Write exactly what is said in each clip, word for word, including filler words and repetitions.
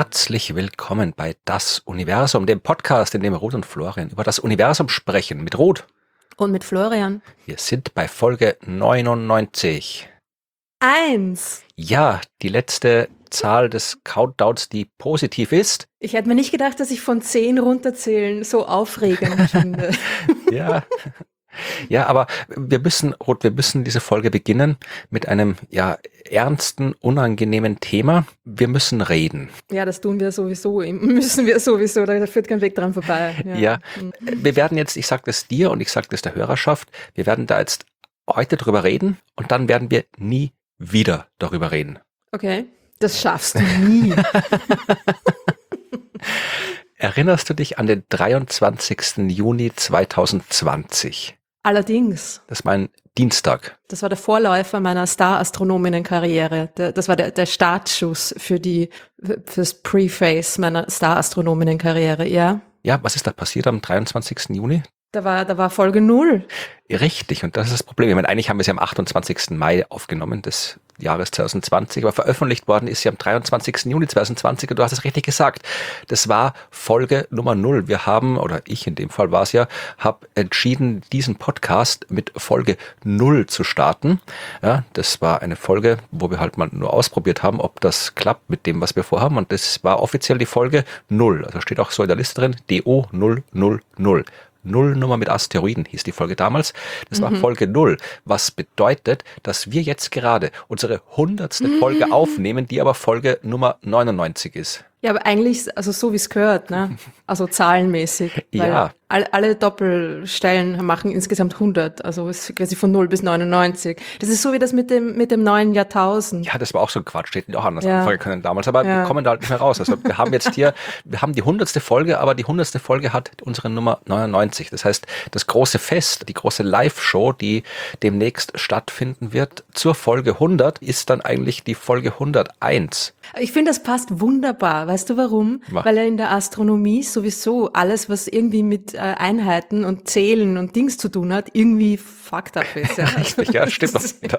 Herzlich willkommen bei Das Universum, dem Podcast, in dem Ruth und Florian über das Universum sprechen. Mit Ruth. Und mit Florian. Wir sind bei Folge neunundneunzig. Eins. Ja, die letzte Zahl des Countdowns, die positiv ist. Ich hätte mir nicht gedacht, dass ich von zehn runterzählen so aufregend finde. Ja. Ja, aber wir müssen, Ruth, wir müssen diese Folge beginnen mit einem, ja, ernsten, unangenehmen Thema. Wir müssen reden. Ja, das tun wir sowieso, müssen wir sowieso, da führt kein Weg dran vorbei. Ja, ja. Wir werden jetzt, ich sage das dir und ich sage das der Hörerschaft, wir werden da jetzt heute drüber reden und dann werden wir nie wieder darüber reden. Okay, das schaffst du nie. Erinnerst du dich an den dreiundzwanzigsten Juni zweitausendzwanzig? Allerdings. Das war ein Dienstag. Das war der Vorläufer meiner Star-Astronominnen-Karriere. Das war der, der Startschuss für die, fürs Preface meiner Star-Astronominnen-Karriere, ja. Ja, was ist da passiert am dreiundzwanzigsten Juni? Da war, da war Folge null. Richtig, und das ist das Problem. Ich meine, eigentlich haben wir sie am achtundzwanzigsten Mai aufgenommen des Jahres zweitausendzwanzig, aber veröffentlicht worden ist sie am dreiundzwanzigsten Juni zweitausendzwanzig und du hast es richtig gesagt. Das war Folge Nummer null. Wir haben, oder ich in dem Fall war es ja, habe entschieden, diesen Podcast mit Folge null zu starten. Ja, das war eine Folge, wo wir halt mal nur ausprobiert haben, ob das klappt mit dem, was wir vorhaben, und das war offiziell die Folge null. Also steht auch so in der Liste drin, D O null null null. Nullnummer mit Asteroiden hieß die Folge damals. Das war mhm. Folge null, was bedeutet, dass wir jetzt gerade unsere hundertste mhm. Folge aufnehmen, die aber Folge Nummer neunundneunzig ist. Ja, aber eigentlich, also so wie es gehört, ne? Also zahlenmäßig. Ja. Alle, alle Doppelstellen machen insgesamt hundert, also es ist quasi von null bis neunundneunzig. Das ist so wie das mit dem mit dem neuen Jahrtausend. Ja, das war auch so ein Quatsch, steht auch anders ja. anfangen können damals, aber ja. wir kommen da halt nicht mehr raus. Also wir haben jetzt hier, wir haben die hundertste Folge, aber die hundertste Folge hat unsere Nummer neunundneunzig. Das heißt, das große Fest, die große Live-Show, die demnächst stattfinden wird zur Folge hundert, ist dann eigentlich die Folge hunderteins. Ich finde, das passt wunderbar. Weißt du warum? Was? Weil ja in der Astronomie sowieso alles, was irgendwie mit äh, Einheiten und Zählen und Dings zu tun hat, irgendwie fucked up ist. Ja, Richtig, ja, stimmt.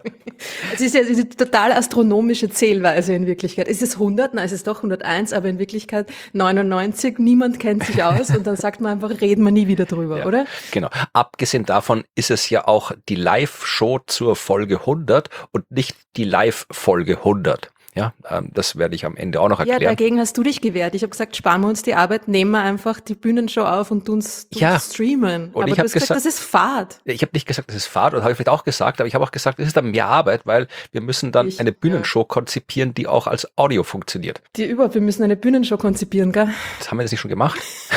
Es ist ja eine total astronomische Zählweise in Wirklichkeit. Es ist hundert, nein, es ist doch hunderteins, aber in Wirklichkeit neunundneunzig, niemand kennt sich aus und dann sagt man einfach, reden wir nie wieder drüber, ja, oder? Genau. Abgesehen davon ist es ja auch die Live-Show zur Folge hundert und nicht die Live-Folge hundert. Ja, ähm, das werde ich am Ende auch noch erklären. Ja, dagegen hast du dich gewehrt. Ich habe gesagt, sparen wir uns die Arbeit, nehmen wir einfach die Bühnenshow auf und tun's, tun's ja. streamen. Und aber ich du hast gesagt, gesagt, das ist Fahrt. Ich habe nicht gesagt, das ist Fahrt, oder habe ich vielleicht auch gesagt, aber ich habe auch gesagt, das ist dann mehr Arbeit, weil wir müssen dann ich, eine Bühnenshow ja. konzipieren, die auch als Audio funktioniert. Die überhaupt, wir müssen eine Bühnenshow konzipieren, gell? Das haben wir das nicht schon gemacht?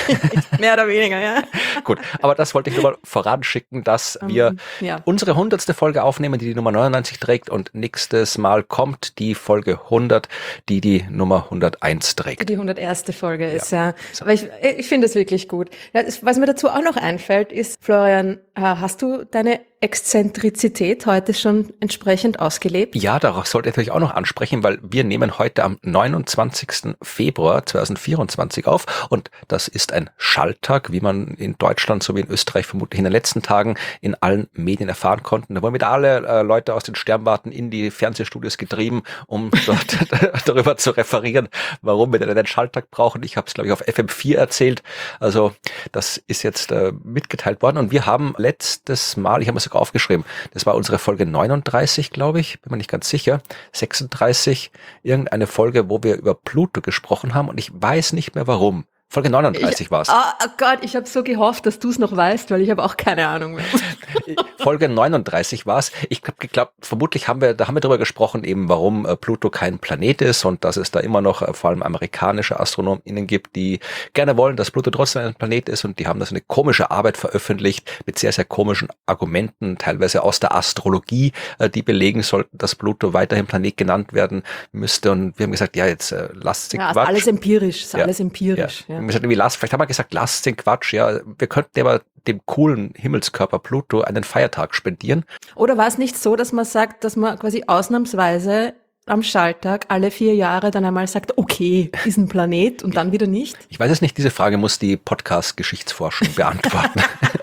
Mehr oder weniger, ja. Gut, aber das wollte ich nur mal voranschicken, dass um, wir ja. unsere hundertste Folge aufnehmen, die die Nummer neunundneunzig trägt, und nächstes Mal kommt die Folge hundert, die die Nummer hunderteins trägt. Die hunderterste Folge ist, ja. ja. Aber ich, ich finde es wirklich gut. Ja, was mir dazu auch noch einfällt, ist, Florian, hast du deine Exzentrizität heute schon entsprechend ausgelebt? Ja, darauf sollte ich natürlich auch noch ansprechen, weil wir nehmen heute am neunundzwanzigsten Februar zweitausendvierundzwanzig auf, und das ist ein Schalltag, wie man in Deutschland sowie in Österreich vermutlich in den letzten Tagen in allen Medien erfahren konnten. Da wurden wieder alle äh, Leute aus den Sternwarten in die Fernsehstudios getrieben, um dort darüber zu referieren, warum wir denn einen Schalltag brauchen. Ich habe es, glaube ich, auf F M vier erzählt. Also das ist jetzt äh, mitgeteilt worden, und wir haben letztes Mal, ich habe es aufgeschrieben. Das war unsere Folge neununddreißig, glaube ich, bin mir nicht ganz sicher, sechsunddreißig, irgendeine Folge, wo wir über Pluto gesprochen haben, und ich weiß nicht mehr warum. Folge neununddreißig war es. Oh Gott, ich habe so gehofft, dass du es noch weißt, weil ich habe auch keine Ahnung mehr. Folge neununddreißig war es. Ich habe geglaubt, vermutlich haben wir, da haben wir darüber gesprochen, eben warum äh, Pluto kein Planet ist und dass es da immer noch äh, vor allem amerikanische AstronomInnen gibt, die gerne wollen, dass Pluto trotzdem ein Planet ist, und die haben da so eine komische Arbeit veröffentlicht mit sehr, sehr komischen Argumenten, teilweise aus der Astrologie, äh, die belegen sollten, dass Pluto weiterhin Planet genannt werden müsste, und wir haben gesagt, ja, jetzt äh, lasst sie ja, Quatsch. Ist alles empirisch, ist ja. alles empirisch. Ja. Ja. Gesagt, irgendwie lasst, vielleicht haben wir gesagt, lasst den Quatsch, ja. Wir könnten aber dem coolen Himmelskörper Pluto einen Feiertag spendieren. Oder war es nicht so, dass man sagt, dass man quasi ausnahmsweise am Schalltag alle vier Jahre dann einmal sagt, okay, ist ein Planet, und dann wieder nicht? Ich weiß es nicht, diese Frage muss die Podcast-Geschichtsforschung beantworten.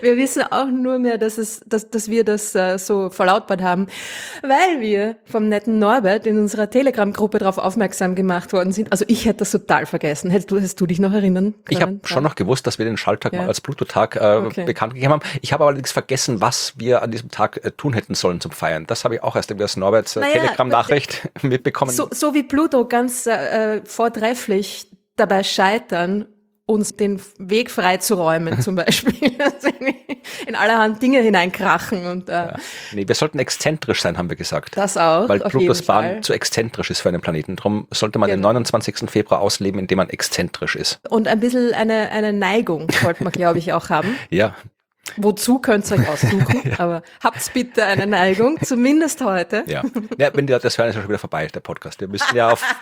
Wir wissen auch nur mehr, dass es, dass, dass wir das äh, so verlautbart haben, weil wir vom netten Norbert in unserer Telegram-Gruppe darauf aufmerksam gemacht worden sind. Also ich hätte das total vergessen. Hättest du, hast du dich noch erinnern können? Ich habe schon noch gewusst, dass wir den Schalltag Ja. mal als Pluto-Tag äh, Okay. bekannt gegeben haben. Ich habe allerdings vergessen, was wir an diesem Tag äh, tun hätten sollen zum Feiern. Das habe ich auch erst irgendwie aus Norberts äh, Naja, Telegram-Nachricht mitbekommen. So, so wie Pluto ganz äh, vortrefflich dabei scheitern, uns den Weg freizuräumen zum Beispiel. Also in allerhand Dinge hineinkrachen und äh, Ja. Nee, wir sollten exzentrisch sein, haben wir gesagt. das auch. Weil auf Plutos jeden Bahn Fall. zu exzentrisch ist für einen Planeten. Darum sollte man den Genau. neunundzwanzigsten Februar ausleben, indem man exzentrisch ist. Und ein bisschen eine, eine Neigung sollte man, glaube ich, auch haben. Ja, Wozu könnt ihr euch aussuchen, aber habt bitte eine Neigung, zumindest heute. ja. ja wenn die Leute das hören, ist ja schon wieder vorbei, der Podcast. Wir müssen ja auf,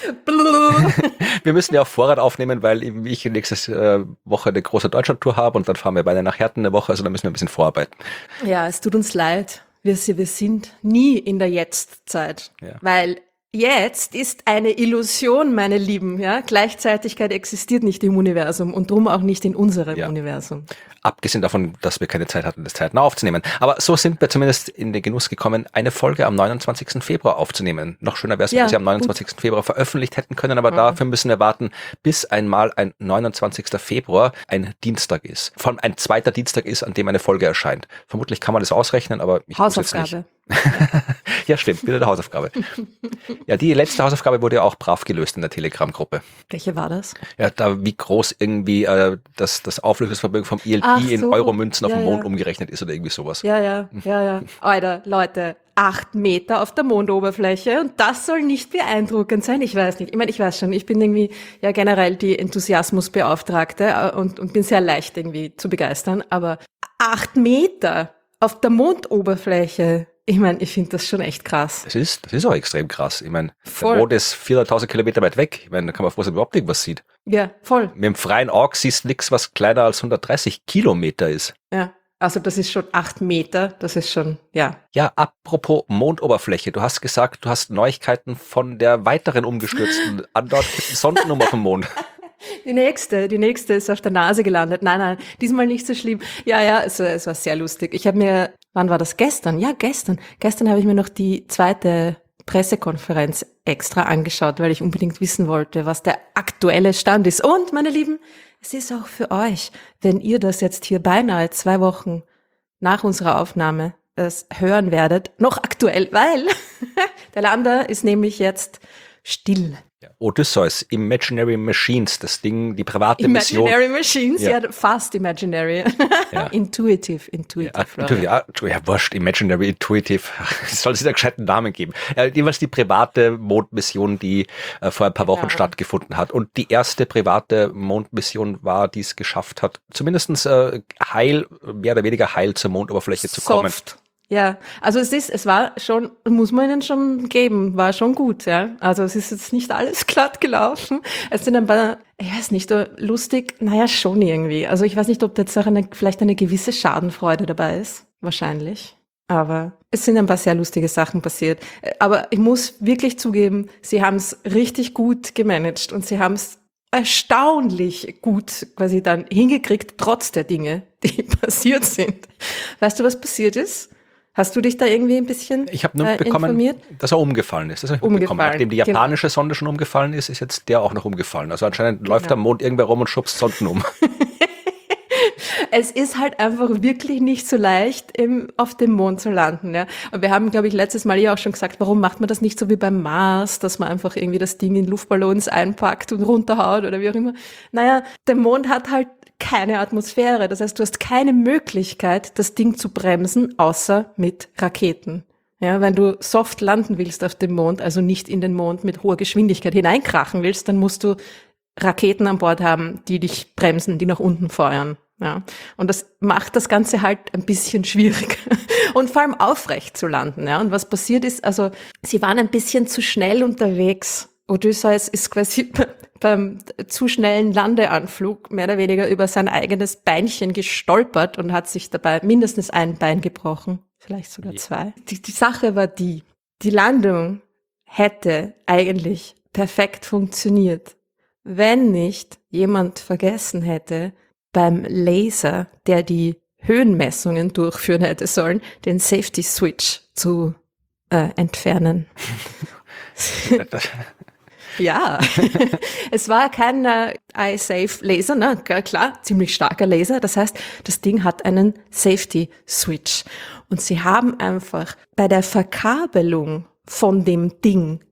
wir müssen ja auf Vorrat aufnehmen, weil eben ich nächste äh, Woche eine große Deutschlandtour habe und dann fahren wir beide nach Herten eine Woche, also da müssen wir ein bisschen vorarbeiten. Ja, es tut uns leid. Wir, wir sind nie in der Jetztzeit, Ja. weil jetzt ist eine Illusion, meine Lieben. Ja, Gleichzeitigkeit existiert nicht im Universum und drum auch nicht in unserem Ja. Universum. Abgesehen davon, dass wir keine Zeit hatten, das zeitnah aufzunehmen. Aber so sind wir zumindest in den Genuss gekommen, eine Folge am neunundzwanzigsten Februar aufzunehmen. Noch schöner wäre es, wenn Ja, wir sie am gut. neunundzwanzigsten Februar veröffentlicht hätten können, aber dafür müssen wir warten, bis einmal ein neunundzwanzigsten Februar ein Dienstag ist. Vor allem ein zweiter Dienstag ist, an dem eine Folge erscheint. Vermutlich kann man das ausrechnen, aber ich muss jetzt nicht. Hausaufgabe. Ja, stimmt, wieder der Hausaufgabe. Ja, die letzte Hausaufgabe wurde ja auch brav gelöst in der Telegram-Gruppe. Welche war das? Ja, da wie groß irgendwie äh, das, das Auflösungsvermögen vom E L P Ach in so. Euromünzen auf Ja, den Mond ja. umgerechnet ist oder irgendwie sowas. Ja, ja, ja, ja. Alter, Leute, acht Meter auf der Mondoberfläche und das soll nicht beeindruckend sein. Ich weiß nicht. Ich meine, ich weiß schon, ich bin irgendwie ja generell die Enthusiasmusbeauftragte äh, und, und bin sehr leicht irgendwie zu begeistern, aber acht Meter auf der Mondoberfläche, ich meine, ich finde das schon echt krass. Das ist, das ist auch extrem krass. Ich meine, der Voll. Mond ist vierhunderttausend Kilometer weit weg. Ich meine, da kann man froh sein, überhaupt irgendwas sieht. Ja, voll. Mit dem freien Auge siehst du nichts, was kleiner als hundertdreißig Kilometer ist. Ja. Also das ist schon acht Meter, das ist schon, ja. Ja, apropos Mondoberfläche. Du hast gesagt, du hast Neuigkeiten von der weiteren umgestürzten andauernd kippenden Sonden um auf dem Mond. Die nächste, die nächste ist auf der Nase gelandet. Nein, nein, diesmal nicht so schlimm. Ja, ja, es, war- es war sehr lustig. Ich habe mir, wann war das? Gestern? Ja, gestern. Gestern habe ich mir noch die zweite Pressekonferenz extra angeschaut, weil ich unbedingt wissen wollte, was der aktuelle Stand ist. Und, meine Lieben, es ist auch für euch, wenn ihr das jetzt hier beinahe zwei Wochen nach unserer Aufnahme das hören werdet, noch aktuell, weil der Lander ist nämlich jetzt still. Ja. Odysseus, Imaginary Machines, das Ding, die private Imaginary Mission. Machines, Ja. ja, fast imaginary. Ja. Intuitive, intuitive. Ja, Florian. ja, ja, wurscht, Imaginary Intuitive. Es soll sich einen gescheiten Namen geben. Ja, jeweils die private Mondmission, die äh, vor ein paar Wochen Genau. stattgefunden hat. Und die erste private Mondmission war, die es geschafft hat, zumindestens äh, heil, mehr oder weniger heil zur Mondoberfläche zu kommen. Soft. Ja, also es ist, es war schon, muss man ihnen schon geben, war schon gut, ja. Also es ist jetzt nicht alles glatt gelaufen. Es sind ein paar, ich weiß nicht, so lustig, naja, schon irgendwie. Also ich weiß nicht, ob da jetzt auch eine, vielleicht eine gewisse Schadenfreude dabei ist. Wahrscheinlich. Aber es sind ein paar sehr lustige Sachen passiert. Aber ich muss wirklich zugeben, sie haben es richtig gut gemanagt und sie haben es erstaunlich gut quasi dann hingekriegt, trotz der Dinge, die passiert sind. Weißt du, was passiert ist? Hast du dich da irgendwie ein bisschen Ich habe nur äh, mitbekommen, informiert? dass er umgefallen ist. Das hab ich mitbekommen. Umgefallen, Nachdem die genau. japanische Sonde schon umgefallen ist, ist jetzt der auch noch umgefallen. Also anscheinend läuft am Mond irgendwer rum und schubst Sonden um. Es ist halt einfach wirklich nicht so leicht, im, auf dem Mond zu landen. Ja. Und wir haben, glaube ich, letztes Mal ja auch schon gesagt, warum macht man das nicht so wie beim Mars, dass man einfach irgendwie das Ding in Luftballons einpackt und runterhaut oder wie auch immer. Naja, der Mond hat halt keine Atmosphäre. Das heißt, du hast keine Möglichkeit, das Ding zu bremsen, außer mit Raketen. Ja, wenn du soft landen willst auf dem Mond, also nicht in den Mond mit hoher Geschwindigkeit hineinkrachen willst, dann musst du Raketen an Bord haben, die dich bremsen, die nach unten feuern. Ja, und das macht das Ganze halt ein bisschen schwierig und vor allem aufrecht zu landen. Ja, und was passiert ist, also sie waren ein bisschen zu schnell unterwegs. Odysseus ist quasi beim zu schnellen Landeanflug mehr oder weniger über sein eigenes Beinchen gestolpert und hat sich dabei mindestens ein Bein gebrochen, vielleicht sogar zwei. Die, die Sache war die, die Landung hätte eigentlich perfekt funktioniert, wenn nicht jemand vergessen hätte, beim Laser, der die Höhenmessungen durchführen hätte sollen, den Safety Switch zu äh, entfernen. Ja, es war kein äh, iSafe-Laser, ne? Klar, ziemlich starker Laser. Das heißt, das Ding hat einen Safety-Switch. Und sie haben einfach bei der Verkabelung von dem Ding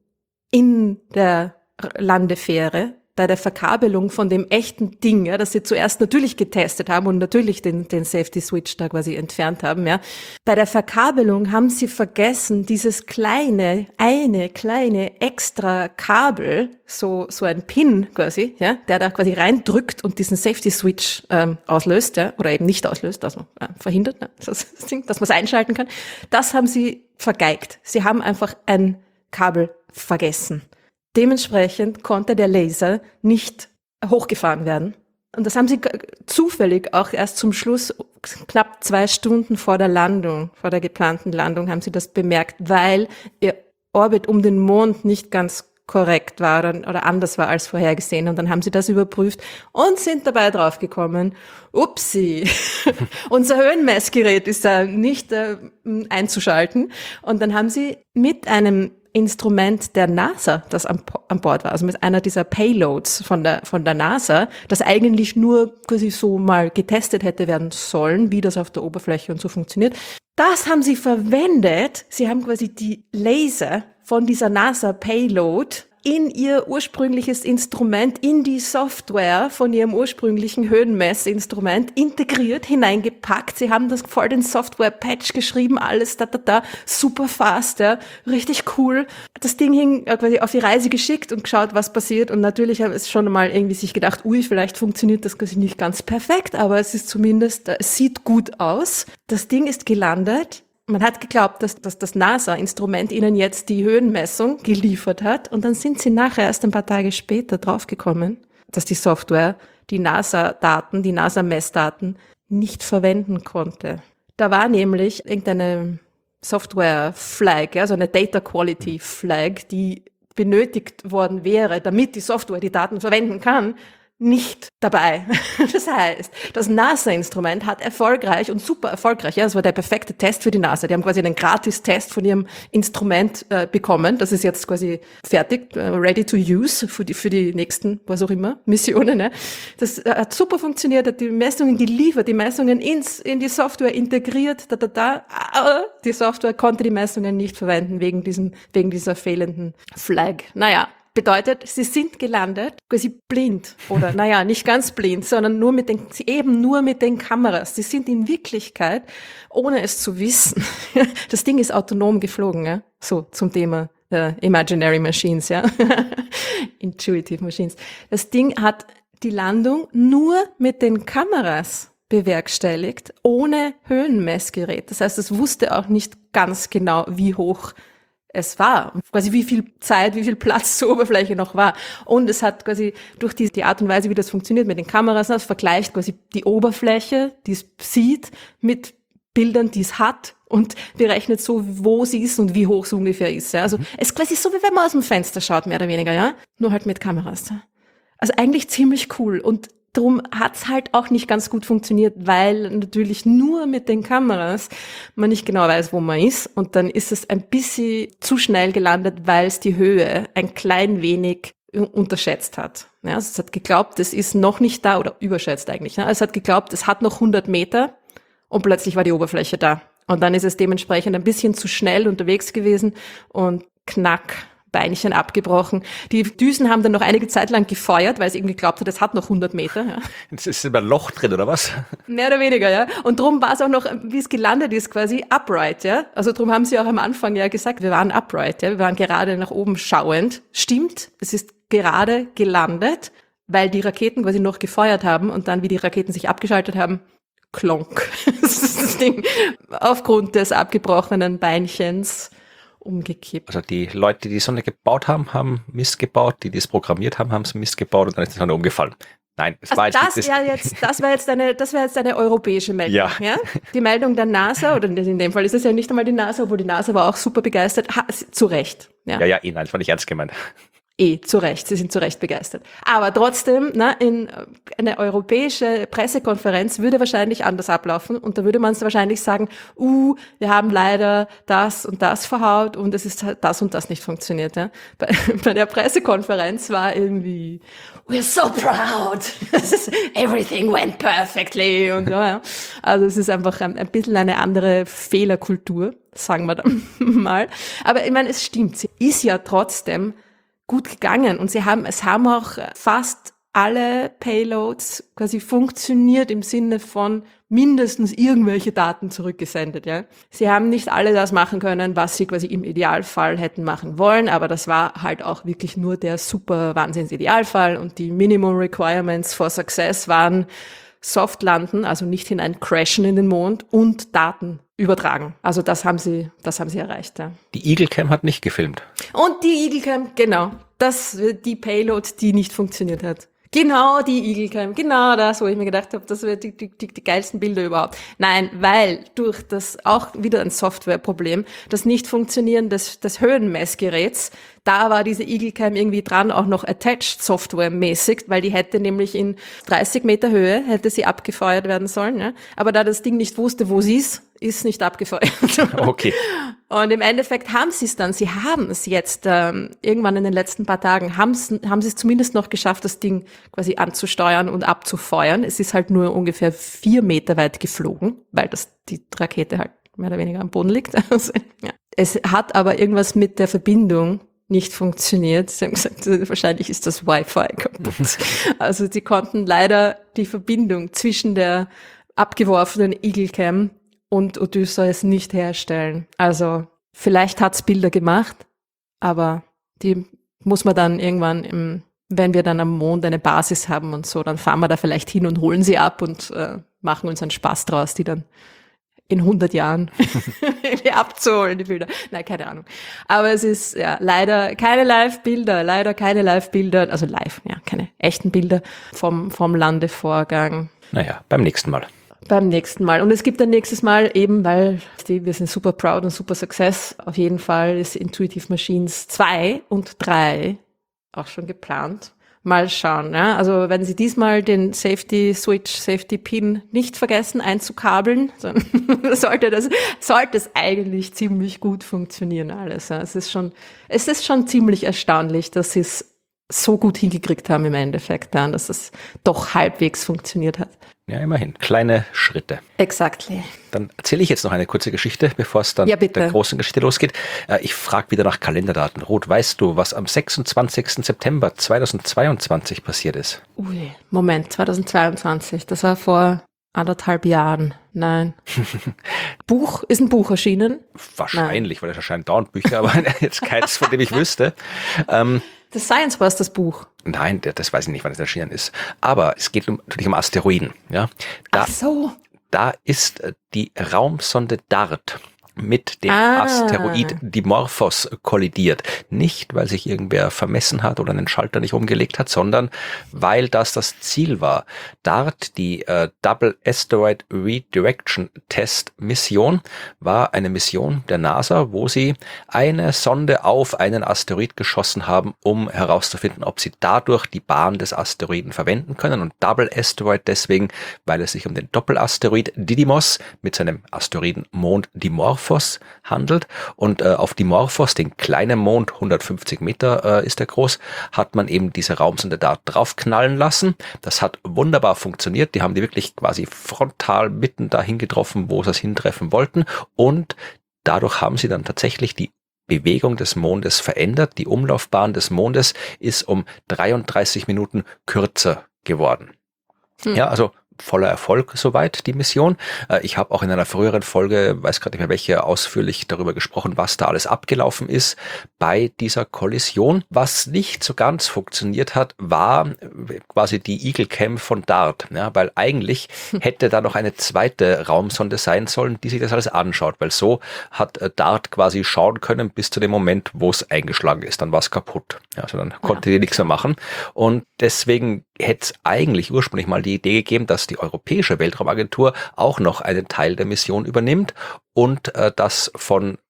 in der Landefähre, bei der Verkabelung von dem echten Ding, ja, das sie zuerst natürlich getestet haben und natürlich den, den Safety-Switch da quasi entfernt haben, ja. Bei der Verkabelung haben sie vergessen, dieses kleine, eine kleine extra Kabel, so, so ein Pin quasi, ja, der da quasi reindrückt und diesen Safety-Switch ähm, auslöst, ja, oder eben nicht auslöst, also äh, verhindert, ne, das, das Ding, dass man es einschalten kann. Das haben sie vergeigt. Sie haben einfach ein Kabel vergessen. Dementsprechend konnte der Laser nicht hochgefahren werden. Und das haben sie zufällig auch erst zum Schluss, knapp zwei Stunden vor der Landung, vor der geplanten Landung, haben sie das bemerkt, weil ihr Orbit um den Mond nicht ganz korrekt war oder, oder anders war als vorhergesehen. Und dann haben sie das überprüft und sind dabei draufgekommen, upsi, unser Höhenmessgerät ist da nicht äh, einzuschalten. Und dann haben sie mit einem Instrument der NASA, das an, an Bord war, also mit einer dieser Payloads von der, von der NASA, das eigentlich nur quasi so mal getestet hätte werden sollen, wie das auf der Oberfläche und so funktioniert. Das haben sie verwendet. Sie haben quasi die Laser von dieser NASA Payload in ihr ursprüngliches Instrument, in die Software von ihrem ursprünglichen Höhenmessinstrument integriert, hineingepackt. Sie haben das voll den Software-Patch geschrieben, alles da, da, da, super fast, ja, richtig cool. Das Ding hing äh, quasi auf die Reise geschickt und geschaut, was passiert. Und natürlich haben es schon mal irgendwie sich gedacht, ui, vielleicht funktioniert das quasi nicht ganz perfekt, aber es ist zumindest, äh, es sieht gut aus. Das Ding ist gelandet. Man hat geglaubt, dass, dass das NASA-Instrument ihnen jetzt die Höhenmessung geliefert hat und dann sind sie nachher erst ein paar Tage später draufgekommen, dass die Software die NASA-Daten, die NASA-Messdaten nicht verwenden konnte. Da war nämlich irgendeine Software-Flag, also eine Data-Quality-Flag, die benötigt worden wäre, damit die Software die Daten verwenden kann, nicht dabei. Das heißt, das NASA-Instrument hat erfolgreich und super erfolgreich, ja, das war der perfekte Test für die NASA. Die haben quasi einen Gratis-Test von ihrem Instrument äh, bekommen. Das ist jetzt quasi fertig, äh, ready to use für die, für die nächsten, was auch immer, Missionen. Ne? Das äh, hat super funktioniert, hat die Messungen geliefert, die Messungen ins, in die Software integriert, da, da, da. Aber die Software konnte die Messungen nicht verwenden wegen diesen, wegen dieser fehlenden Flag. Naja. Bedeutet, sie sind gelandet, quasi blind oder naja, nicht ganz blind, sondern nur mit den, eben nur mit den Kameras. Sie sind in Wirklichkeit, ohne es zu wissen, das Ding ist autonom geflogen, ja, so zum Thema äh, Imaginary Machines, ja, Intuitive Machines. Das Ding hat die Landung nur mit den Kameras bewerkstelligt, ohne Höhenmessgerät. Das heißt, es wusste auch nicht ganz genau, wie hoch es war, quasi wie viel Zeit, wie viel Platz zur Oberfläche noch war. Und es hat quasi durch die, die Art und Weise, wie das funktioniert mit den Kameras, es vergleicht quasi die Oberfläche, die es sieht, mit Bildern, die es hat und berechnet so, wo sie ist und wie hoch es ungefähr ist. Ja. Also es ist quasi so, wie wenn man aus dem Fenster schaut, mehr oder weniger, ja, nur halt mit Kameras. Ja. Also eigentlich ziemlich cool und Drum hat's halt auch nicht ganz gut funktioniert, weil natürlich nur mit den Kameras man nicht genau weiß, wo man ist. Und dann ist es ein bisschen zu schnell gelandet, weil es die Höhe ein klein wenig unterschätzt hat. Ja, also es hat geglaubt, es ist noch nicht da oder überschätzt eigentlich. Ne? Es hat geglaubt, es hat noch hundert Meter und plötzlich war die Oberfläche da. Und dann ist es dementsprechend ein bisschen zu schnell unterwegs gewesen und knack. Beinchen abgebrochen. Die Düsen haben dann noch einige Zeit lang gefeuert, weil es irgendwie glaubt hat, es hat noch hundert Meter. Ja. Jetzt ist immer ein Loch drin, oder was? Mehr oder weniger, ja. Und drum war es auch noch, wie es gelandet ist, quasi upright, ja. Also drum haben sie auch am Anfang ja gesagt, wir waren upright, ja. Wir waren gerade nach oben schauend. Stimmt, es ist gerade gelandet, weil die Raketen quasi noch gefeuert haben und dann, wie die Raketen sich abgeschaltet haben, klonk. Das ist das Ding. Aufgrund des abgebrochenen Beinchens umgekippt. Also die Leute, die die Sonne gebaut haben, haben Mist gebaut, die das programmiert haben, haben es Mist gebaut und dann ist die Sonne umgefallen. Nein, es also war jetzt das, nicht das, jetzt, das war jetzt eine, das war jetzt eine europäische Meldung. Ja. Ja? Die Meldung der NASA, oder in dem Fall ist es ja nicht einmal die NASA, obwohl die NASA war auch super begeistert, ha, zu Recht. Ja, ja, ja eh, nein, das war nicht ernst gemeint. Eh, zu Recht, sie sind zu Recht begeistert. Aber trotzdem, na, in eine europäische Pressekonferenz würde wahrscheinlich anders ablaufen und da würde man es wahrscheinlich sagen, uh, wir haben leider das und das verhaut und es ist halt das und das nicht funktioniert. Ja. Bei, bei der Pressekonferenz war irgendwie, we're so proud, everything went perfectly und ja, ja. Also es ist einfach ein, ein bisschen eine andere Fehlerkultur, sagen wir dann mal. Aber ich meine, es stimmt, sie ist ja trotzdem gut gegangen und sie haben, es haben auch fast alle Payloads quasi funktioniert im Sinne von mindestens irgendwelche Daten zurückgesendet, ja. Sie haben nicht alle das machen können, was sie quasi im Idealfall hätten machen wollen, aber das war halt auch wirklich nur der super Wahnsinns-Idealfall und die Minimum Requirements for Success waren soft landen, also nicht hinein crashen in den Mond und Daten übertragen. Also das haben sie, das haben sie erreicht, ja. Die Eagle Cam hat nicht gefilmt. Und die Eagle Cam, genau. Das, die Payload, die nicht funktioniert hat. Genau, die Eagle Cam, genau das, wo ich mir gedacht habe, das wäre die, die, die, die geilsten Bilder überhaupt. Nein, weil durch das auch wieder ein Softwareproblem, das Nicht-Funktionieren des, des Höhenmessgeräts, da war diese Eagle Cam irgendwie dran, auch noch attached softwaremäßig, weil die hätte nämlich in dreißig Meter Höhe, hätte sie abgefeuert werden sollen, ja? Aber da das Ding nicht wusste, wo sie ist, ist nicht abgefeuert. Okay. Und im Endeffekt haben sie es dann, sie haben es jetzt ähm, irgendwann in den letzten paar Tagen, haben sie es zumindest noch geschafft, das Ding quasi anzusteuern und abzufeuern. Es ist halt nur ungefähr vier Meter weit geflogen, weil das die Rakete halt mehr oder weniger am Boden liegt. Also, ja. Es hat aber irgendwas mit der Verbindung nicht funktioniert. Sie haben gesagt, wahrscheinlich ist das Wi-Fi kaputt. Also sie konnten leider die Verbindung zwischen der abgeworfenen Eagle Cam und Odysseus nicht herstellen. Also vielleicht hat's Bilder gemacht, aber die muss man dann irgendwann, im, wenn wir dann am Mond eine Basis haben und so, dann fahren wir da vielleicht hin und holen sie ab und äh, machen uns einen Spaß draus, die dann in hundert Jahren abzuholen, die Bilder. Nein, keine Ahnung. Aber es ist ja leider keine Live-Bilder, leider keine Live-Bilder, also live, ja, keine echten Bilder vom, vom Landevorgang. Naja, beim nächsten Mal. Beim nächsten Mal. Und es gibt ein nächstes Mal eben, weil die, wir sind super proud und super success. Auf jeden Fall ist Intuitive Machines zwei und drei auch schon geplant. Mal schauen. Ja? Also wenn Sie diesmal den Safety Switch, Safety Pin nicht vergessen einzukabeln, dann sollte das, sollte es eigentlich ziemlich gut funktionieren alles. Ja? Es ist schon, es ist schon ziemlich erstaunlich, dass Sie es so gut hingekriegt haben im Endeffekt, ja? Dass es doch halbwegs funktioniert hat. Ja, immerhin. Kleine Schritte. Exactly. Dann erzähle ich jetzt noch eine kurze Geschichte, bevor es dann ja, mit der großen Geschichte losgeht. Ich frage wieder nach Kalenderdaten. Ruth, weißt du, was am sechsundzwanzigsten September zweitausendzweiundzwanzig passiert ist? Ui, Moment, zweitausendzweiundzwanzig, das war vor anderthalb Jahren. Nein. Buch, ist ein Buch erschienen? Wahrscheinlich, Nein. weil es erscheinen dauernd Bücher, aber jetzt keins, von dem ich wüsste. Ähm, The Science Wars, das Buch. Nein, das weiß ich nicht, wann es erschienen ist. Aber es geht um, natürlich um Asteroiden. Ja? Da, Ach so. Da ist die Raumsonde DART mit dem ah. Asteroid Dimorphos kollidiert. Nicht, weil sich irgendwer vermessen hat oder einen Schalter nicht umgelegt hat, sondern weil das das Ziel war. DART, die äh, Double Asteroid Redirection Test Mission, war eine Mission der NASA, wo sie eine Sonde auf einen Asteroid geschossen haben, um herauszufinden, ob sie dadurch die Bahn des Asteroiden verwenden können. Und Double Asteroid deswegen, weil es sich um den Doppelasteroid Didymos mit seinem Asteroidenmond Dimorphos handelt und äh, auf Dimorphos, den kleinen Mond, hundertfünfzig Meter äh, ist er groß, hat man eben diese Raumsonde da draufknallen lassen. Das hat wunderbar funktioniert. Die haben die wirklich quasi frontal mitten dahin getroffen, wo sie es hintreffen wollten und dadurch haben sie dann tatsächlich die Bewegung des Mondes verändert. Die Umlaufbahn des Mondes ist um dreiunddreißig Minuten kürzer geworden. Hm. Ja, also voller Erfolg soweit, die Mission. Ich habe auch in einer früheren Folge, weiß gerade nicht mehr welche, ausführlich darüber gesprochen, was da alles abgelaufen ist bei dieser Kollision. Was nicht so ganz funktioniert hat, war quasi die Eagle Cam von DART, ja, weil eigentlich hätte da noch eine zweite Raumsonde sein sollen, die sich das alles anschaut, weil so hat DART quasi schauen können bis zu dem Moment, wo es eingeschlagen ist. Dann war es kaputt. Ja, also dann konnte die nichts mehr machen. Und deswegen hätte es eigentlich ursprünglich mal die Idee gegeben, dass die Europäische Weltraumagentur auch noch einen Teil der Mission übernimmt und äh, das von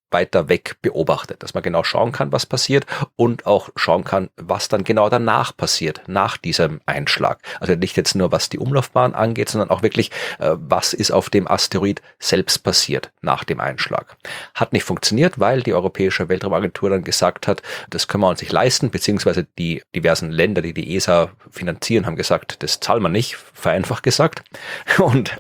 weiter weg beobachtet, dass man genau schauen kann, was passiert und auch schauen kann, was dann genau danach passiert, nach diesem Einschlag. Also nicht jetzt nur, was die Umlaufbahn angeht, sondern auch wirklich, äh, was ist auf dem Asteroid selbst passiert nach dem Einschlag. Hat nicht funktioniert, weil die Europäische Weltraumagentur dann gesagt hat, das können wir uns nicht leisten, beziehungsweise die diversen Länder, die die E S A finanzieren, haben gesagt, das zahlen wir nicht, vereinfacht gesagt. Und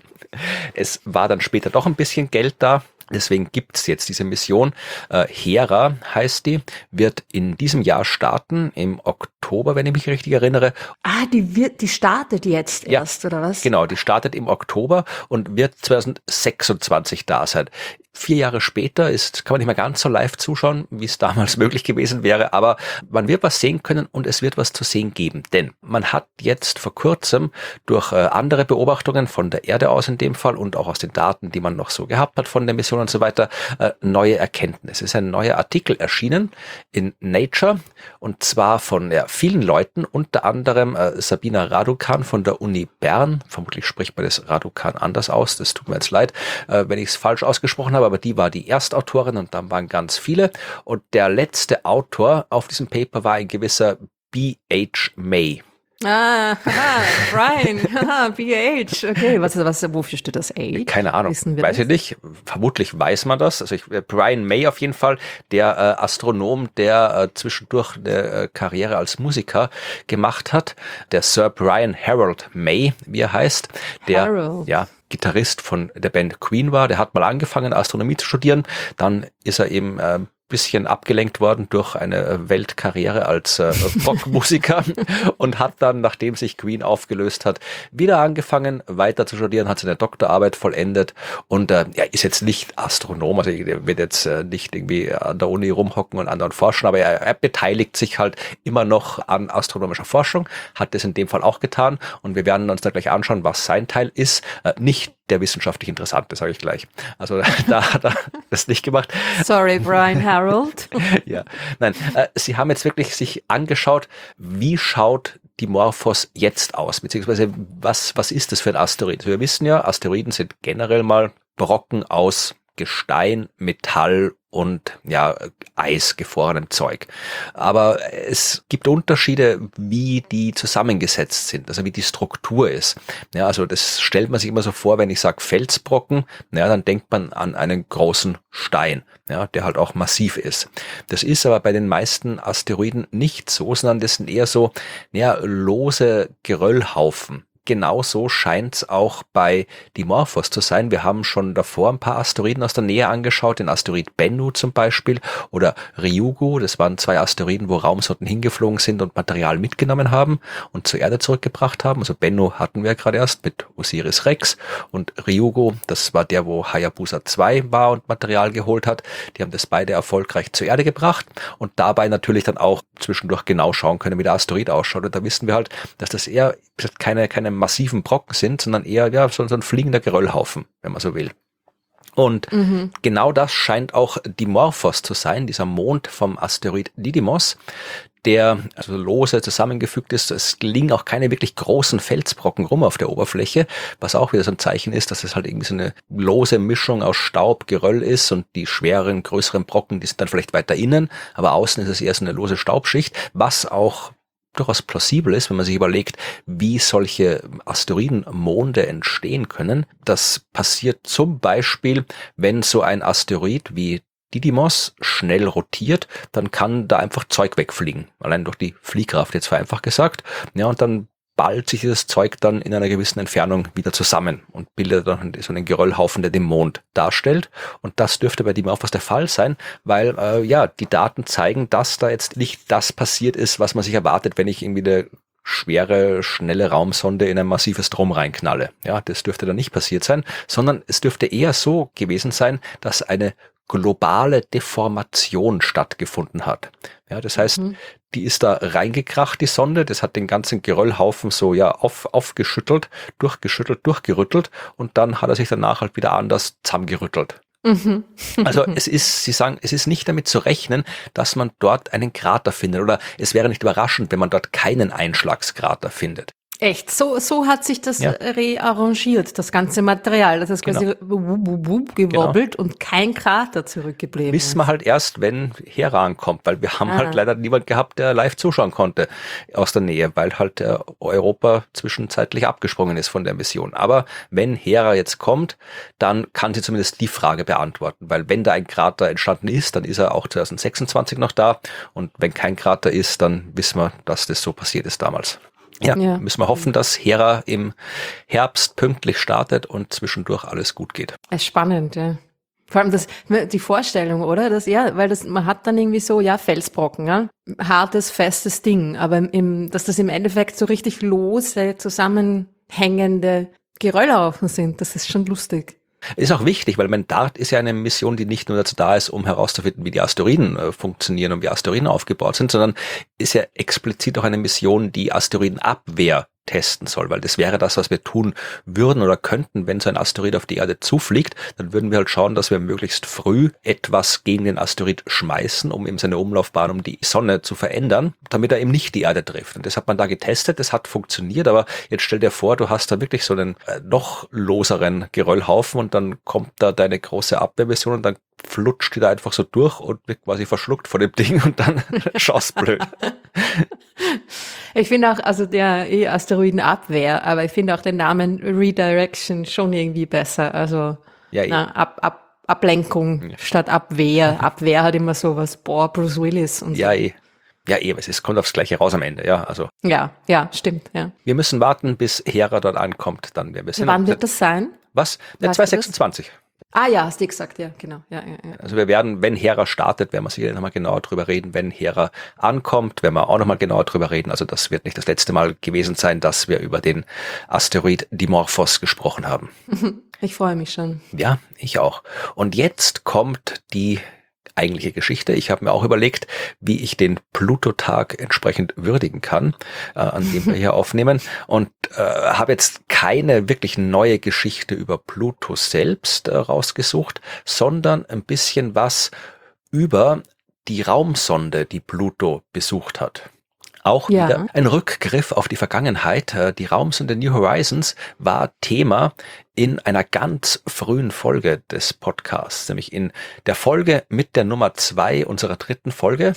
es war dann später doch ein bisschen Geld da. Deswegen gibt's jetzt diese Mission. Äh, Hera heißt die, wird in diesem Jahr starten, im Oktober, wenn ich mich richtig erinnere. Ah, die wird, die startet jetzt Ja, erst, oder was? Genau, die startet im Oktober und wird zwanzig sechsundzwanzig da sein. Vier Jahre später ist, kann man nicht mehr ganz so live zuschauen, wie es damals möglich gewesen wäre, aber man wird was sehen können und es wird was zu sehen geben. Denn man hat jetzt vor kurzem durch äh, andere Beobachtungen von der Erde aus in dem Fall und auch aus den Daten, die man noch so gehabt hat von der Mission und so weiter, äh, neue Erkenntnisse. Es ist ein neuer Artikel erschienen in Nature und zwar von ja, vielen Leuten, unter anderem äh, Sabina Raducan von der Uni Bern. Vermutlich spricht man das Raducan anders aus, das tut mir jetzt leid, äh, wenn ich es falsch ausgesprochen habe, aber die war die Erstautorin und dann waren ganz viele. Und der letzte Autor auf diesem Paper war ein gewisser B H May. Ah, haha, Brian, haha, B H, okay, was, was, wofür steht das H? Keine Ahnung, Wissen wir weiß das? ich nicht. Vermutlich weiß man das. Also ich, Brian May auf jeden Fall, der äh, Astronom, der äh, zwischendurch eine äh, Karriere als Musiker gemacht hat. Der Sir Brian Harold May, wie er heißt, der Harold. ja Gitarrist von der Band Queen war. Der hat mal angefangen, Astronomie zu studieren. Dann ist er eben äh, bisschen abgelenkt worden durch eine Weltkarriere als äh, Rockmusiker und hat dann, nachdem sich Queen aufgelöst hat, wieder angefangen, weiter zu studieren, hat seine Doktorarbeit vollendet und äh, er ist jetzt nicht Astronom, also er wird jetzt äh, nicht irgendwie an der Uni rumhocken und anderen forschen, aber er, er beteiligt sich halt immer noch an astronomischer Forschung, hat das in dem Fall auch getan und wir werden uns da gleich anschauen, was sein Teil ist. Äh, nicht der wissenschaftlich Interessante, sage ich gleich. Also da hat er das nicht gemacht. Sorry, Brian Harold. Ja, nein, äh, sie haben jetzt wirklich sich angeschaut, wie schaut Dimorphos jetzt aus, beziehungsweise was, was ist das für ein Asteroid? Wir wissen ja, Asteroiden sind generell mal Brocken aus Gestein, Metall und ja, Eis, gefrorenem Zeug. Aber es gibt Unterschiede, wie die zusammengesetzt sind, also wie die Struktur ist. Ja, also das stellt man sich immer so vor, wenn ich sage Felsbrocken, ja, dann denkt man an einen großen Stein, ja, der halt auch massiv ist. Das ist aber bei den meisten Asteroiden nicht so, sondern das sind eher so, ja, lose Geröllhaufen. Genauso scheint es auch bei Dimorphos zu sein. Wir haben schon davor ein paar Asteroiden aus der Nähe angeschaut, den Asteroid Bennu zum Beispiel oder Ryugu. Das waren zwei Asteroiden, wo Raumsonden hingeflogen sind und Material mitgenommen haben und zur Erde zurückgebracht haben. Also Bennu hatten wir gerade erst mit Osiris Rex und Ryugu, das war der, wo Hayabusa zwei war und Material geholt hat. Die haben das beide erfolgreich zur Erde gebracht und dabei natürlich dann auch zwischendurch genau schauen können, wie der Asteroid ausschaut. Und da wissen wir halt, dass das eher keine, keine massiven Brocken sind, sondern eher ja, so, so ein fliegender Geröllhaufen, wenn man so will. Und mhm. genau das scheint auch Dimorphos zu sein, dieser Mond vom Asteroid Didymos, der also lose zusammengefügt ist. Es liegen auch keine wirklich großen Felsbrocken rum auf der Oberfläche, was auch wieder so ein Zeichen ist, dass es halt irgendwie so eine lose Mischung aus Staub, Geröll ist und die schweren, größeren Brocken, die sind dann vielleicht weiter innen, aber außen ist es eher so eine lose Staubschicht, was auch durchaus plausibel ist, wenn man sich überlegt, wie solche Asteroidenmonde entstehen können. Das passiert zum Beispiel, wenn so ein Asteroid wie Didymos schnell rotiert, dann kann da einfach Zeug wegfliegen. Allein durch die Fliehkraft, jetzt vereinfacht gesagt. Ja, und dann ballt sich dieses Zeug dann in einer gewissen Entfernung wieder zusammen und bildet dann so einen Geröllhaufen, der den Mond darstellt. Und das dürfte bei Dimorphos der Fall sein, weil äh, ja die Daten zeigen, dass da jetzt nicht das passiert ist, was man sich erwartet, wenn ich irgendwie eine schwere, schnelle Raumsonde in ein massives Drum reinknalle. Ja, das dürfte dann nicht passiert sein, sondern es dürfte eher so gewesen sein, dass eine globale Deformation stattgefunden hat. Ja, das heißt, mhm. die ist da reingekracht, die Sonde, das hat den ganzen Geröllhaufen so ja auf, aufgeschüttelt, durchgeschüttelt, durchgerüttelt und dann hat er sich danach halt wieder anders zusammengerüttelt. Mhm. Also es ist, Sie sagen, es ist nicht damit zu rechnen, dass man dort einen Krater findet oder es wäre nicht überraschend, wenn man dort keinen Einschlagskrater findet. Echt, so, so hat sich das Ja. rearrangiert, das ganze Material. Das ist Genau. quasi wub, wub, wub gewobbelt und kein Krater zurückgeblieben. Wissen wir halt erst, wenn Hera ankommt, weil wir haben Ah. halt leider niemand gehabt, der live zuschauen konnte aus der Nähe, weil halt äh, Europa zwischenzeitlich abgesprungen ist von der Mission. Aber wenn Hera jetzt kommt, dann kann sie zumindest die Frage beantworten, weil wenn da ein Krater entstanden ist, dann ist er auch zwanzig sechsundzwanzig noch da, und wenn kein Krater ist, dann wissen wir, dass das so passiert ist damals. Ja, Ja. müssen wir hoffen, dass Hera im Herbst pünktlich startet und zwischendurch alles gut geht. Es ist spannend, ja. Vor allem das, die Vorstellung, oder? Das, ja, weil das, man hat dann irgendwie so, ja, Felsbrocken, ja. Hartes, festes Ding. Aber im, dass das im Endeffekt so richtig lose, zusammenhängende Geröllhaufen sind, das ist schon lustig. Ist auch wichtig, weil mein DART ist ja eine Mission, die nicht nur dazu da ist, um herauszufinden, wie die Asteroiden äh, funktionieren und wie Asteroiden aufgebaut sind, sondern ist ja explizit auch eine Mission, die Asteroidenabwehr testen soll, weil das wäre das, was wir tun würden oder könnten, wenn so ein Asteroid auf die Erde zufliegt, dann würden wir halt schauen, dass wir möglichst früh etwas gegen den Asteroid schmeißen, um eben seine Umlaufbahn um die Sonne zu verändern, damit er eben nicht die Erde trifft. Und das hat man da getestet, das hat funktioniert, aber jetzt stell dir vor, du hast da wirklich so einen äh, noch loseren Geröllhaufen und dann kommt da deine große Abwehrmission und dann flutscht die da einfach so durch und wird quasi verschluckt von dem Ding und dann schaust blöd. Ich finde auch, also der eh Asteroidenabwehr, aber ich finde auch den Namen Redirection schon irgendwie besser. Also Ja, eh. na, ab, ab, Ablenkung statt Abwehr. Abwehr hat immer sowas, boah, Bruce Willis und Ja, so. eh. Ja, eh, es kommt aufs Gleiche raus am Ende, ja, also. Ja, ja, stimmt, ja. Wir müssen warten, bis Hera dort ankommt, dann werden wir sehen. Wann wird das sein? Was? Der Weißt du das? zwanzig sechsundzwanzig. Ah ja, hast du gesagt, ja, genau. Ja, ja, ja. Also wir werden, wenn Hera startet, werden wir sicher nochmal genauer drüber reden. Wenn Hera ankommt, werden wir auch nochmal genauer drüber reden. Also das wird nicht das letzte Mal gewesen sein, dass wir über den Asteroid Dimorphos gesprochen haben. Ich freue mich schon. Ja, ich auch. Und jetzt kommt die eigentliche Geschichte. Ich habe mir auch überlegt, wie ich den Pluto-Tag entsprechend würdigen kann, äh, an dem wir hier aufnehmen, und äh, habe jetzt keine wirklich neue Geschichte über Pluto selbst äh, rausgesucht, sondern ein bisschen was über die Raumsonde, die Pluto besucht hat. Auch Ja. wieder ein Rückgriff auf die Vergangenheit. Äh, Die Raumsonde New Horizons war Thema in einer ganz frühen Folge des Podcasts, nämlich in der Folge mit der Nummer zwei unserer dritten Folge.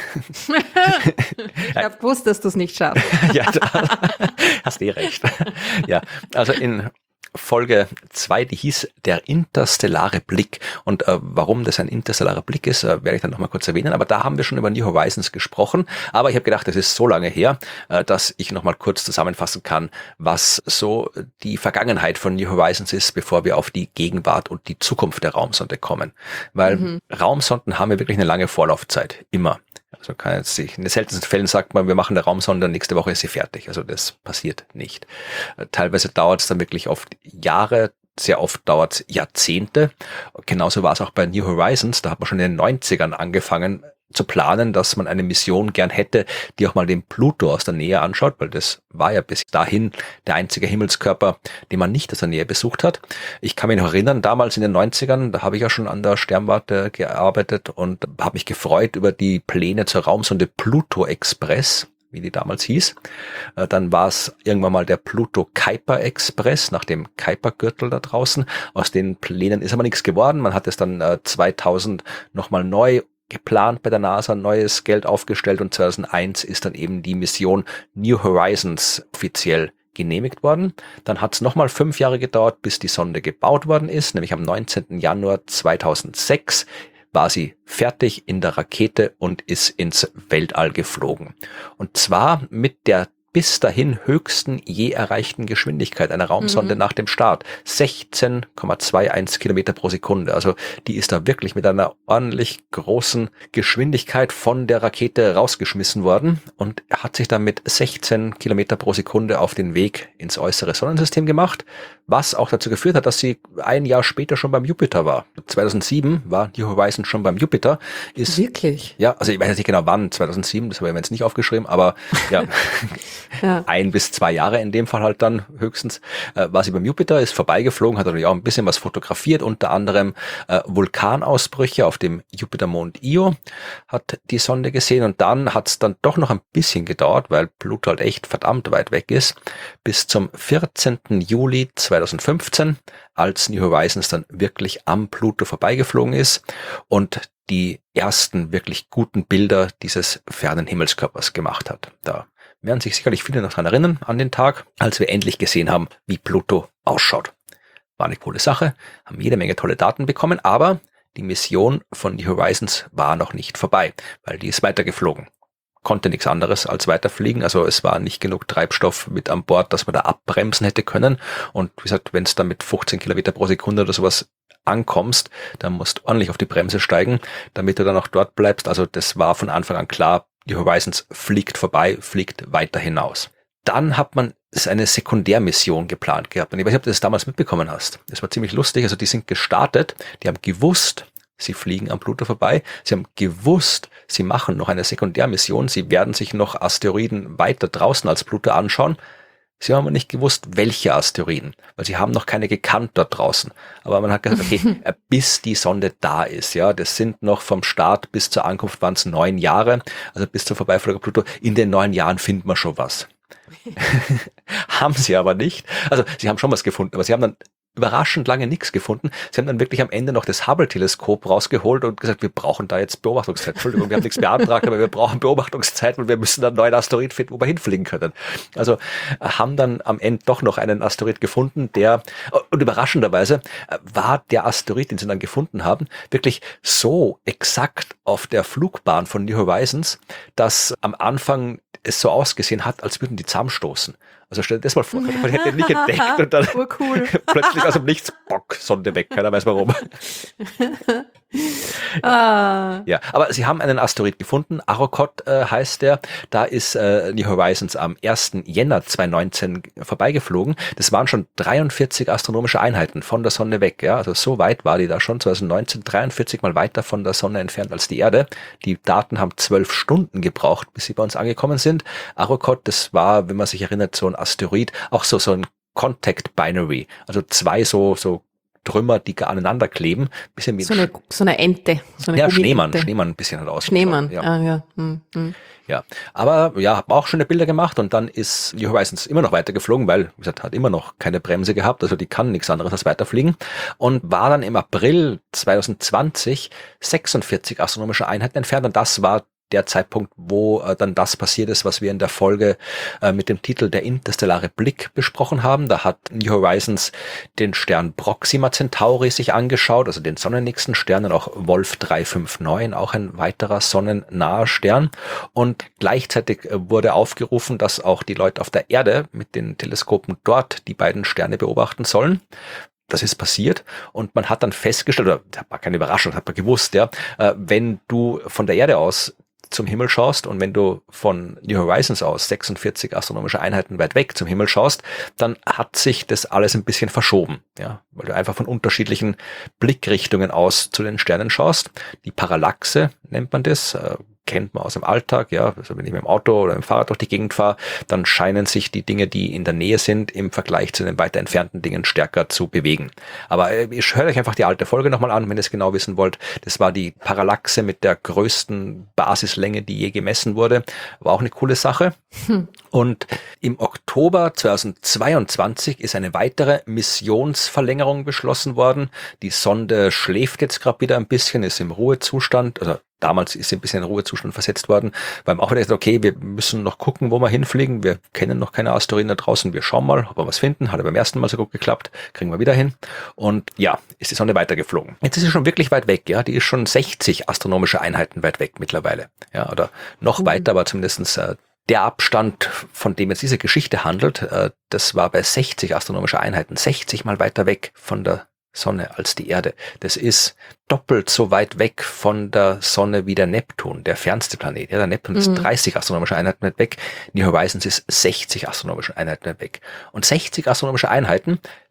Ich habe gewusst, dass du es nicht schaffst. Ja, da hast eh recht. Ja, also in Folge zwei, die hieß Der interstellare Blick. Und äh, warum das ein interstellarer Blick ist, äh, werde ich dann nochmal kurz erwähnen. Aber da haben wir schon über New Horizons gesprochen. Aber ich habe gedacht, das ist so lange her, äh, dass ich nochmal kurz zusammenfassen kann, was so die Vergangenheit von New Horizons ist, bevor wir auf die Gegenwart und die Zukunft der Raumsonde kommen. Weil Mhm. Raumsonden haben ja wirklich eine lange Vorlaufzeit. Immer. Also kann jetzt sich, in den seltensten Fällen sagt man, wir machen eine Raumsonde, nächste Woche ist sie fertig. Also das passiert nicht. Äh, Teilweise dauert es dann wirklich oft Jahre, sehr oft dauert es Jahrzehnte. Genauso war es auch bei New Horizons. Da hat man schon in den neunzigern angefangen zu planen, dass man eine Mission gern hätte, die auch mal den Pluto aus der Nähe anschaut, weil das war ja bis dahin der einzige Himmelskörper, den man nicht aus der Nähe besucht hat. Ich kann mich noch erinnern, damals in den neunzigern, da habe ich ja schon an der Sternwarte gearbeitet und habe mich gefreut über die Pläne zur Raumsonde Pluto Express, wie die damals hieß. Äh, Dann war es irgendwann mal der Pluto Kuiper Express nach dem Kuiper-Gürtel da draußen. Aus den Plänen ist aber nichts geworden. Man hat es dann äh, zweitausend nochmal neu geplant bei der NASA, neues Geld aufgestellt, und zweitausendeins ist dann eben die Mission New Horizons offiziell genehmigt worden. Dann hat es nochmal fünf Jahre gedauert, bis die Sonde gebaut worden ist, nämlich am neunzehnten Januar zweitausendsechs war sie fertig in der Rakete und ist ins Weltall geflogen. Und zwar mit der bis dahin höchsten je erreichten Geschwindigkeit einer Raumsonde Mhm. nach dem Start. sechzehn Komma einundzwanzig Kilometer pro Sekunde. Also die ist da wirklich mit einer ordentlich großen Geschwindigkeit von der Rakete rausgeschmissen worden und hat sich dann mit sechzehn Kilometer pro Sekunde auf den Weg ins äußere Sonnensystem gemacht. was auch dazu geführt hat, dass sie ein Jahr später schon beim Jupiter war. zweitausendsieben war New Horizons schon beim Jupiter. Ist, Wirklich? Ja, also ich weiß jetzt nicht genau wann, zweitausendsieben, das habe ich mir jetzt nicht aufgeschrieben, aber ja, ja. ein bis zwei Jahre in dem Fall halt dann höchstens, äh, war sie beim Jupiter, ist vorbeigeflogen, hat natürlich auch ein bisschen was fotografiert, unter anderem äh, Vulkanausbrüche auf dem Jupitermond Io hat die Sonde gesehen und dann hat es dann doch noch ein bisschen gedauert, weil Pluto halt echt verdammt weit weg ist, bis zum vierzehnten Juli zweitausendfünfzehn, als New Horizons dann wirklich am Pluto vorbeigeflogen ist und die ersten wirklich guten Bilder dieses fernen Himmelskörpers gemacht hat. Da werden sich sicherlich viele noch dran erinnern an den Tag, als wir endlich gesehen haben, wie Pluto ausschaut. War eine coole Sache, haben jede Menge tolle Daten bekommen, aber die Mission von New Horizons war noch nicht vorbei, weil die ist weitergeflogen. Konnte nichts anderes als weiterfliegen, also es war nicht genug Treibstoff mit an Bord, dass man da abbremsen hätte können. Und wie gesagt, wenn es dann mit fünfzehn Kilometer pro Sekunde oder sowas ankommst, dann musst du ordentlich auf die Bremse steigen, damit du dann auch dort bleibst. Also das war von Anfang an klar, die Horizons fliegt vorbei, fliegt weiter hinaus. Dann hat man eine Sekundärmission geplant gehabt. Und ich weiß nicht, ob du das damals mitbekommen hast. Das war ziemlich lustig. Also die sind gestartet, die haben gewusst, sie fliegen am Pluto vorbei. Sie haben gewusst, sie machen noch eine Sekundärmission. Sie werden sich noch Asteroiden weiter draußen als Pluto anschauen. Sie haben aber nicht gewusst, welche Asteroiden, weil sie haben noch keine gekannt dort draußen. Aber man hat gesagt, okay, bis die Sonde da ist, ja, das sind noch vom Start bis zur Ankunft waren es neun Jahre, also bis zur Vorbeiflug auf Pluto. In den neun Jahren finden wir schon was. Haben sie aber nicht. Also sie haben schon was gefunden, aber sie haben dann überraschend lange nichts gefunden. Sie haben dann wirklich am Ende noch das Hubble-Teleskop rausgeholt und gesagt, wir brauchen da jetzt Beobachtungszeit. Entschuldigung, wir haben nichts beantragt, aber wir brauchen Beobachtungszeit und wir müssen dann einen neuen Asteroid finden, wo wir hinfliegen können. Also haben dann am Ende doch noch einen Asteroid gefunden, der, und überraschenderweise war der Asteroid, den sie dann gefunden haben, wirklich so exakt auf der Flugbahn von New Horizons, dass am Anfang es so ausgesehen hat, als würden die zusammenstoßen. Also stell dir das mal vor, man hätte den nicht entdeckt und dann Urcool. plötzlich aus dem Nichts, bock, Sonde weg, keiner weiß warum. Ah. Ja, aber sie haben einen Asteroid gefunden, Arrokoth äh, heißt der, da ist äh, New Horizons am ersten Jänner zweitausendneunzehn vorbeigeflogen. Das waren schon dreiundvierzig astronomische Einheiten von der Sonne weg, ja, also so weit war die da schon, zweitausendneunzehn, dreiundvierzig mal weiter von der Sonne entfernt als die Erde. Die Daten haben zwölf Stunden gebraucht, bis sie bei uns angekommen sind. Arrokoth, das war, wenn man sich erinnert, so ein Asteroid, auch so so ein Contact Binary, also zwei so so Trümmer, die aneinander kleben. Bisschen wie so, eine, so eine Ente. So eine ja, Schneemann, Ente. Schneemann ein bisschen halt aus. Schneemann, ja. Ah, ja. Hm, hm. Ja, aber ja, habe auch schöne Bilder gemacht und dann ist New Horizons immer noch weiter geflogen, weil, wie gesagt, hat immer noch keine Bremse gehabt, also die kann nichts anderes als weiterfliegen und war dann im April zweitausendzwanzig sechsundvierzig astronomische Einheiten entfernt und das war der Zeitpunkt, wo äh, dann das passiert ist, was wir in der Folge äh, mit dem Titel Der interstellare Blick besprochen haben. Da hat New Horizons den Stern Proxima Centauri sich angeschaut, also den sonnennächsten Stern, und auch Wolf drei fünf neun, auch ein weiterer sonnennaher Stern. Und gleichzeitig äh, wurde aufgerufen, dass auch die Leute auf der Erde mit den Teleskopen dort die beiden Sterne beobachten sollen. Das ist passiert und man hat dann festgestellt, oder das war keine Überraschung, das hat man gewusst, ja, äh, wenn du von der Erde aus zum Himmel schaust und wenn du von New Horizons aus sechsundvierzig astronomische Einheiten weit weg zum Himmel schaust, dann hat sich das alles ein bisschen verschoben, ja, weil du einfach von unterschiedlichen Blickrichtungen aus zu den Sternen schaust. Die Parallaxe nennt man das, äh, kennt man aus dem Alltag, ja, also wenn ich mit dem Auto oder mit dem Fahrrad durch die Gegend fahre, dann scheinen sich die Dinge, die in der Nähe sind, im Vergleich zu den weiter entfernten Dingen stärker zu bewegen. Aber äh, ich höre euch einfach die alte Folge nochmal an, wenn ihr es genau wissen wollt. Das war die Parallaxe mit der größten Basislänge, die je gemessen wurde. War auch eine coole Sache. Hm. Und im Oktober zweitausendzweiundzwanzig ist eine weitere Missionsverlängerung beschlossen worden. Die Sonde schläft jetzt gerade wieder ein bisschen, ist im Ruhezustand, also damals ist sie ein bisschen in Ruhezustand versetzt worden, weil man auch wieder gesagt, okay, wir müssen noch gucken, wo wir hinfliegen. Wir kennen noch keine Asteroiden da draußen. Wir schauen mal, ob wir was finden. Hat ja beim ersten Mal so gut geklappt. Kriegen wir wieder hin. Und ja, ist die Sonde weitergeflogen. Jetzt ist sie schon wirklich weit weg. Ja, die ist schon sechzig astronomische Einheiten weit weg mittlerweile. Ja, oder noch mhm. weiter, aber zumindestens äh, der Abstand, von dem jetzt diese Geschichte handelt, äh, das war bei sechzig astronomische Einheiten. sechzig mal weiter weg von der Sonne als die Erde. Das ist doppelt so weit weg von der Sonne wie der Neptun, der fernste Planet. Ja, der Neptun mhm. ist dreißig astronomische Einheiten weit weg. New Horizons ist sechzig astronomische Einheiten weit weg. Und sechzig astronomische Einheiten,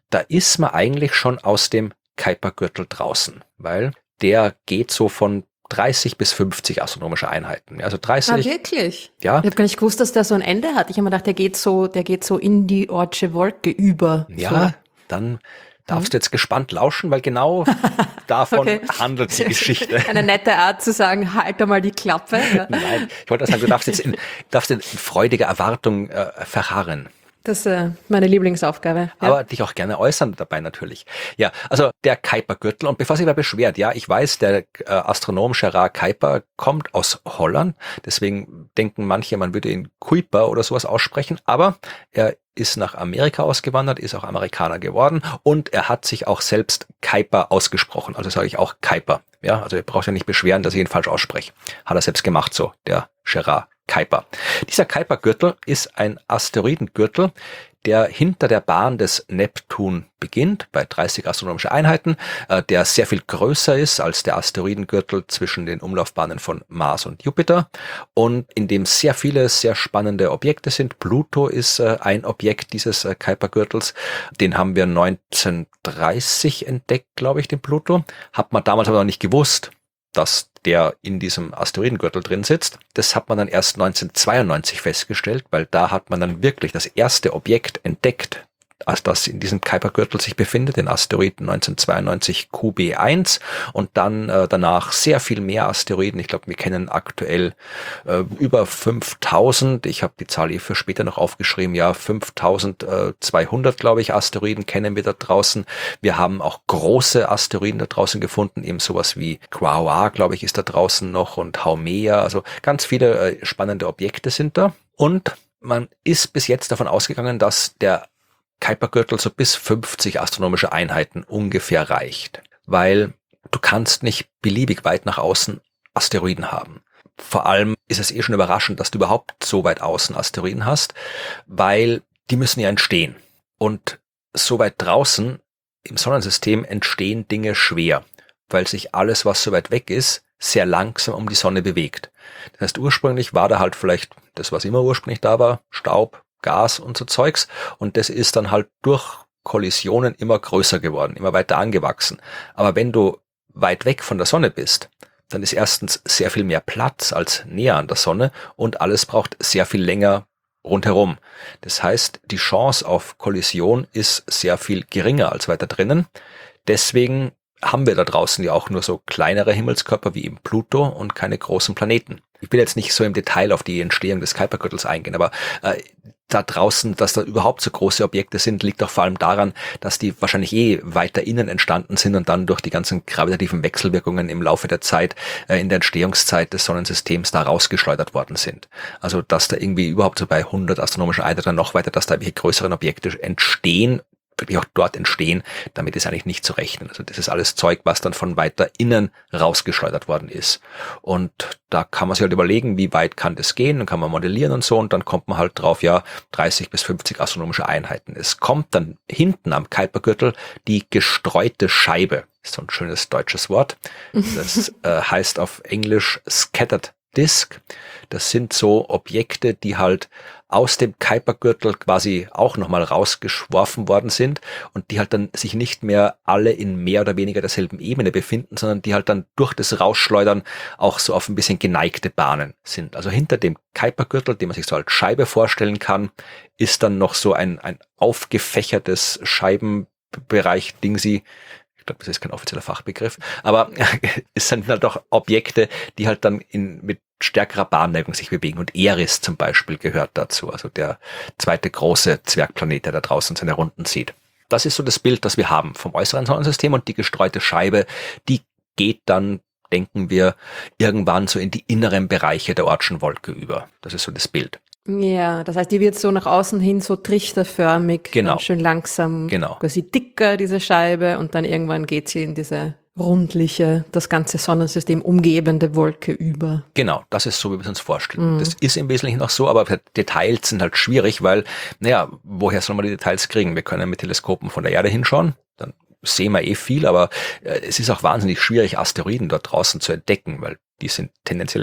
da ist man eigentlich schon aus dem Kuipergürtel draußen, weil der geht so von dreißig bis fünfzig astronomische Einheiten. Also dreißig. Ah, wirklich? Ja. Ich habe gar nicht gewusst, dass der so ein Ende hat. Ich habe mir gedacht, der geht so, der geht so in die Oortsche Wolke über. Ja, so. Dann darfst du jetzt gespannt lauschen, weil genau davon Okay. handelt die Geschichte. Eine nette Art zu sagen, halt mal die Klappe. Ja. Nein, ich wollte sagen, du darfst jetzt in, darfst in freudiger Erwartung äh, verharren. Das ist äh, meine Lieblingsaufgabe. Ja. Aber dich auch gerne äußern dabei natürlich. Ja, also der Kuipergürtel. Und bevor sich wer beschwert, ja, ich weiß, der äh, Astronom Gerard Kuiper kommt aus Holland. Deswegen denken manche, man würde ihn Kuiper oder sowas aussprechen. Aber er ist nach Amerika ausgewandert, ist auch Amerikaner geworden. Und er hat sich auch selbst Kuiper ausgesprochen. Also sage ich auch Kuiper. Ja, also ihr braucht ja nicht beschweren, dass ich ihn falsch ausspreche. Hat er selbst gemacht so, der Gerard Kuiper. Dieser Kuipergürtel ist ein Asteroidengürtel, der hinter der Bahn des Neptun beginnt, bei dreißig astronomische Einheiten, äh, der sehr viel größer ist als der Asteroidengürtel zwischen den Umlaufbahnen von Mars und Jupiter und in dem sehr viele, sehr spannende Objekte sind. Pluto ist äh, ein Objekt dieses äh, Kuipergürtels. Den haben wir neunzehnhundertdreißig entdeckt, glaube ich, den Pluto. Hat man damals aber noch nicht gewusst, dass der in diesem Asteroidengürtel drin sitzt. Das hat man dann erst neunzehnhundertzweiundneunzig festgestellt, weil da hat man dann wirklich das erste Objekt entdeckt, als das in diesem Kuipergürtel sich befindet, den Asteroiden neunzehnhundertzweiundneunzig Q B eins und dann äh, danach sehr viel mehr Asteroiden. Ich glaube, wir kennen aktuell äh, über fünftausend. Ich habe die Zahl hier für später noch aufgeschrieben. Ja, fünftausendzweihundert, glaube ich, Asteroiden kennen wir da draußen. Wir haben auch große Asteroiden da draußen gefunden, eben sowas wie Quaoar, glaube ich, ist da draußen noch und Haumea. Also ganz viele äh, spannende Objekte sind da. Und man ist bis jetzt davon ausgegangen, dass der Kuipergürtel so bis fünfzig astronomische Einheiten ungefähr reicht, weil du kannst nicht beliebig weit nach außen Asteroiden haben. Vor allem ist es eh schon überraschend, dass du überhaupt so weit außen Asteroiden hast, weil die müssen ja entstehen. Und so weit draußen im Sonnensystem entstehen Dinge schwer, weil sich alles, was so weit weg ist, sehr langsam um die Sonne bewegt. Das heißt, ursprünglich war da halt vielleicht das, was immer ursprünglich da war, Staub, Gas und so Zeugs und das ist dann halt durch Kollisionen immer größer geworden, immer weiter angewachsen. Aber wenn du weit weg von der Sonne bist, dann ist erstens sehr viel mehr Platz als näher an der Sonne und alles braucht sehr viel länger rundherum. Das heißt, die Chance auf Kollision ist sehr viel geringer als weiter drinnen. Deswegen haben wir da draußen ja auch nur so kleinere Himmelskörper wie eben Pluto und keine großen Planeten. Ich will jetzt nicht so im Detail auf die Entstehung des Kuipergürtels eingehen, aber äh, da draußen, dass da überhaupt so große Objekte sind, liegt auch vor allem daran, dass die wahrscheinlich eh weiter innen entstanden sind und dann durch die ganzen gravitativen Wechselwirkungen im Laufe der Zeit, äh, in der Entstehungszeit des Sonnensystems da rausgeschleudert worden sind. Also dass da irgendwie überhaupt so bei hundert astronomischen Einheiten noch weiter, dass da irgendwelche größeren Objekte entstehen, wirklich auch dort entstehen, damit ist eigentlich nicht zu rechnen. Also das ist alles Zeug, was dann von weiter innen rausgeschleudert worden ist. Und da kann man sich halt überlegen, wie weit kann das gehen, dann kann man modellieren und so und dann kommt man halt drauf, ja, dreißig bis fünfzig astronomische Einheiten. Es kommt dann hinten am Kuipergürtel die gestreute Scheibe. Ist so ein schönes deutsches Wort. Das äh, heißt auf Englisch Scattered Disk. Das sind so Objekte, die halt aus dem Kuipergürtel quasi auch nochmal rausgeworfen worden sind und die halt dann sich nicht mehr alle in mehr oder weniger derselben Ebene befinden, sondern die halt dann durch das Rausschleudern auch so auf ein bisschen geneigte Bahnen sind. Also hinter dem Kuipergürtel, den man sich so als Scheibe vorstellen kann, ist dann noch so ein, ein aufgefächertes Scheibenbereich Dingsy. Ich glaube, das ist kein offizieller Fachbegriff, aber es sind halt doch Objekte, die halt dann in, mit stärkerer Bahnneigung sich bewegen und Eris zum Beispiel gehört dazu, also der zweite große Zwergplanet, der da draußen seine Runden zieht. Das ist so das Bild, das wir haben vom äußeren Sonnensystem und die gestreute Scheibe, die geht dann, denken wir, irgendwann so in die inneren Bereiche der Oortschen Wolke über. Das ist so das Bild. Ja, das heißt, die wird so nach außen hin so trichterförmig, genau. Ganz schön langsam, genau. quasi dicker, diese Scheibe, und dann irgendwann geht sie in diese rundliche, das ganze Sonnensystem umgebende Wolke über. Genau, das ist so, wie wir es uns vorstellen. Mhm. Das ist im Wesentlichen auch so, aber Details sind halt schwierig, weil, naja, woher soll man die Details kriegen? Wir können mit Teleskopen von der Erde hinschauen, dann sehen wir eh viel, aber äh, es ist auch wahnsinnig schwierig, Asteroiden dort draußen zu entdecken, weil die sind tendenziell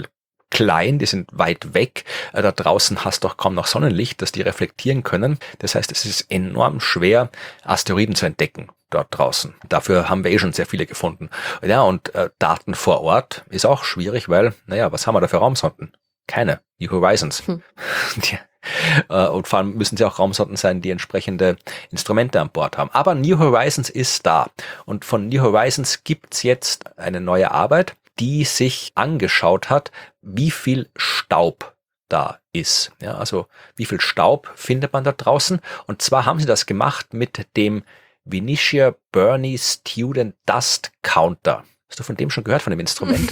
klein, die sind weit weg. Äh, da draußen hast du auch kaum noch Sonnenlicht, das die reflektieren können. Das heißt, es ist enorm schwer, Asteroiden zu entdecken dort draußen. Dafür haben wir eh schon sehr viele gefunden. Ja, und äh, Daten vor Ort ist auch schwierig, weil, naja, was haben wir da für Raumsonden? Keine. New Horizons. Hm. Die, äh, und vor allem müssen sie auch Raumsonden sein, die entsprechende Instrumente an Bord haben. Aber New Horizons ist da. Und von New Horizons gibt's jetzt eine neue Arbeit, die sich angeschaut hat, wie viel Staub da ist. Ja, also wie viel Staub findet man da draußen? Und zwar haben sie das gemacht mit dem Venetia Burney Student Dust Counter. Hast du von dem schon gehört, von dem Instrument?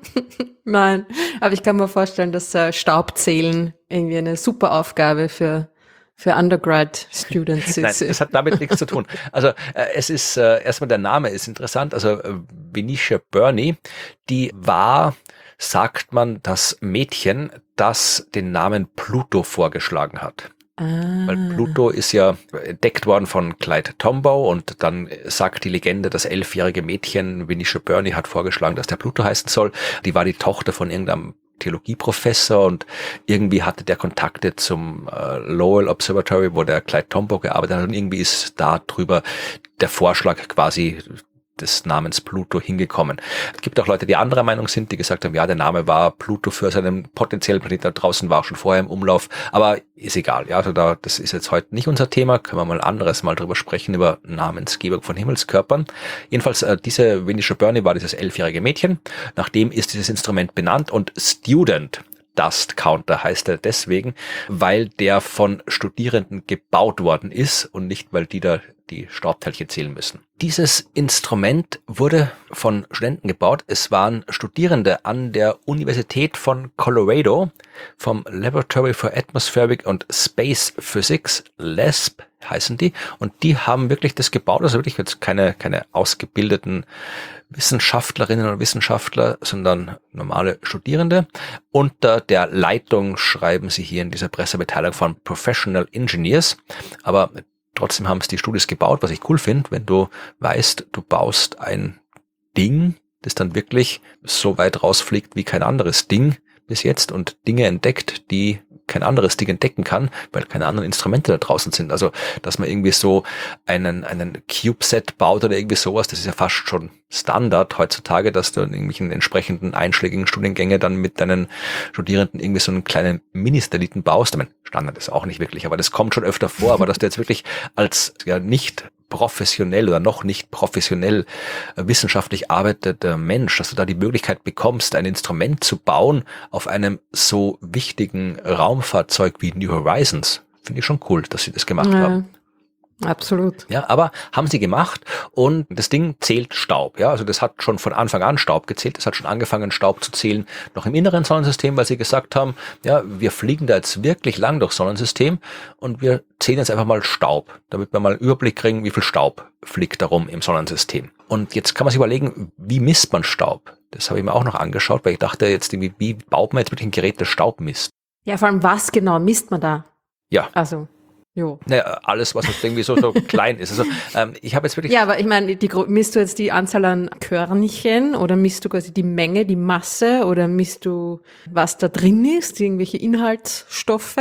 Nein, aber ich kann mir vorstellen, dass äh, Staubzählen irgendwie eine super Aufgabe für für Undergrad-Students ist. Nein, das hat damit nichts zu tun. Also äh, es ist, äh, erstmal der Name ist interessant, also äh, Venetia Burney, die war, sagt man, das Mädchen, das den Namen Pluto vorgeschlagen hat. Ah. Weil Pluto ist ja entdeckt worden von Clyde Tombaugh und dann sagt die Legende, das elfjährige Mädchen Venetia Burney hat vorgeschlagen, dass der Pluto heißen soll. Die war die Tochter von irgendeinem Theologieprofessor und irgendwie hatte der Kontakte zum äh, Lowell Observatory, wo der Clyde Tombaugh gearbeitet hat und irgendwie ist da drüber der Vorschlag quasi des Namens Pluto hingekommen. Es gibt auch Leute, die anderer Meinung sind, die gesagt haben, ja, der Name war Pluto für seinen potenziellen Planeten da draußen, war auch schon vorher im Umlauf, aber ist egal. Ja, also da, das ist jetzt heute nicht unser Thema, können wir mal anderes mal drüber sprechen, über Namensgebung von Himmelskörpern. Jedenfalls, äh, diese Venetia Burney war dieses elfjährige Mädchen, nach dem ist dieses Instrument benannt und Student Dust Counter heißt er deswegen, weil der von Studierenden gebaut worden ist und nicht, weil die da die Staubteilchen zählen müssen. Dieses Instrument wurde von Studenten gebaut. Es waren Studierende an der Universität von Colorado vom Laboratory for Atmospheric and Space Physics, L A S P heißen die, und die haben wirklich das gebaut, also wirklich jetzt keine keine ausgebildeten Wissenschaftlerinnen und Wissenschaftler, sondern normale Studierende. Unter der Leitung schreiben sie hier in dieser Pressemitteilung von Professional Engineers, aber trotzdem haben es die Studis gebaut, was ich cool finde, wenn du weißt, du baust ein Ding, das dann wirklich so weit rausfliegt wie kein anderes Ding bis jetzt und Dinge entdeckt, die kein anderes Ding entdecken kann, weil keine anderen Instrumente da draußen sind. Also, dass man irgendwie so einen einen CubeSat baut oder irgendwie sowas, das ist ja fast schon Standard heutzutage, dass du in irgendwelchen entsprechenden einschlägigen Studiengänge dann mit deinen Studierenden irgendwie so einen kleinen Mini-Satelliten baust. Ich meine, Standard ist auch nicht wirklich, aber das kommt schon öfter vor, aber dass du jetzt wirklich als ja nicht professionell oder noch nicht professionell äh, wissenschaftlich arbeitender Mensch, dass du da die Möglichkeit bekommst, ein Instrument zu bauen auf einem so wichtigen Raumfahrzeug wie New Horizons. Finde ich schon cool, dass sie das gemacht ja. haben. Absolut. Ja, aber haben sie gemacht und das Ding zählt Staub. Ja, also das hat schon von Anfang an Staub gezählt. Das hat schon angefangen, Staub zu zählen, noch im inneren Sonnensystem, weil sie gesagt haben, ja, wir fliegen da jetzt wirklich lang durchs Sonnensystem und wir zählen jetzt einfach mal Staub, damit wir mal einen Überblick kriegen, wie viel Staub fliegt da rum im Sonnensystem. Und jetzt kann man sich überlegen, wie misst man Staub? Das habe ich mir auch noch angeschaut, weil ich dachte jetzt, wie, wie baut man jetzt wirklich ein Gerät, das Staub misst? Ja, vor allem, was genau misst man da? Ja. Also... Jo. Naja, alles, was jetzt irgendwie so, so klein ist. Also ähm, ich habe jetzt wirklich... Ja, aber ich meine, die, misst du jetzt die Anzahl an Körnchen oder misst du quasi die Menge, die Masse oder misst du, was da drin ist, irgendwelche Inhaltsstoffe?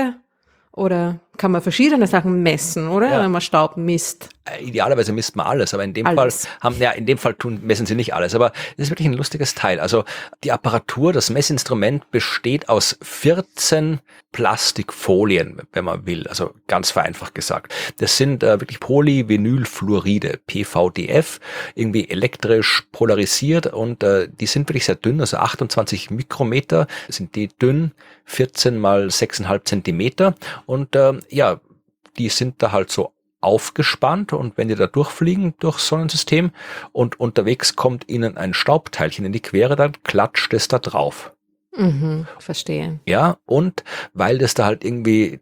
Oder kann man verschiedene Sachen messen, oder? Ja. Wenn man Staub misst. Idealerweise misst man alles, aber in dem alles. Fall haben, ja, in dem Fall tun, messen sie nicht alles, aber es ist wirklich ein lustiges Teil. Also die Apparatur, das Messinstrument besteht aus vierzehn Plastikfolien, wenn man will, also ganz vereinfacht gesagt. Das sind äh, wirklich Polyvinylfluoride, P V D F, irgendwie elektrisch polarisiert und äh, die sind wirklich sehr dünn, also achtundzwanzig Mikrometer sind die dünn, vierzehn mal sechs Komma fünf Zentimeter und äh, ja, die sind da halt so aufgespannt und wenn die da durchfliegen durchs Sonnensystem und unterwegs kommt ihnen ein Staubteilchen in die Quere, dann klatscht es da drauf. Mhm, verstehe. Ja, und weil das da halt irgendwie,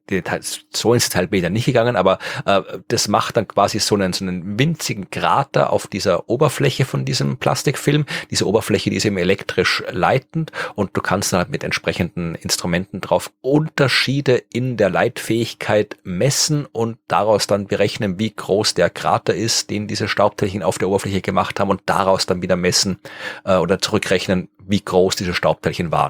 so ins Detail bin ich da nicht gegangen, aber äh, das macht dann quasi so einen, so einen winzigen Krater auf dieser Oberfläche von diesem Plastikfilm. Diese Oberfläche, die ist eben elektrisch leitend und du kannst dann halt mit entsprechenden Instrumenten drauf Unterschiede in der Leitfähigkeit messen und daraus dann berechnen, wie groß der Krater ist, den diese Staubteilchen auf der Oberfläche gemacht haben und daraus dann wieder messen äh, oder zurückrechnen, wie groß diese Staubteilchen waren.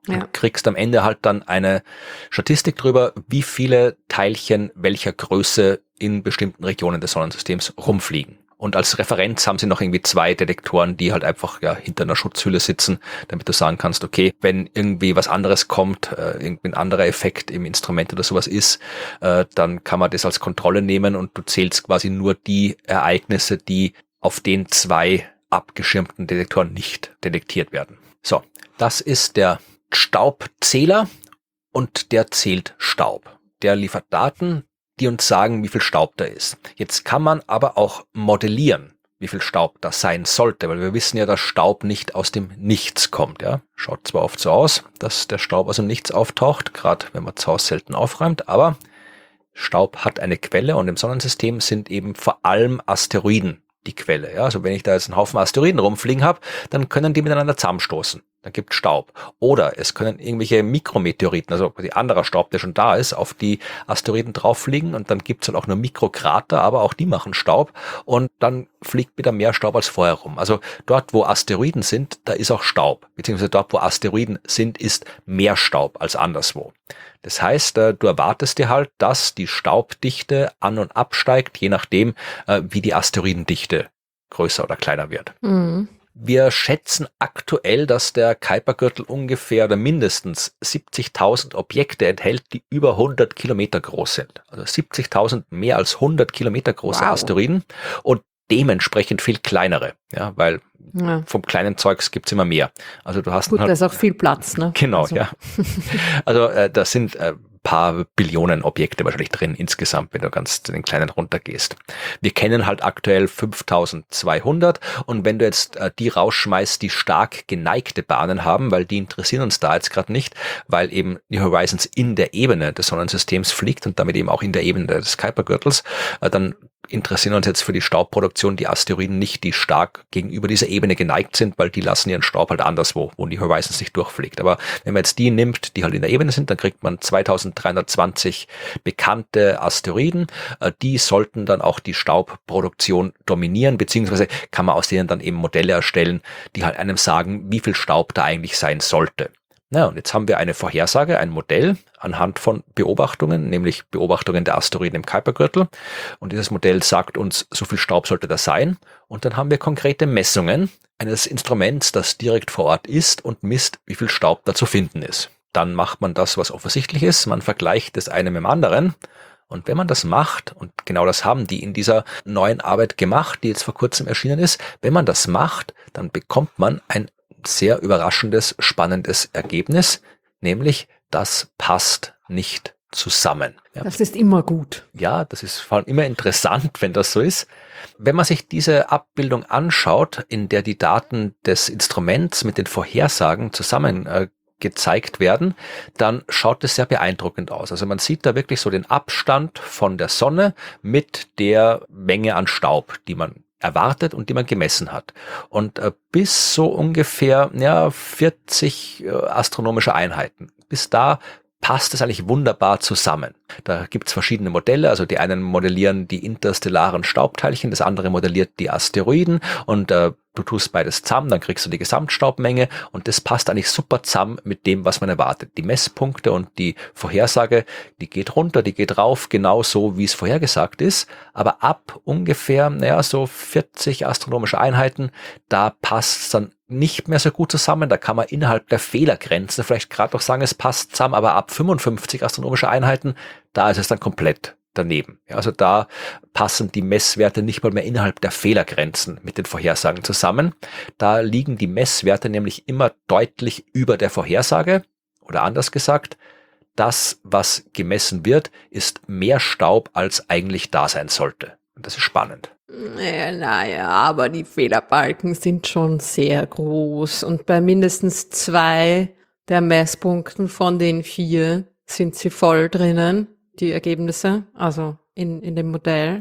Ja. Du kriegst am Ende halt dann eine Statistik drüber, wie viele Teilchen welcher Größe in bestimmten Regionen des Sonnensystems rumfliegen. Und als Referenz haben sie noch irgendwie zwei Detektoren, die halt einfach ja hinter einer Schutzhülle sitzen, damit du sagen kannst, okay, wenn irgendwie was anderes kommt, äh, irgendwie ein anderer Effekt im Instrument oder sowas ist, äh, dann kann man das als Kontrolle nehmen und du zählst quasi nur die Ereignisse, die auf den zwei abgeschirmten Detektoren nicht detektiert werden. So, das ist der Staubzähler und der zählt Staub. Der liefert Daten, die uns sagen, wie viel Staub da ist. Jetzt kann man aber auch modellieren, wie viel Staub das sein sollte, weil wir wissen ja, dass Staub nicht aus dem Nichts kommt. Ja, schaut zwar oft so aus, dass der Staub aus dem Nichts auftaucht, gerade wenn man zu Hause selten aufräumt, aber Staub hat eine Quelle und im Sonnensystem sind eben vor allem Asteroiden die Quelle. Ja, also wenn ich da jetzt einen Haufen Asteroiden rumfliegen habe, dann können die miteinander zusammenstoßen. Dann gibt es Staub. Oder es können irgendwelche Mikrometeoriten, also quasi anderer Staub, der schon da ist, auf die Asteroiden drauffliegen und dann gibt es halt auch nur Mikrokrater, aber auch die machen Staub und dann fliegt wieder mehr Staub als vorher rum. Also dort, wo Asteroiden sind, da ist auch Staub. Beziehungsweise dort, wo Asteroiden sind, ist mehr Staub als anderswo. Das heißt, du erwartest dir halt, dass die Staubdichte an- und absteigt, je nachdem, wie die Asteroidendichte größer oder kleiner wird. Mhm. Wir schätzen aktuell, dass der Kuipergürtel ungefähr oder mindestens siebzigtausend Objekte enthält, die über hundert Kilometer groß sind. Also siebzigtausend mehr als hundert Kilometer große Wow. Asteroiden und dementsprechend viel kleinere, ja, weil Ja. vom kleinen Zeugs gibt's immer mehr. Also du hast Gut, halt, da ist auch viel Platz, ne? genau, Also. ja. Also äh, da sind äh, paar Billionen Objekte wahrscheinlich drin insgesamt, wenn du ganz zu den kleinen runtergehst. Wir kennen halt aktuell fünftausendzweihundert und wenn du jetzt äh, die rausschmeißt, die stark geneigte Bahnen haben, weil die interessieren uns da jetzt gerade nicht, weil eben die Horizons in der Ebene des Sonnensystems fliegt und damit eben auch in der Ebene des Kuipergürtels, äh, dann interessieren uns jetzt für die Staubproduktion die Asteroiden nicht, die stark gegenüber dieser Ebene geneigt sind, weil die lassen ihren Staub halt anderswo, wo die Horizons nicht durchfliegt. Aber wenn man jetzt die nimmt, die halt in der Ebene sind, dann kriegt man zweitausenddreihundertzwanzig bekannte Asteroiden. Die sollten dann auch die Staubproduktion dominieren, beziehungsweise kann man aus denen dann eben Modelle erstellen, die halt einem sagen, wie viel Staub da eigentlich sein sollte. Na, und jetzt haben wir eine Vorhersage, ein Modell anhand von Beobachtungen, nämlich Beobachtungen der Asteroiden im Kuipergürtel. Und dieses Modell sagt uns, so viel Staub sollte das sein. Und dann haben wir konkrete Messungen eines Instruments, das direkt vor Ort ist und misst, wie viel Staub da zu finden ist. Dann macht man das, was offensichtlich ist. Man vergleicht das eine mit dem anderen. Und wenn man das macht, und genau das haben die in dieser neuen Arbeit gemacht, die jetzt vor kurzem erschienen ist, wenn man das macht, dann bekommt man ein sehr überraschendes, spannendes Ergebnis, nämlich das passt nicht zusammen. Ja. Das ist immer gut. Ja, das ist vor allem immer interessant, wenn das so ist. Wenn man sich diese Abbildung anschaut, in der die Daten des Instruments mit den Vorhersagen zusammen äh, gezeigt werden, dann schaut es sehr beeindruckend aus. Also man sieht da wirklich so den Abstand von der Sonne mit der Menge an Staub, die man erwartet und die man gemessen hat. Und äh, bis so ungefähr ja, vierzig äh, astronomische Einheiten, bis da passt es eigentlich wunderbar zusammen. Da gibt es verschiedene Modelle, also die einen modellieren die interstellaren Staubteilchen, das andere modelliert die Asteroiden und äh, du tust beides zusammen, dann kriegst du die Gesamtstaubmenge und das passt eigentlich super zusammen mit dem, was man erwartet. Die Messpunkte und die Vorhersage, die geht runter, die geht rauf, genau so, wie es vorhergesagt ist, aber ab ungefähr, naja, so vierzig astronomische Einheiten, da passt es dann nicht mehr so gut zusammen, da kann man innerhalb der Fehlergrenzen vielleicht gerade noch sagen, es passt zusammen, aber ab fünfundfünfzig astronomische Einheiten, da ist es dann komplett daneben. Ja, also da passen die Messwerte nicht mal mehr innerhalb der Fehlergrenzen mit den Vorhersagen zusammen. Da liegen die Messwerte nämlich immer deutlich über der Vorhersage oder anders gesagt, das, was gemessen wird, ist mehr Staub, als eigentlich da sein sollte. Und das ist spannend. Naja, naja, aber die Fehlerbalken sind schon sehr groß und bei mindestens zwei der Messpunkten von den vier sind sie voll drinnen, die Ergebnisse, also in, in dem Modell.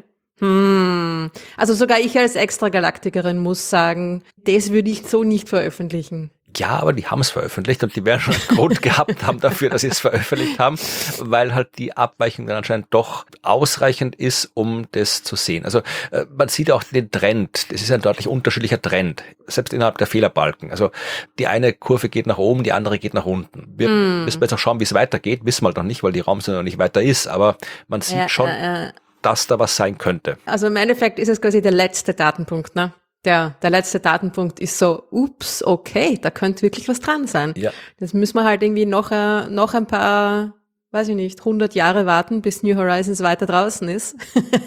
Hm. Also sogar ich als Extragalaktikerin muss sagen, das würde ich so nicht veröffentlichen. Ja, aber die haben es veröffentlicht und die werden schon einen Grund gehabt haben dafür, dass sie es veröffentlicht haben, weil halt die Abweichung dann anscheinend doch ausreichend ist, um das zu sehen. Also äh, man sieht auch den Trend, das ist ein deutlich unterschiedlicher Trend, selbst innerhalb der Fehlerbalken. Also die eine Kurve geht nach oben, die andere geht nach unten. Wir mm. müssen jetzt noch schauen, wie es weitergeht, wissen wir halt noch nicht, weil die Raumsonde noch nicht weiter ist, aber man sieht ja, schon, äh, äh. dass da was sein könnte. Also im Endeffekt ist es quasi der letzte Datenpunkt, ne? Der, der letzte Datenpunkt ist so, ups, okay, da könnte wirklich was dran sein. Ja. Das müssen wir halt irgendwie noch, äh, noch ein paar, weiß ich nicht, hundert Jahre warten, bis New Horizons weiter draußen ist.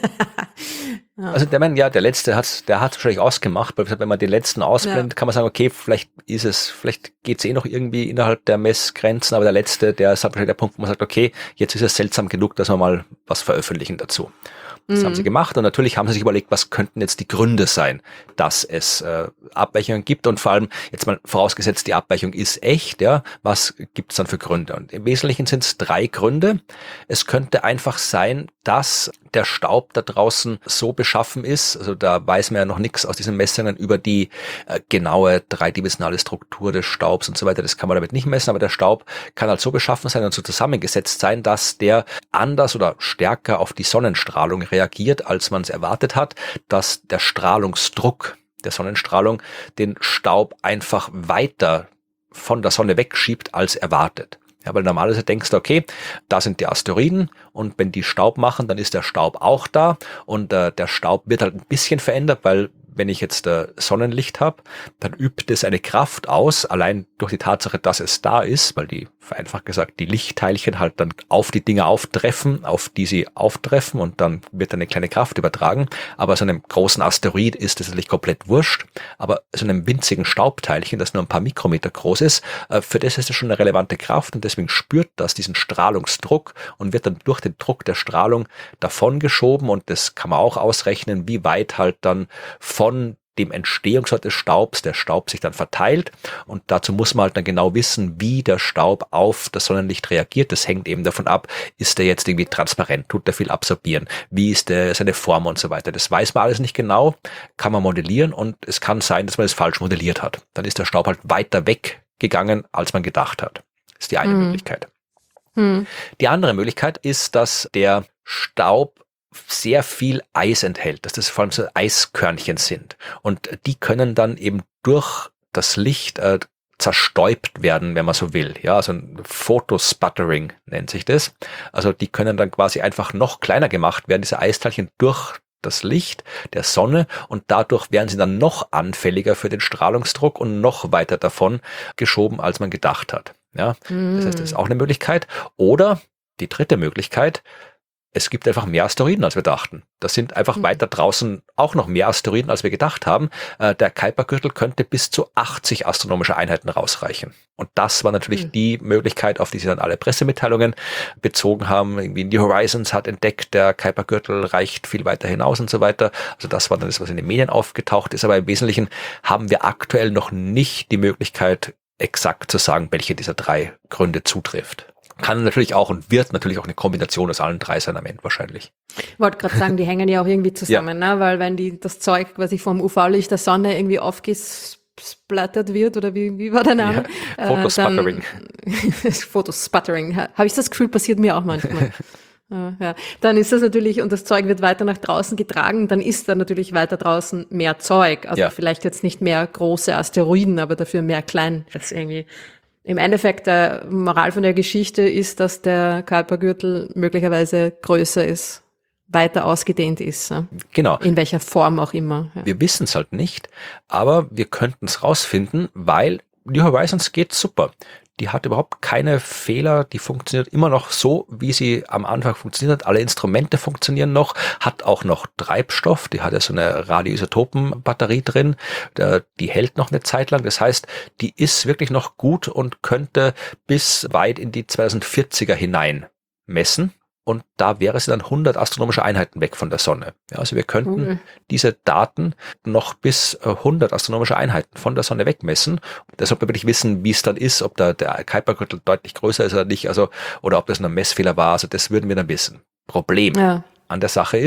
Ja. Also der Mann, ja, der letzte hat, der hat wahrscheinlich ausgemacht, weil wenn man den letzten ausblendet, ja. kann man sagen, okay, vielleicht ist es, vielleicht geht's eh noch irgendwie innerhalb der Messgrenzen, aber der letzte, der ist halt wahrscheinlich der Punkt, wo man sagt, okay, jetzt ist es seltsam genug, dass wir mal was veröffentlichen dazu. Das mhm. haben sie gemacht und natürlich haben sie sich überlegt, was könnten jetzt die Gründe sein, dass es äh, Abweichungen gibt und vor allem, jetzt mal vorausgesetzt, die Abweichung ist echt, ja, was gibt's dann für Gründe? Und im Wesentlichen sind es drei Gründe. Es könnte einfach sein, dass der Staub da draußen so beschaffen ist, also da weiß man ja noch nichts aus diesen Messungen über die äh, genaue dreidimensionale Struktur des Staubs und so weiter, das kann man damit nicht messen, aber der Staub kann halt so beschaffen sein und so zusammengesetzt sein, dass der anders oder stärker auf die Sonnenstrahlung reagiert, als man es erwartet hat, dass der Strahlungsdruck der Sonnenstrahlung den Staub einfach weiter von der Sonne wegschiebt als erwartet. Ja, weil normalerweise denkst du, okay, da sind die Asteroiden und wenn die Staub machen, dann ist der Staub auch da und äh, der Staub wird halt ein bisschen verändert, weil wenn ich jetzt äh, Sonnenlicht habe, dann übt es eine Kraft aus, allein durch die Tatsache, dass es da ist, weil die, vereinfacht gesagt, die Lichtteilchen halt dann auf die Dinge auftreffen, auf die sie auftreffen und dann wird eine kleine Kraft übertragen. Aber so einem großen Asteroid ist das natürlich komplett wurscht. Aber so einem winzigen Staubteilchen, das nur ein paar Mikrometer groß ist, äh, für das ist das schon eine relevante Kraft und deswegen spürt das diesen Strahlungsdruck und wird dann durch den Druck der Strahlung davongeschoben und das kann man auch ausrechnen, wie weit halt dann von von dem Entstehungsort des Staubs der Staub sich dann verteilt und dazu muss man halt dann genau wissen, wie der Staub auf das Sonnenlicht reagiert. Das hängt eben davon ab, ist der jetzt irgendwie transparent, tut der viel absorbieren, wie ist der, seine Form und so weiter. Das weiß man alles nicht genau, kann man modellieren und es kann sein, dass man es falsch modelliert hat. Dann ist der Staub halt weiter weggegangen, als man gedacht hat. Das ist die eine mhm. Möglichkeit. Mhm. Die andere Möglichkeit ist, dass der Staub sehr viel Eis enthält, dass das vor allem so Eiskörnchen sind. Und die können dann eben durch das Licht äh, zerstäubt werden, wenn man so will. Ja, also ein Photosputtering nennt sich das. Also die können dann quasi einfach noch kleiner gemacht werden, diese Eisteilchen durch das Licht der Sonne und dadurch werden sie dann noch anfälliger für den Strahlungsdruck und noch weiter davon geschoben, als man gedacht hat. Ja, mm. das heißt, das ist auch eine Möglichkeit. Oder die dritte Möglichkeit, es gibt einfach mehr Asteroiden, als wir dachten. Das sind einfach mhm. weiter draußen auch noch mehr Asteroiden, als wir gedacht haben. Äh, der Kuipergürtel könnte bis zu achtzig astronomische Einheiten rausreichen. Und das war natürlich mhm. die Möglichkeit, auf die sie dann alle Pressemitteilungen bezogen haben. Irgendwie New Horizons hat entdeckt, der Kuipergürtel reicht viel weiter hinaus und so weiter. Also das war dann das, was in den Medien aufgetaucht ist. Aber im Wesentlichen haben wir aktuell noch nicht die Möglichkeit, exakt zu sagen, welche dieser drei Gründe zutrifft. Kann natürlich auch und wird natürlich auch eine Kombination aus allen drei sein am Ende wahrscheinlich. Ich wollte gerade sagen, die hängen ja auch irgendwie zusammen, ja. ne? Weil wenn die das Zeug quasi vom U V-Licht der Sonne irgendwie aufgesplattert wird, oder wie, wie war der Name? Ja, Photosputtering. Äh, Photosputtering. Habe ich das Gefühl, passiert mir auch manchmal. Ja, dann ist das natürlich, und das Zeug wird weiter nach draußen getragen, dann ist da natürlich weiter draußen mehr Zeug. Also ja. vielleicht jetzt nicht mehr große Asteroiden, aber dafür mehr klein. Das irgendwie. Im Endeffekt, der Moral von der Geschichte ist, dass der Kuipergürtel möglicherweise größer ist, weiter ausgedehnt ist. Genau. In welcher Form auch immer. Ja. Wir wissen es halt nicht, aber wir könnten es rausfinden, weil New Horizons geht super. Die hat überhaupt keine Fehler, die funktioniert immer noch so, wie sie am Anfang funktioniert hat. Alle Instrumente funktionieren noch, hat auch noch Treibstoff, die hat ja so eine Radioisotopenbatterie drin, die hält noch eine Zeit lang. Das heißt, die ist wirklich noch gut und könnte bis weit in die zweitausendvierziger hinein messen. Und da wäre sie dann hundert astronomische Einheiten weg von der Sonne. Ja, also wir könnten mhm. diese Daten noch bis hundert astronomische Einheiten von der Sonne wegmessen. Deshalb wir wirklich wissen, wie es dann ist, ob da der Kuipergürtel deutlich größer ist oder nicht, also oder ob das ein Messfehler war. Also das würden wir dann wissen. Problem ja. an der Sache ist,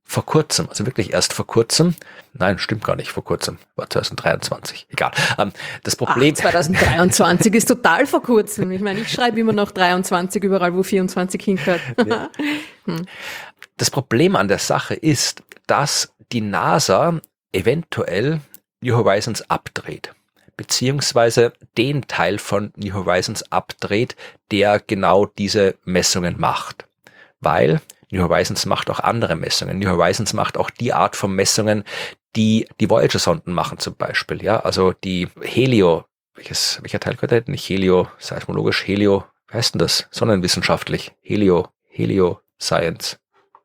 vor kurzem, also wirklich erst vor kurzem, nein, stimmt gar nicht, vor kurzem, war zwanzig dreiundzwanzig, egal. Ähm, das Problem... Ach, zwanzig dreiundzwanzig ist total vor kurzem. Ich meine, ich schreibe immer noch dreiundzwanzig überall, wo vierundzwanzig hingehört. Ja. Das Problem an der Sache ist, dass die NASA eventuell New Horizons abdreht, beziehungsweise den Teil von New Horizons abdreht, der genau diese Messungen macht. Weil New Horizons macht auch andere Messungen. New Horizons macht auch die Art von Messungen, die die Voyager-Sonden machen zum Beispiel. Ja, also die Helio, welches, welcher Teil gehört da? Nicht Helio, seismologisch, Helio, wie heißt denn das? Sonnenwissenschaftlich. Helio, Helio Science.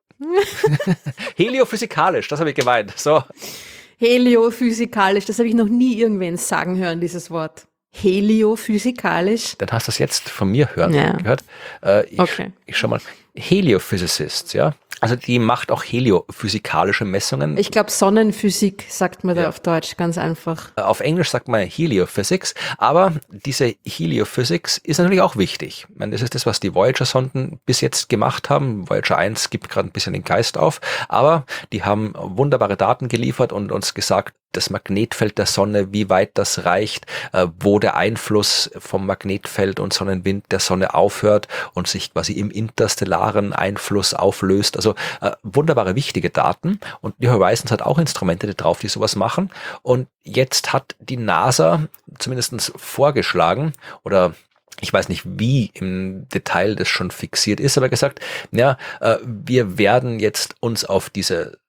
Heliophysikalisch, das habe ich gemeint. So. Heliophysikalisch, das habe ich noch nie irgendwen sagen hören, dieses Wort. Heliophysikalisch. Dann hast du das jetzt von mir hören Ja. gehört. Äh, ich, Okay. ich schau mal. Heliophysicists, ja. Also die macht auch heliophysikalische Messungen. Ich glaube, Sonnenphysik sagt man da Ja. auf Deutsch, ganz einfach. Auf Englisch sagt man Heliophysics, aber diese Heliophysics ist natürlich auch wichtig. Ich meine, das ist das, was die Voyager-Sonden bis jetzt gemacht haben. Voyager eins gibt gerade ein bisschen den Geist auf, aber die haben wunderbare Daten geliefert und uns gesagt, das Magnetfeld der Sonne, wie weit das reicht, äh, wo der Einfluss vom Magnetfeld und Sonnenwind der Sonne aufhört und sich quasi im interstellaren Einfluss auflöst. Also äh, wunderbare, wichtige Daten. Und New Horizons hat auch Instrumente drauf, die sowas machen. Und jetzt hat die NASA zumindest vorgeschlagen, oder ich weiß nicht, wie im Detail das schon fixiert ist, aber gesagt, ja, äh, wir werden jetzt uns auf diese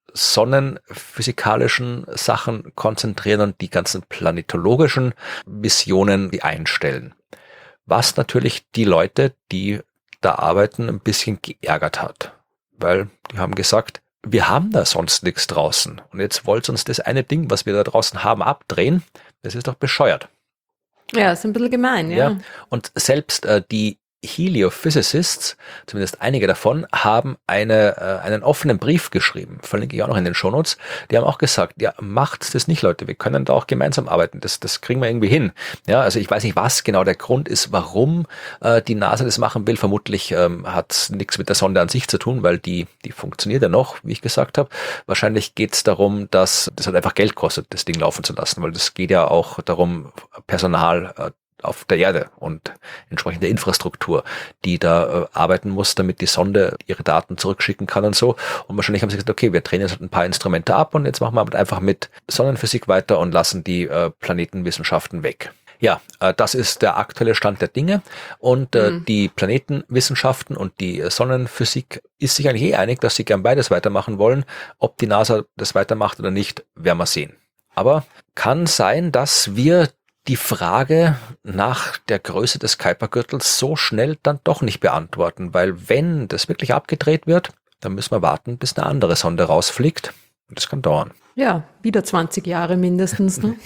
sonnenphysikalischen Sachen konzentrieren und die ganzen planetologischen Missionen einstellen. Was natürlich die Leute, die da arbeiten, ein bisschen geärgert hat. Weil die haben gesagt, wir haben da sonst nichts draußen. Und jetzt wollt uns das eine Ding, was wir da draußen haben, abdrehen. Das ist doch bescheuert. Ja, ist ein bisschen gemein, ja. Ja. Und selbst äh, die Heliophysicists, zumindest einige davon, haben eine, äh, einen offenen Brief geschrieben, verlinke ich auch noch in den Shownotes. Die haben auch gesagt, ja, macht das nicht, Leute, wir können da auch gemeinsam arbeiten, das, das kriegen wir irgendwie hin. Ja, also ich weiß nicht, was genau der Grund ist, warum äh, die NASA das machen will. Vermutlich ähm, hat es nichts mit der Sonde an sich zu tun, weil die, die funktioniert ja noch, wie ich gesagt habe. Wahrscheinlich geht es darum, dass das halt einfach Geld kostet, das Ding laufen zu lassen, weil das geht ja auch darum, Personal äh, auf der Erde und entsprechende Infrastruktur, die da äh, arbeiten muss, damit die Sonde ihre Daten zurückschicken kann und so. Und wahrscheinlich haben sie gesagt, okay, wir drehen jetzt halt ein paar Instrumente ab und jetzt machen wir einfach mit Sonnenphysik weiter und lassen die äh, Planetenwissenschaften weg. Ja, äh, das ist der aktuelle Stand der Dinge und äh, mhm. die Planetenwissenschaften und die äh, Sonnenphysik ist sich eigentlich eh einig, dass sie gern beides weitermachen wollen. Ob die NASA das weitermacht oder nicht, werden wir sehen. Aber kann sein, dass wir die Frage nach der Größe des Kuipergürtels so schnell dann doch nicht beantworten, weil wenn das wirklich abgedreht wird, dann müssen wir warten, bis eine andere Sonde rausfliegt. Und das kann dauern. Ja, wieder zwanzig Jahre mindestens. Ne?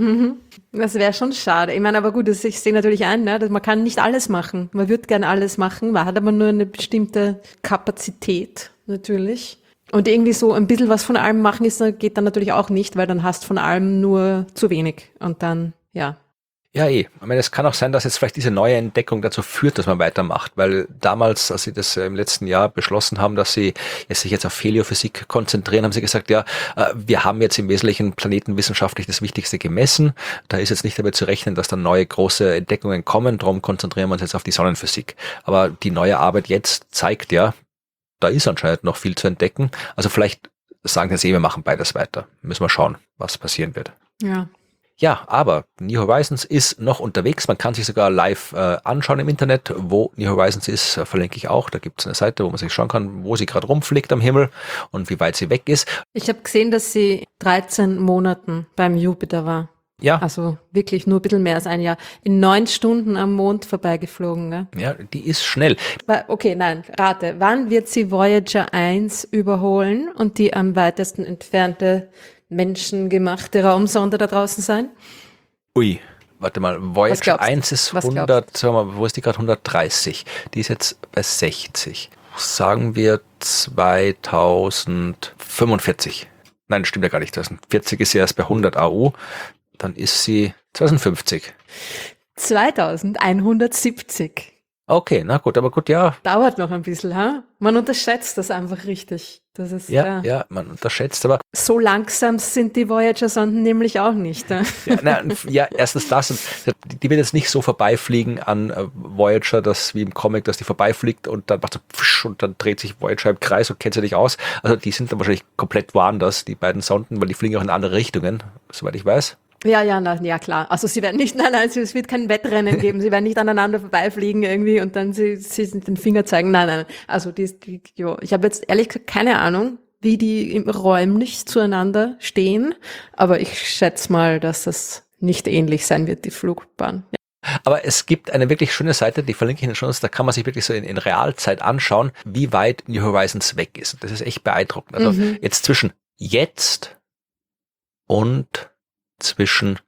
Das wäre schon schade. Ich meine, aber gut, das, ich sehe natürlich ein, ne, dass man kann nicht alles machen. Man würde gern alles machen, man hat aber nur eine bestimmte Kapazität natürlich. Und irgendwie so ein bisschen was von allem machen ist, geht dann natürlich auch nicht, weil dann hast von allem nur zu wenig. Und dann ja. Ja, eh. Ich meine, es kann auch sein, dass jetzt vielleicht diese neue Entdeckung dazu führt, dass man weitermacht, weil damals, als sie das im letzten Jahr beschlossen haben, dass sie jetzt sich jetzt auf Heliophysik konzentrieren, haben sie gesagt, ja, wir haben jetzt im Wesentlichen planetenwissenschaftlich das Wichtigste gemessen. Da ist jetzt nicht damit zu rechnen, dass dann neue große Entdeckungen kommen. Darum konzentrieren wir uns jetzt auf die Sonnenphysik. Aber die neue Arbeit jetzt zeigt ja, da ist anscheinend noch viel zu entdecken. Also vielleicht sagen sie, wir machen beides weiter. Müssen wir schauen, was passieren wird. Ja. Ja, aber New Horizons ist noch unterwegs. Man kann sich sogar live äh, anschauen im Internet, wo New Horizons ist, äh, verlinke ich auch. Da gibt es eine Seite, wo man sich schauen kann, wo sie gerade rumfliegt am Himmel und wie weit sie weg ist. Ich habe gesehen, dass sie dreizehn Monaten beim Jupiter war. Ja. Also wirklich nur ein bisschen mehr als ein Jahr. In neun Stunden am Mond vorbeigeflogen. Gell? Ja, die ist schnell. Okay, nein, rate. Wann wird sie Voyager eins überholen und die am weitesten entfernte menschengemachte Raumsonde da draußen sein? Ui, warte mal, Voyager eins ist hundert, sagen wir mal, wo ist die gerade? hundertdreißig. Die ist jetzt bei sechzig. Sagen wir zweitausendfünfundvierzig. Nein, stimmt ja gar nicht. zweitausendvierzig ist sie erst bei hundert A U. Dann ist sie zweitausendfünfzig. zweitausendeinhundertsiebzig. Okay, na gut, aber gut, ja. Dauert noch ein bisschen, ha? Man unterschätzt das einfach richtig. Das ist, Ja, ja. ja, man unterschätzt, aber So langsam sind die Voyager-Sonden nämlich auch nicht. Ja, ja, na, ja, erstens das, und die, die wird jetzt nicht so vorbeifliegen an äh, Voyager, dass wie im Comic, dass die vorbeifliegt und dann macht so pfusch und dann dreht sich Voyager im Kreis und kennt sie nicht aus. Also die sind dann wahrscheinlich komplett woanders, die beiden Sonden, weil die fliegen auch in andere Richtungen, soweit ich weiß. ja, ja, na, ja klar. Also sie werden nicht, nein, nein, es wird kein Wettrennen geben. Sie werden nicht aneinander vorbeifliegen irgendwie und dann sie, sie den Finger zeigen. Nein, nein. Also die, die jo. Ich habe jetzt ehrlich gesagt keine Ahnung, wie die im räumlich zueinander stehen, aber ich schätze mal, dass das nicht ähnlich sein wird, die Flugbahn. Ja. Aber es gibt eine wirklich schöne Seite, die verlinke ich Ihnen schon, da kann man sich wirklich so in, in Realzeit anschauen, wie weit New Horizons weg ist. Und das ist echt beeindruckend. Also Mhm. jetzt zwischen jetzt und zwischen,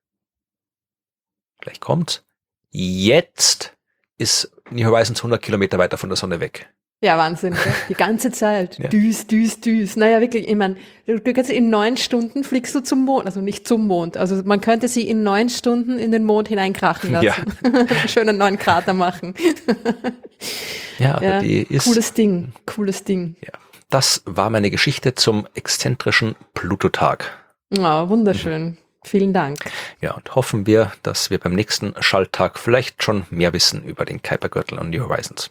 gleich kommt's, jetzt ist New Horizons hundert Kilometer weiter von der Sonne weg. Ja, Wahnsinn, gell? Die ganze Zeit. Ja. Düs, düs, düs. Naja, wirklich, ich meine, du, du kannst in neun Stunden fliegst du zum Mond, also nicht zum Mond. Also man könnte sie in neun Stunden in den Mond hineinkrachen lassen. Ja. Schönen neuen Krater machen. Ja, aber Ja, die ist, cooles Ding, cooles Ding. ja. Das war meine Geschichte zum exzentrischen Plutotag. Ja, wunderschön. Vielen Dank. Ja, und hoffen wir, dass wir beim nächsten Schalttag vielleicht schon mehr wissen über den Kuipergürtel und New Horizons.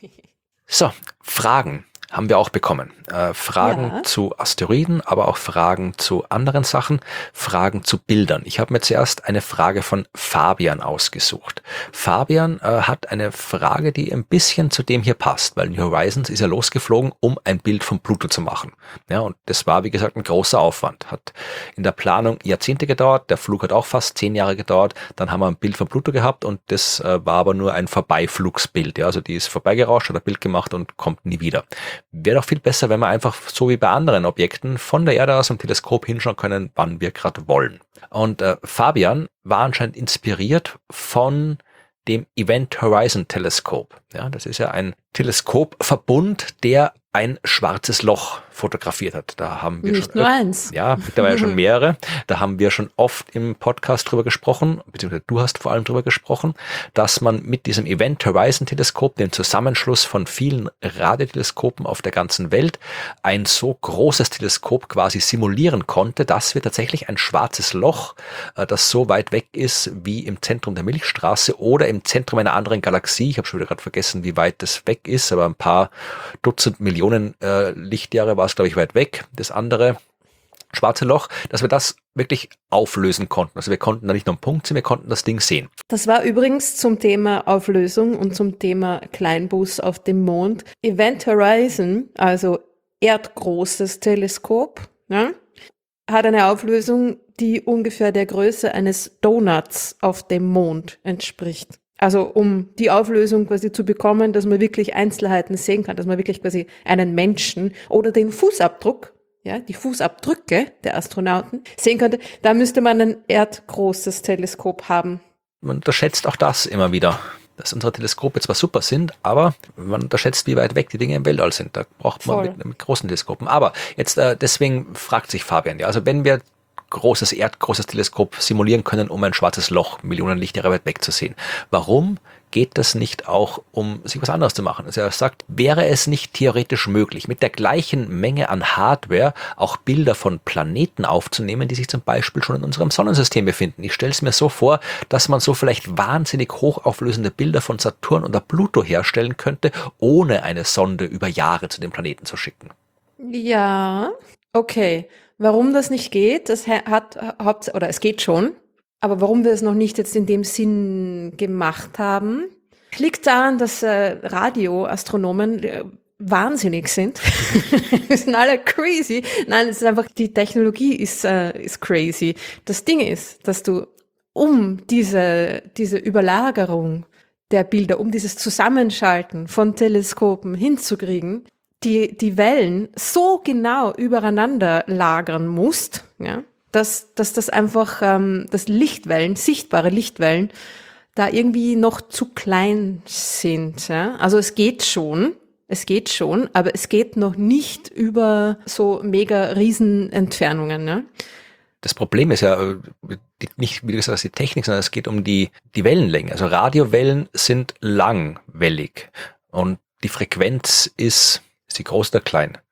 So, Fragen haben wir auch bekommen. Äh, Fragen Ja. zu Asteroiden, aber auch Fragen zu anderen Sachen, Fragen zu Bildern. Ich habe mir zuerst eine Frage von Fabian ausgesucht. Fabian äh, hat eine Frage, die ein bisschen zu dem hier passt, weil New Horizons ist ja losgeflogen, um ein Bild von Pluto zu machen. Ja, und das war, wie gesagt, ein großer Aufwand. Hat in der Planung Jahrzehnte gedauert, der Flug hat auch fast zehn Jahre gedauert, dann haben wir ein Bild von Pluto gehabt und das äh, war aber nur ein Vorbeiflugsbild. Ja, also die ist vorbeigerauscht, hat ein Bild gemacht und kommt nie wieder. Wäre doch viel besser, wenn wir einfach so wie bei anderen Objekten von der Erde aus im Teleskop hinschauen können, wann wir gerade wollen. Und äh, Fabian war anscheinend inspiriert von dem Event Horizon Teleskop. Ja, das ist ja ein Teleskopverbund, der ein schwarzes Loch fotografiert hat. Da haben wir Nicht schon nur öf- eins. Ja, mittlerweile schon mehrere. Da haben wir schon oft im Podcast drüber gesprochen, beziehungsweise du hast vor allem drüber gesprochen, dass man mit diesem Event Horizon Teleskop, dem Zusammenschluss von vielen Radioteleskopen auf der ganzen Welt, ein so großes Teleskop quasi simulieren konnte, dass wir tatsächlich ein schwarzes Loch, äh, das so weit weg ist wie im Zentrum der Milchstraße oder im Zentrum einer anderen Galaxie. Ich habe schon wieder gerade vergessen, wie weit das weg ist, aber ein paar Dutzend Millionen äh, Lichtjahre war es, glaube ich, weit weg. Das andere schwarze Loch, dass wir das wirklich auflösen konnten. Also wir konnten da nicht nur einen Punkt sehen, wir konnten das Ding sehen. Das war übrigens zum Thema Auflösung und zum Thema Kleinbus auf dem Mond. Event Horizon, also erdgroßes Teleskop, ja, hat eine Auflösung, die ungefähr der Größe eines Donuts auf dem Mond entspricht. Also um die Auflösung quasi zu bekommen, dass man wirklich Einzelheiten sehen kann, dass man wirklich quasi einen Menschen oder den Fußabdruck, ja, die Fußabdrücke der Astronauten sehen könnte, da müsste man ein erdgroßes Teleskop haben. Man unterschätzt auch das immer wieder, dass unsere Teleskope zwar super sind, aber man unterschätzt, wie weit weg die Dinge im Weltall sind. Da braucht man Voll. mit, mit großen Teleskopen. Aber jetzt äh, deswegen fragt sich Fabian, ja, also wenn wir großes erdgroßes Teleskop simulieren können, um ein schwarzes Loch Millionen Lichtjahre weit weg zu sehen, warum geht das nicht auch, um sich was anderes zu machen? Also er sagt, wäre es nicht theoretisch möglich, mit der gleichen Menge an Hardware auch Bilder von Planeten aufzunehmen, die sich zum Beispiel schon in unserem Sonnensystem befinden? Ich stelle es mir so vor, dass man so vielleicht wahnsinnig hochauflösende Bilder von Saturn oder Pluto herstellen könnte, ohne eine Sonde über Jahre zu den Planeten zu schicken. Ja, okay. Warum das nicht geht, das ha- hat Haupt oder es geht schon, aber warum wir es noch nicht jetzt in dem Sinn gemacht haben, liegt daran, dass äh, Radioastronomen äh, wahnsinnig sind. Wir sind alle crazy. Nein, es ist einfach, die Technologie ist, äh, ist crazy. Das Ding ist, dass du um diese, diese Überlagerung der Bilder, um dieses Zusammenschalten von Teleskopen hinzukriegen, die, die Wellen so genau übereinander lagern musst, ja, dass, dass das einfach, ähm, dass Lichtwellen, sichtbare Lichtwellen, da irgendwie noch zu klein sind, ja. Also es geht schon, es geht schon, aber es geht noch nicht über so mega Riesenentfernungen, ne? Das Problem ist ja äh, die- nicht, wie du gesagt hast, die Technik, sondern es geht um die, die Wellenlänge. Also Radiowellen sind langwellig und die Frequenz ist, ist die groß oder klein?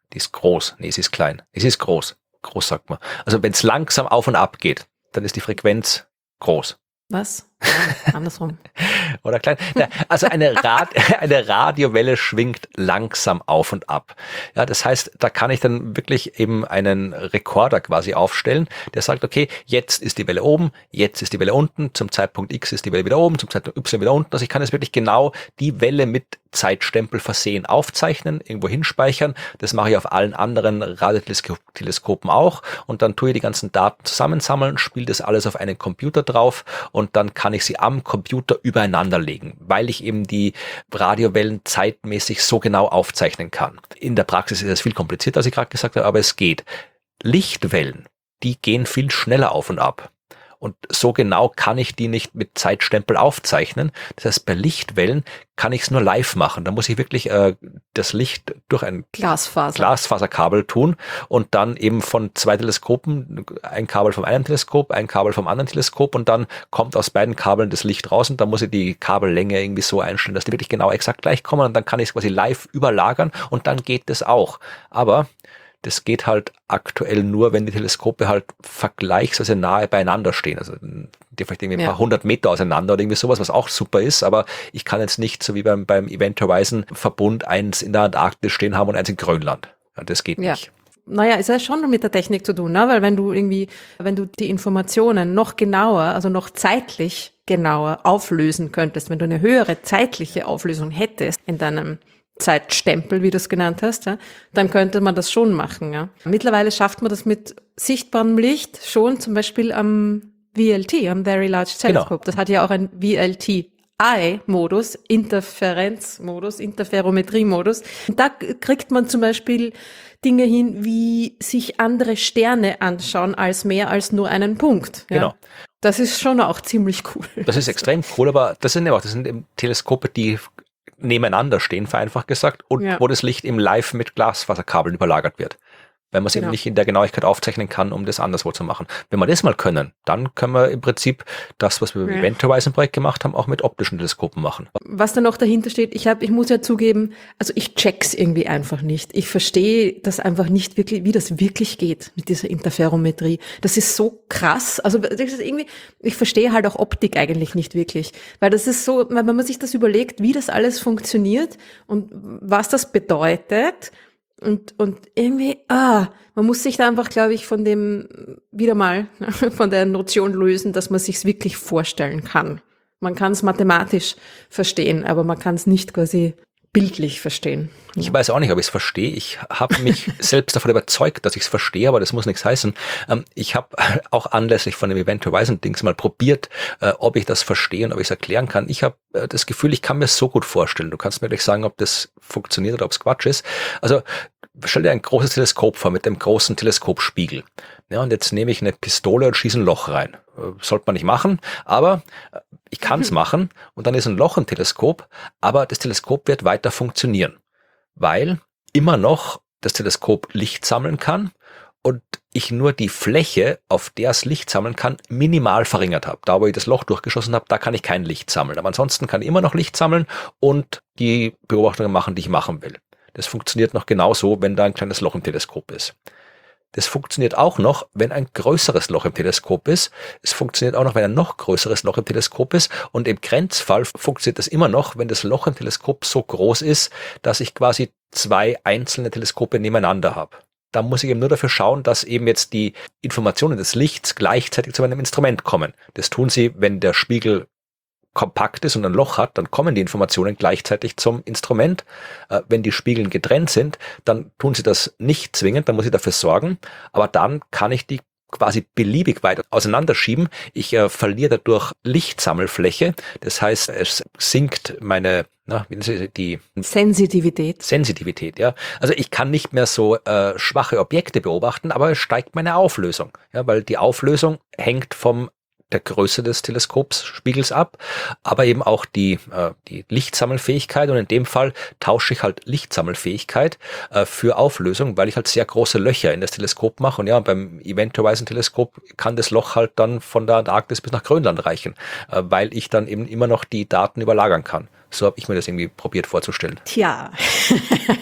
Die ist groß. Nee, sie ist klein. Es ist groß. Groß sagt man. Also wenn es langsam auf und ab geht, dann ist die Frequenz groß. Was? Ja, andersrum. Oder klein. Ja, also eine, Rad, eine Radiowelle schwingt langsam auf und ab. Ja, das heißt, da kann ich dann wirklich eben einen Rekorder quasi aufstellen, der sagt, okay, jetzt ist die Welle oben, jetzt ist die Welle unten, zum Zeitpunkt X ist die Welle wieder oben, zum Zeitpunkt Y wieder unten. Also ich kann jetzt wirklich genau die Welle mit Zeitstempel versehen aufzeichnen, irgendwo hinspeichern. Das mache ich auf allen anderen Radioteleskopen auch. Und dann tue ich die ganzen Daten zusammensammeln, spiele das alles auf einen Computer drauf und dann kann ich sie am Computer übereinander legen, weil ich eben die Radiowellen zeitmäßig so genau aufzeichnen kann. In der Praxis ist es viel komplizierter, als ich gerade gesagt habe, aber es geht. Lichtwellen, die gehen viel schneller auf und ab. Und so genau kann ich die nicht mit Zeitstempel aufzeichnen. Das heißt, bei Lichtwellen kann ich es nur live machen. Da muss ich wirklich äh, das Licht durch ein Glasfaser. Glasfaserkabel tun und dann eben von zwei Teleskopen, ein Kabel vom einen Teleskop, ein Kabel vom anderen Teleskop und dann kommt aus beiden Kabeln das Licht raus und dann muss ich die Kabellänge irgendwie so einstellen, dass die wirklich genau exakt gleich kommen und dann kann ich es quasi live überlagern und dann geht das auch. Aber das geht halt aktuell nur, wenn die Teleskope halt vergleichsweise nahe beieinander stehen. Also die vielleicht irgendwie ein Ja. paar hundert Meter auseinander oder irgendwie sowas, was auch super ist. Aber ich kann jetzt nicht, so wie beim, beim Event Horizon Verbund, eins in der Antarktis stehen haben und eins in Grönland. Ja, das geht Ja. nicht. Naja, es hat schon mit der Technik zu tun, ne? Weil wenn du irgendwie, wenn du die Informationen noch genauer, also noch zeitlich genauer auflösen könntest, wenn du eine höhere zeitliche Auflösung hättest in deinem Zeitstempel, wie du es genannt hast, ja, dann könnte man das schon machen. Ja. Mittlerweile schafft man das mit sichtbarem Licht schon, zum Beispiel am V L T, am Very Large Telescope. Genau. Das hat ja auch ein V L T I-Modus, Interferenzmodus, Interferometriemodus. Und da kriegt man zum Beispiel Dinge hin, wie sich andere Sterne anschauen als mehr als nur einen Punkt. Ja. Genau. Das ist schon auch ziemlich cool. Das ist extrem cool, aber das sind eben auch, das sind eben Teleskope, die nebeneinander stehen, vereinfacht gesagt, und Ja. wo das Licht im Live mit Glasfaserkabeln überlagert wird. Weil man es Genau. eben nicht in der Genauigkeit aufzeichnen kann, um das anderswo zu machen. Wenn wir das mal können, dann können wir im Prinzip das, was wir im Ja. Event Horizon Projekt gemacht haben, auch mit optischen Teleskopen machen. Was da noch dahinter steht, ich habe, ich muss ja zugeben, also ich check's irgendwie einfach nicht. Ich verstehe das einfach nicht wirklich, wie das wirklich geht mit dieser Interferometrie. Das ist so krass. Also das ist irgendwie, ich verstehe halt auch Optik eigentlich nicht wirklich, weil das ist so, wenn man sich das überlegt, wie das alles funktioniert und was das bedeutet. Und, und irgendwie, ah, man muss sich da einfach, glaube ich, von dem, wieder mal, von der Notion lösen, dass man sich's wirklich vorstellen kann. Man kann es mathematisch verstehen, aber man kann es nicht quasi bildlich verstehen. Ich weiß auch nicht, ob ich es verstehe. Ich habe mich selbst davon überzeugt, dass ich es verstehe, aber das muss nichts heißen. Ähm, ich habe auch anlässlich von dem Event Horizon Dings mal probiert, äh, ob ich das verstehe und ob ich es erklären kann. Ich habe äh, das Gefühl, ich kann mir es so gut vorstellen. Du kannst mir gleich sagen, ob das funktioniert oder ob es Quatsch ist. Also stell dir ein großes Teleskop vor mit einem großen Teleskopspiegel. Ja, und jetzt nehme ich eine Pistole und schieße ein Loch rein. Äh, sollte man nicht machen, aber äh, ich kann es machen und dann ist ein Loch im Teleskop, aber das Teleskop wird weiter funktionieren, weil immer noch das Teleskop Licht sammeln kann und ich nur die Fläche, auf der es Licht sammeln kann, minimal verringert habe. Da, wo ich das Loch durchgeschossen habe, da kann ich kein Licht sammeln. Aber ansonsten kann ich immer noch Licht sammeln und die Beobachtungen machen, die ich machen will. Das funktioniert noch genauso, wenn da ein kleines Loch im Teleskop ist. Das funktioniert auch noch, wenn ein größeres Loch im Teleskop ist. Es funktioniert auch noch, wenn ein noch größeres Loch im Teleskop ist. Und im Grenzfall funktioniert das immer noch, wenn das Loch im Teleskop so groß ist, dass ich quasi zwei einzelne Teleskope nebeneinander habe. Da muss ich eben nur dafür schauen, dass eben jetzt die Informationen des Lichts gleichzeitig zu meinem Instrument kommen. Das tun sie, wenn der Spiegel kompakt ist und ein Loch hat, dann kommen die Informationen gleichzeitig zum Instrument. Äh, wenn die Spiegeln getrennt sind, dann tun sie das nicht zwingend, dann muss ich dafür sorgen, aber dann kann ich die quasi beliebig weit auseinanderschieben. Ich äh, verliere dadurch Lichtsammelfläche, das heißt, es sinkt meine, na, wie nennt sie die Sensitivität. Sensitivität, ja. Also ich kann nicht mehr so äh, schwache Objekte beobachten, aber es steigt meine Auflösung, ja, weil die Auflösung hängt vom der Größe des Teleskopsspiegels ab, aber eben auch die, äh, die Lichtsammelfähigkeit und in dem Fall tausche ich halt Lichtsammelfähigkeit äh, für Auflösung, weil ich halt sehr große Löcher in das Teleskop mache und ja, beim Event Horizon Teleskop kann das Loch halt dann von der Antarktis bis nach Grönland reichen, äh, weil ich dann eben immer noch die Daten überlagern kann. So habe ich mir das irgendwie probiert vorzustellen. Tja,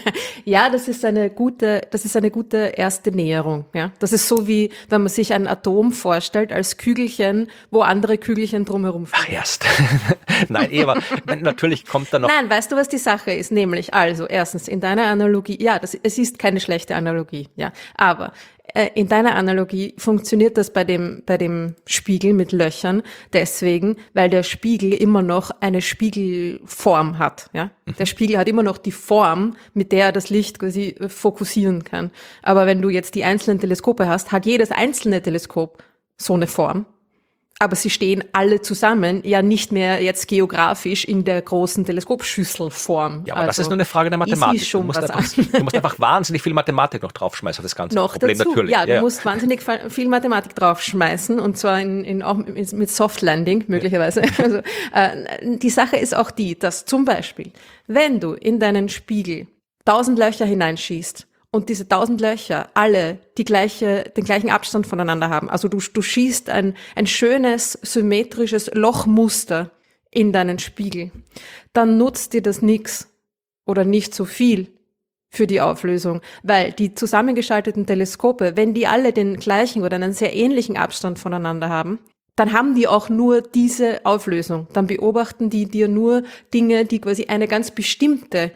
Ja, das ist eine gute, das ist eine gute erste Näherung, ja. Das ist so wie, wenn man sich ein Atom vorstellt als Kügelchen, wo andere Kügelchen drumherum Ach, fliegen. erst. Nein, eh, aber natürlich kommt da noch. Nein, weißt du, was die Sache ist? Nämlich, also, erstens, in deiner Analogie, ja, das, es ist keine schlechte Analogie, ja. Aber, äh, in deiner Analogie funktioniert das bei dem, bei dem Spiegel mit Löchern deswegen, weil der Spiegel immer noch eine Spiegelform hat, ja. Der Spiegel hat immer noch die Form, mit der er das Licht quasi äh, fokussieren kann. Aber wenn du jetzt die einzelnen Teleskope hast, hat jedes einzelne Teleskop so eine Form. Aber sie stehen alle zusammen ja nicht mehr jetzt geografisch in der großen Teleskopschüsselform. Ja, aber also, das ist nur eine Frage der Mathematik. Schon du, musst was einfach, du musst einfach wahnsinnig viel Mathematik noch draufschmeißen auf das ganze noch Problem dazu. natürlich. Ja, Ja, du ja. musst wahnsinnig viel Mathematik draufschmeißen und zwar in, in, auch mit Soft Landing möglicherweise. Also, äh, die Sache ist auch die, dass zum Beispiel, wenn du in deinen Spiegel tausend Löcher hineinschießt und diese tausend Löcher alle die gleiche, den gleichen Abstand voneinander haben. Also du, du schießt ein, ein schönes, symmetrisches Lochmuster in deinen Spiegel. Dann nutzt dir das nix oder nicht so viel für die Auflösung, weil die zusammengeschalteten Teleskope, wenn die alle den gleichen oder einen sehr ähnlichen Abstand voneinander haben, dann haben die auch nur diese Auflösung. Dann beobachten die dir nur Dinge, die quasi eine ganz bestimmte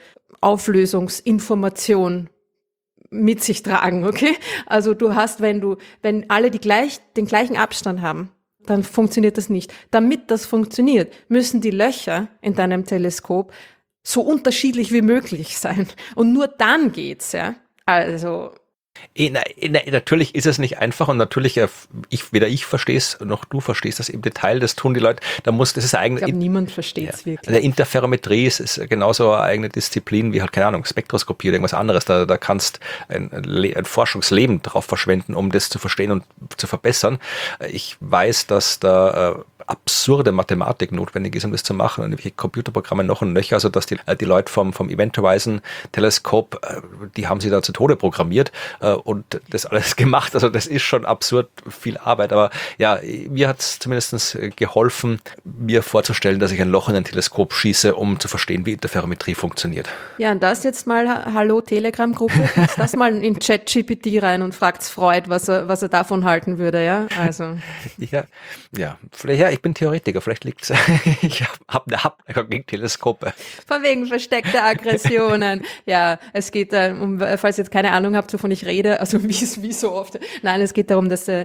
Auflösungsinformation mit sich tragen, okay? Also du hast, wenn du, wenn alle die gleich, den gleichen Abstand haben, dann funktioniert das nicht. Damit das funktioniert, müssen die Löcher in deinem Teleskop so unterschiedlich wie möglich sein. Und nur dann geht's, ja. Also, Eh, na, eh, na, natürlich ist es nicht einfach und natürlich, äh, ich, weder ich verstehe es, noch du verstehst das im Detail, das tun die Leute, da muss, das ist ich eigentlich, glaube, niemand versteht es ja, wirklich. eine Interferometrie ist, ist genauso eine eigene Disziplin wie halt, keine Ahnung, Spektroskopie oder irgendwas anderes, da, da kannst ein, ein Forschungsleben drauf verschwenden, um das zu verstehen und zu verbessern. Ich weiß, dass da äh, absurde Mathematik notwendig ist, um das zu machen, und irgendwelche Computerprogramme noch und nöcher, also dass die, die Leute vom, vom Event Horizon Teleskop, die haben sie da zu Tode programmiert äh, und das alles gemacht, also das ist schon absurd viel Arbeit, aber ja, mir hat es zumindest geholfen, mir vorzustellen, dass ich ein Loch in ein Teleskop schieße, um zu verstehen, wie Interferometrie funktioniert. Ja, und das jetzt mal, ha- hallo Telegram-Gruppe, setzt das mal in ChatGPT rein und fragt's Freud, was er, was er davon halten würde, ja, also. Ja, ja, vielleicht, ja, ich bin Theoretiker, vielleicht liegt's, ich habe eine Abneigung gegen Teleskope. Von wegen versteckte Aggressionen. Ja, es geht, äh, um, falls ihr jetzt keine Ahnung habt, wovon ich rede, also wie, wie so oft. Nein, es geht darum, dass äh,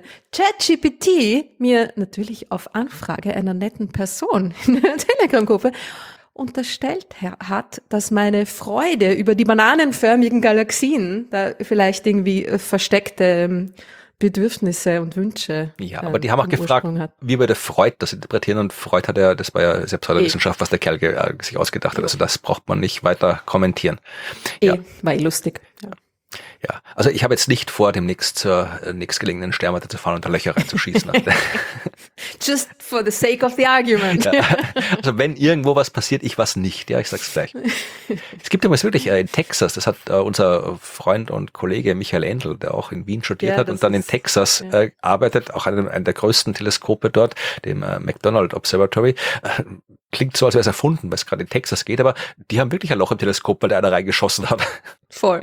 ChatGPT mir natürlich auf Anfrage einer netten Person in der Telegram-Gruppe unterstellt ha- hat, dass meine Freude über die bananenförmigen Galaxien da vielleicht irgendwie äh, versteckte ähm, Bedürfnisse und Wünsche. Ja, äh, aber die haben auch im gefragt, Ursprung hat. wie würde Freud das interpretieren, und Freud hat ja, das war ja selbst eine Wissenschaft, was der Kerl ge- äh, sich ausgedacht hat, also das braucht man nicht weiter kommentieren. Eh, Ja. war eh lustig. Ja. Ja, also ich habe jetzt nicht vor, demnächst zur äh, nächstgelegenen Sternwarte zu fahren und da Löcher reinzuschießen. Just for the sake of the argument. Ja. Also wenn irgendwo was passiert, ich was nicht, ja, ich sag's gleich. Es gibt übrigens wirklich äh, in Texas, das hat äh, unser Freund und Kollege Michael Endl, der auch in Wien studiert Ja, hat das und dann in ist- Texas ja. äh, arbeitet, auch einem, einem der größten Teleskope dort, dem äh, McDonald Observatory. Äh, klingt so, als wäre es erfunden, weil es gerade in Texas geht, aber die haben wirklich ein Loch im Teleskop, weil da einer reingeschossen hat. Voll.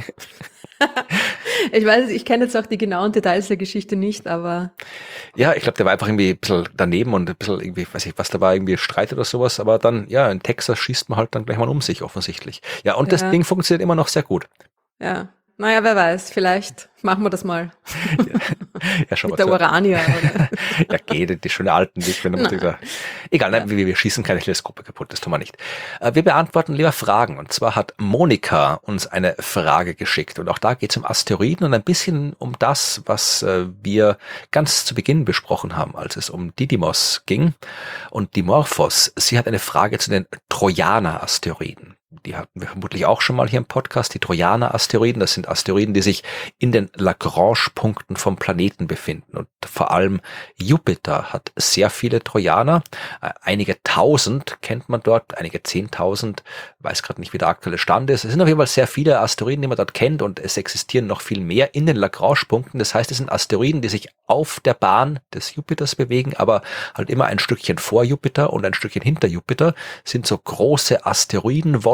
Ich weiß, ich kenne jetzt auch die genauen Details der Geschichte nicht, aber Ja, ich glaube, der war einfach irgendwie ein bisschen daneben und ein bisschen irgendwie, weiß ich, was da war, irgendwie Streit oder sowas, aber dann, ja, in Texas schießt man halt dann gleich mal um sich, offensichtlich. Ja, und das Ja. Ding funktioniert immer noch sehr gut. ja. Naja, wer weiß, vielleicht machen wir das mal Ja, schon mit der Urania. Oder? Ja, geht, die, die schöne alten Weg, wenn man dieser, egal, nein, wir, wir schießen keine Teleskope kaputt, das tun wir nicht. Äh, Wir beantworten lieber Fragen, und zwar hat Monika uns eine Frage geschickt, und auch da geht es um Asteroiden und ein bisschen um das, was äh, wir ganz zu Beginn besprochen haben, als es um Didymos ging und Dimorphos. Sie hat eine Frage zu den Trojaner-Asteroiden. Die hatten wir vermutlich auch schon mal hier im Podcast. Die Trojaner-Asteroiden, das sind Asteroiden, die sich in den Lagrange-Punkten vom Planeten befinden. Und vor allem Jupiter hat sehr viele Trojaner. Äh, Einige tausend kennt man dort, einige zehntausend, weiß gerade nicht, wie der aktuelle Stand ist. Es sind auf jeden Fall sehr viele Asteroiden, die man dort kennt, und es existieren noch viel mehr in den Lagrange-Punkten. Das heißt, es sind Asteroiden, die sich auf der Bahn des Jupiters bewegen, aber halt immer ein Stückchen vor Jupiter und ein Stückchen hinter Jupiter, sind so große Asteroidenwolken,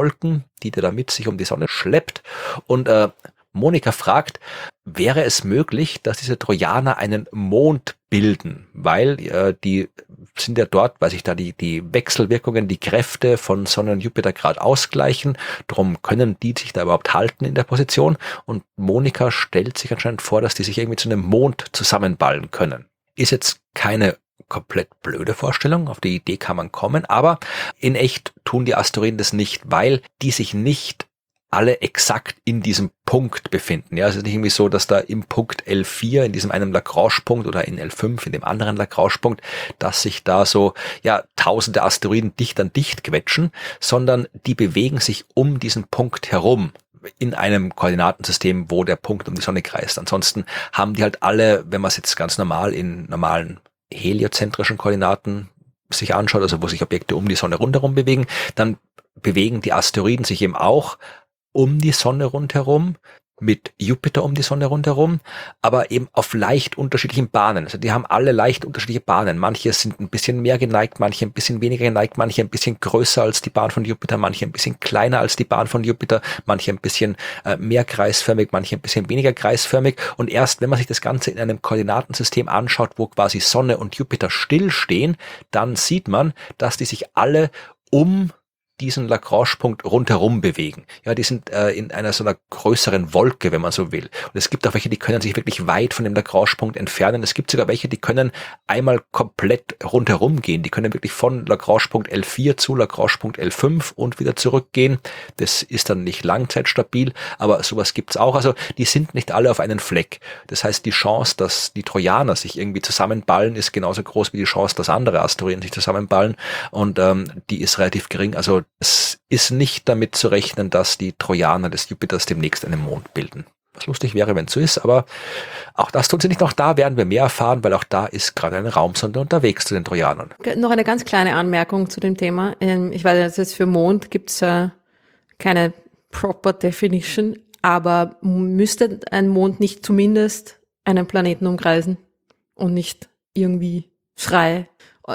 Wolken, die der da mit sich um die Sonne schleppt. Und äh, Monika fragt, wäre es möglich, dass diese Trojaner einen Mond bilden? Weil äh, die sind ja dort, weil sich da die, die Wechselwirkungen, die Kräfte von Sonne und Jupiter gerade ausgleichen. Darum können die sich da überhaupt halten in der Position. Und Monika stellt sich anscheinend vor, dass die sich irgendwie zu einem Mond zusammenballen können. Ist jetzt keine komplett blöde Vorstellung, auf die Idee kann man kommen, aber in echt tun die Asteroiden das nicht, weil die sich nicht alle exakt in diesem Punkt befinden. Ja, es ist nicht irgendwie so, dass da im Punkt L vier, in diesem einen Lagrange-Punkt oder in L fünf, in dem anderen Lagrange-Punkt, dass sich da so, ja, tausende Asteroiden dicht an dicht quetschen, sondern die bewegen sich um diesen Punkt herum in einem Koordinatensystem, wo der Punkt um die Sonne kreist. Ansonsten haben die halt alle, wenn man es jetzt ganz normal in normalen heliozentrischen Koordinaten sich anschaut, also wo sich Objekte um die Sonne rundherum bewegen, dann bewegen die Asteroiden sich eben auch um die Sonne rundherum, mit Jupiter um die Sonne rundherum, aber eben auf leicht unterschiedlichen Bahnen. Also die haben alle leicht unterschiedliche Bahnen. Manche sind ein bisschen mehr geneigt, manche ein bisschen weniger geneigt, manche ein bisschen größer als die Bahn von Jupiter, manche ein bisschen kleiner als die Bahn von Jupiter, manche ein bisschen äh, mehr kreisförmig, manche ein bisschen weniger kreisförmig. Und erst wenn man sich das Ganze in einem Koordinatensystem anschaut, wo quasi Sonne und Jupiter stillstehen, dann sieht man, dass die sich alle um diesen Lagrange-Punkt rundherum bewegen. Ja, die sind äh, in einer so einer größeren Wolke, wenn man so will. Und es gibt auch welche, die können sich wirklich weit von dem Lagrange-Punkt entfernen. Es gibt sogar welche, die können einmal komplett rundherum gehen. Die können wirklich von Lagrange-Punkt L vier zu Lagrange-Punkt L fünf und wieder zurückgehen. Das ist dann nicht langzeitstabil, aber sowas gibt's auch. Also die sind nicht alle auf einen Fleck. Das heißt, die Chance, dass die Trojaner sich irgendwie zusammenballen, ist genauso groß wie die Chance, dass andere Asteroiden sich zusammenballen. Und ähm, die ist relativ gering. Also es ist nicht damit zu rechnen, dass die Trojaner des Jupiters demnächst einen Mond bilden. Was lustig wäre, wenn es so ist, aber auch das tun sie nicht. Auch da werden wir mehr erfahren, weil auch da ist gerade eine Raumsonde unterwegs zu den Trojanern. Noch eine ganz kleine Anmerkung zu dem Thema. Ich weiß, dass jetzt für Mond gibt es äh, keine proper Definition, aber müsste ein Mond nicht zumindest einen Planeten umkreisen und nicht irgendwie frei?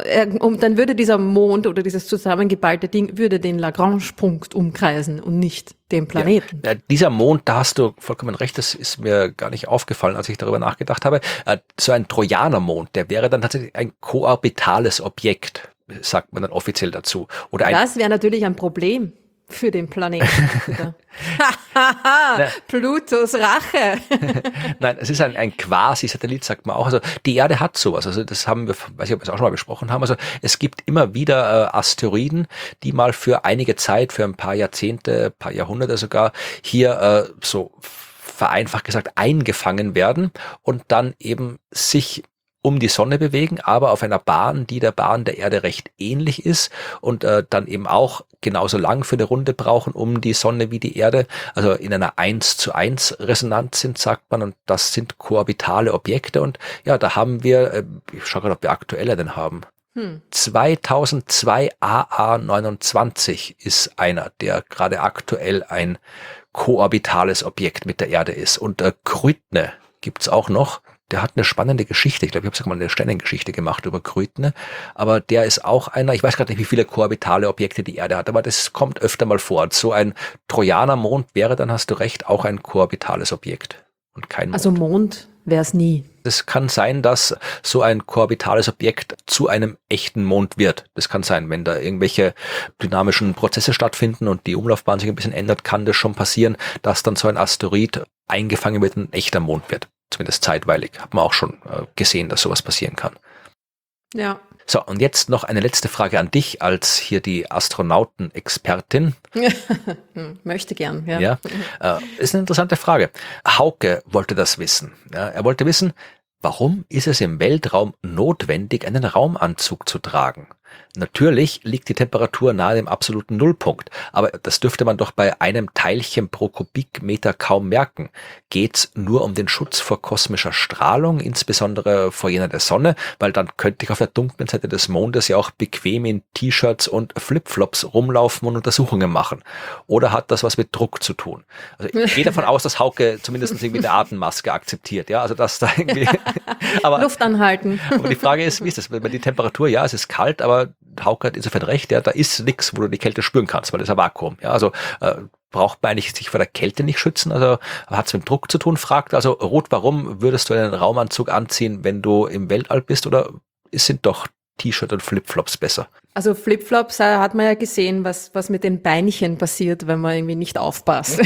Und dann würde dieser Mond oder dieses zusammengeballte Ding würde den Lagrange-Punkt umkreisen und nicht den Planeten. Ja, dieser Mond, da hast du vollkommen recht, das ist mir gar nicht aufgefallen, als ich darüber nachgedacht habe. So ein Trojanermond, der wäre dann tatsächlich ein koorbitales Objekt, sagt man dann offiziell dazu. Oder ein das wäre natürlich ein Problem für den Planeten. Plutos Rache. Nein, es ist ein, ein Quasi-Satellit, sagt man auch. Also die Erde hat sowas. Also das haben wir, weiß ich, ob wir es auch schon mal besprochen haben. Also es gibt immer wieder äh, Asteroiden, die mal für einige Zeit, für ein paar Jahrzehnte, paar Jahrhunderte sogar hier äh, so vereinfacht gesagt eingefangen werden und dann eben sich um die Sonne bewegen, aber auf einer Bahn, die der Bahn der Erde recht ähnlich ist und äh, dann eben auch genauso lang für eine Runde brauchen um die Sonne wie die Erde, also in einer eins zu eins Resonanz sind, sagt man, und das sind koorbitale Objekte und ja, da haben wir, äh, ich schaue gerade, ob wir aktuelle denn haben. Hm. zweitausendzwei A A neunundzwanzig ist einer, der gerade aktuell ein koorbitales Objekt mit der Erde ist und äh, Chrytne gibt's auch noch. Der hat eine spannende Geschichte. Ich glaube, ich habe sogar mal eine Sternengeschichte gemacht über Chrytne. Aber der ist auch einer, ich weiß gerade nicht, wie viele koorbitale Objekte die Erde hat, aber das kommt öfter mal vor. Und so ein Trojanermond wäre, dann hast du recht, auch ein koorbitales Objekt und kein Mond. Also Mond wäre es nie. Es kann sein, dass so ein koorbitales Objekt zu einem echten Mond wird. Das kann sein, wenn da irgendwelche dynamischen Prozesse stattfinden und die Umlaufbahn sich ein bisschen ändert, kann das schon passieren, dass dann so ein Asteroid eingefangen wird und ein echter Mond wird. Zumindest zeitweilig. Hat man auch schon äh, gesehen, dass sowas passieren kann. Ja. So, und jetzt noch eine letzte Frage an dich als hier die Astronautenexpertin. Möchte gern, ja. Ja, äh, ist eine interessante Frage. Hauke wollte das wissen. Ja, er wollte wissen, warum ist es im Weltraum notwendig, einen Raumanzug zu tragen? Natürlich liegt die Temperatur nahe dem absoluten Nullpunkt, aber das dürfte man doch bei einem Teilchen pro Kubikmeter kaum merken. Geht's nur um den Schutz vor kosmischer Strahlung, insbesondere vor jener der Sonne? Weil dann könnte ich auf der dunklen Seite des Mondes ja auch bequem in T-Shirts und Flipflops rumlaufen und Untersuchungen machen. Oder hat das was mit Druck zu tun? Also ich gehe davon aus, dass Hauke zumindest irgendwie eine Atemmaske akzeptiert, ja, also dass da irgendwie... aber, Luft anhalten. Aber die Frage ist, wie ist das? Wenn die Temperatur, ja, es ist kalt, aber aber Hauke hat insofern recht, ja, da ist nichts, wo du die Kälte spüren kannst, weil das ist ein Vakuum. Ja, also äh, braucht man eigentlich sich vor der Kälte nicht schützen, also hat es mit Druck zu tun, fragt also Ruth, warum würdest du einen Raumanzug anziehen, wenn du im Weltall bist, oder sind doch T-Shirt und Flipflops besser? Also Flipflops äh, hat man ja gesehen, was was mit den Beinchen passiert, wenn man irgendwie nicht aufpasst.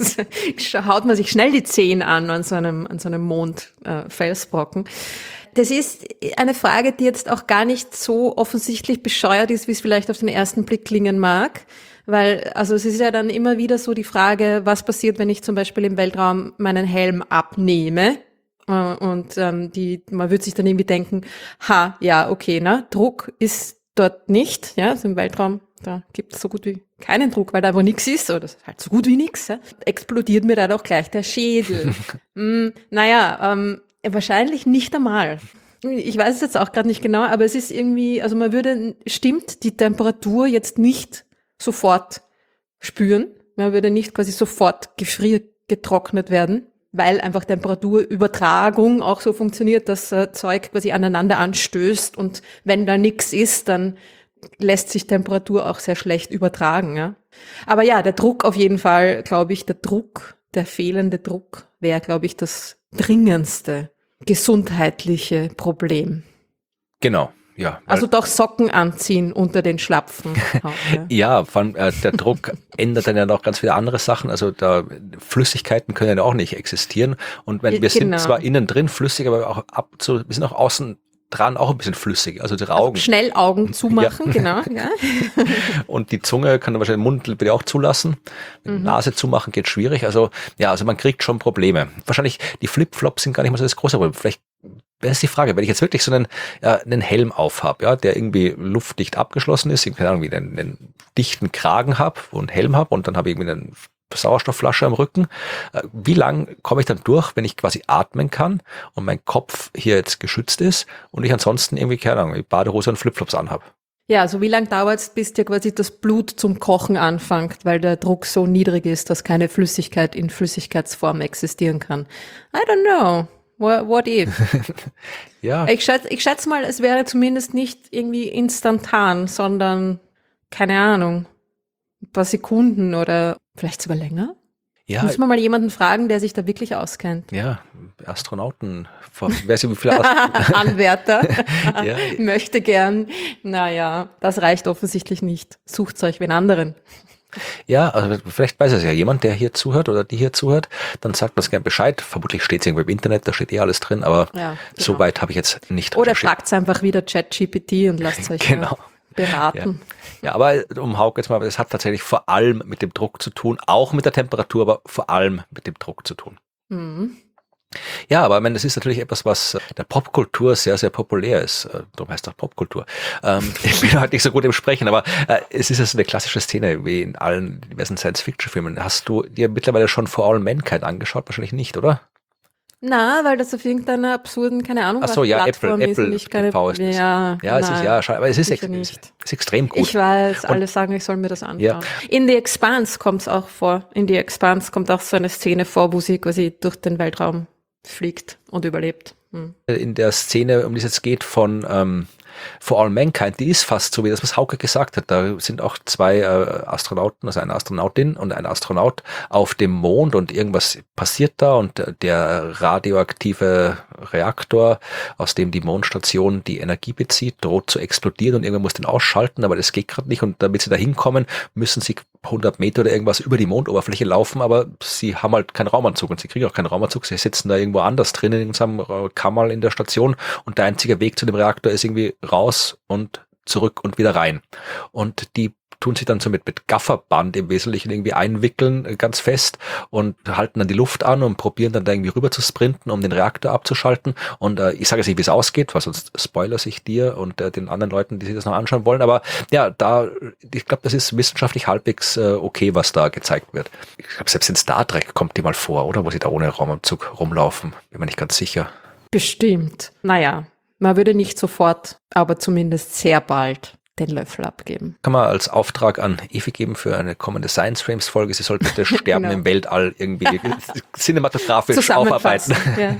Haut man sich schnell die Zehen an an so einem an so einem Mond äh, Felsbrocken. Das ist eine Frage, die jetzt auch gar nicht so offensichtlich bescheuert ist, wie es vielleicht auf den ersten Blick klingen mag. Weil, also es ist ja dann immer wieder so die Frage, was passiert, wenn ich zum Beispiel im Weltraum meinen Helm abnehme? Und ähm, die, man würde sich dann irgendwie denken, ha, ja, okay, ne, Druck ist dort nicht, ja, also im Weltraum, da gibt es so gut wie keinen Druck, weil da wo nichts ist, oder halt so gut wie nichts, ja, explodiert mir da doch gleich der Schädel. hm, naja, ähm, wahrscheinlich nicht einmal. Ich weiß es jetzt auch gerade nicht genau, aber es ist irgendwie, also man würde, stimmt, die Temperatur jetzt nicht sofort spüren, man würde nicht quasi sofort gefriergetrocknet werden, weil einfach Temperaturübertragung auch so funktioniert, dass äh, Zeug quasi aneinander anstößt, und wenn da nichts ist, dann lässt sich Temperatur auch sehr schlecht übertragen. Ja. Aber ja, der Druck auf jeden Fall, glaube ich, der Druck, der fehlende Druck wäre, glaube ich, das dringendste gesundheitliche Problem. Genau. Ja, also doch Socken anziehen unter den Schlapfen. Auch, ja. Ja, vor allem, äh, der Druck ändert dann ja noch ganz viele andere Sachen. Also da Flüssigkeiten können ja auch nicht existieren. Und wenn wir genau. sind zwar innen drin flüssig, aber auch ab zu, wir sind auch außen dran auch ein bisschen flüssig. Also die Augen. Also schnell Augen zumachen, ja. Genau. Ja. Und die Zunge kann wahrscheinlich, den Mund bitte auch zulassen. Mhm. Nase zumachen geht schwierig. Also ja, also man kriegt schon Probleme. Wahrscheinlich die Flipflops sind gar nicht mal so das große Problem. Vielleicht wäre es die Frage, wenn ich jetzt wirklich so einen, ja, einen Helm aufhab, ja, der irgendwie luftdicht abgeschlossen ist, keine Ahnung, wie einen, einen dichten Kragen habe, wo einen Helm habe, und dann habe ich irgendwie eine Sauerstoffflasche am Rücken. Wie lang komme ich dann durch, wenn ich quasi atmen kann und mein Kopf hier jetzt geschützt ist und ich ansonsten irgendwie, keine Ahnung, Badehose und Flipflops anhab? Ja, also wie lange dauert es, bis dir quasi das Blut zum Kochen anfängt, weil der Druck so niedrig ist, dass keine Flüssigkeit in Flüssigkeitsform existieren kann? I don't know. What, what if? Ja. Ich schätze, ich schätze mal, es wäre zumindest nicht irgendwie instantan, sondern, keine Ahnung, ein paar Sekunden oder vielleicht sogar länger. Ja. Muss man mal jemanden fragen, der sich da wirklich auskennt. Ja, Astronauten, wer wie viele Astronauten? Anwärter, ja. Möchte gern. Naja, das reicht offensichtlich nicht. Sucht euch wen anderen. Ja, also vielleicht weiß es ja jemand, der hier zuhört oder die hier zuhört, dann sagt uns gerne Bescheid. Vermutlich steht es irgendwo im Internet, da steht eh alles drin, aber ja, genau. So weit habe ich jetzt nicht. Oder fragt es einfach wieder ChatGPT und lasst euch genau. beraten. Ja. ja, aber um Hauke jetzt mal, das hat tatsächlich vor allem mit dem Druck zu tun, auch mit der Temperatur, aber vor allem mit dem Druck zu tun. Mhm. Ja, aber ich meine, das ist natürlich etwas, was in der Popkultur sehr, sehr populär ist. Darum heißt es auch Popkultur. Ähm, ich bin halt nicht so gut im Sprechen, aber äh, es ist ja so eine klassische Szene, wie in allen diversen Science-Fiction-Filmen. Hast du dir mittlerweile schon For All Mankind angeschaut? Wahrscheinlich nicht, oder? Na, weil das auf irgendeiner absurden, keine Ahnung, Ach so, ja, Plattform Apple, ist Apple nicht keine, T V ist das. Ja, ja, es ist ja, aber es ist, ex, nicht. ist extrem gut. Ich weiß, und alle sagen, ich soll mir das anschauen. Ja. In The Expanse kommt es auch vor. In The Expanse kommt auch so eine Szene vor, wo sie quasi durch den Weltraum fliegt und überlebt. Hm. In der Szene, um die es jetzt geht, von ähm, For All Mankind, die ist fast so, wie das, was Hauke gesagt hat. Da sind auch zwei äh, Astronauten, also eine Astronautin und ein Astronaut auf dem Mond, und irgendwas passiert da, und der radioaktive Reaktor, aus dem die Mondstation die Energie bezieht, droht zu explodieren, und irgendwann muss den ausschalten, aber das geht gerade nicht, und damit sie da hinkommen, müssen sie hundert Meter oder irgendwas über die Mondoberfläche laufen, aber sie haben halt keinen Raumanzug, und sie kriegen auch keinen Raumanzug, sie sitzen da irgendwo anders drin in so Kammer in der Station, und der einzige Weg zu dem Reaktor ist irgendwie raus und zurück und wieder rein. Und die tun sich dann so mit, mit Gafferband im Wesentlichen irgendwie einwickeln, ganz fest, und halten dann die Luft an und probieren dann da irgendwie rüber zu sprinten, um den Reaktor abzuschalten. Und äh, ich sage jetzt nicht, wie es ausgeht, weil sonst spoiler ich dir und äh, den anderen Leuten, die sich das noch anschauen wollen. Aber ja, da, ich glaube, das ist wissenschaftlich halbwegs äh, okay, was da gezeigt wird. Ich glaube, selbst in Star Trek kommt die mal vor, oder? Wo sie da ohne Raumanzug rumlaufen. Bin mir nicht ganz sicher. Bestimmt. Naja, man würde nicht sofort, aber zumindest sehr bald den Löffel abgeben. Kann man als Auftrag an Evi geben für eine kommende Science Frames Folge. Sie soll bitte Sterben Genau. im Weltall irgendwie cinematografisch aufarbeiten. Ja.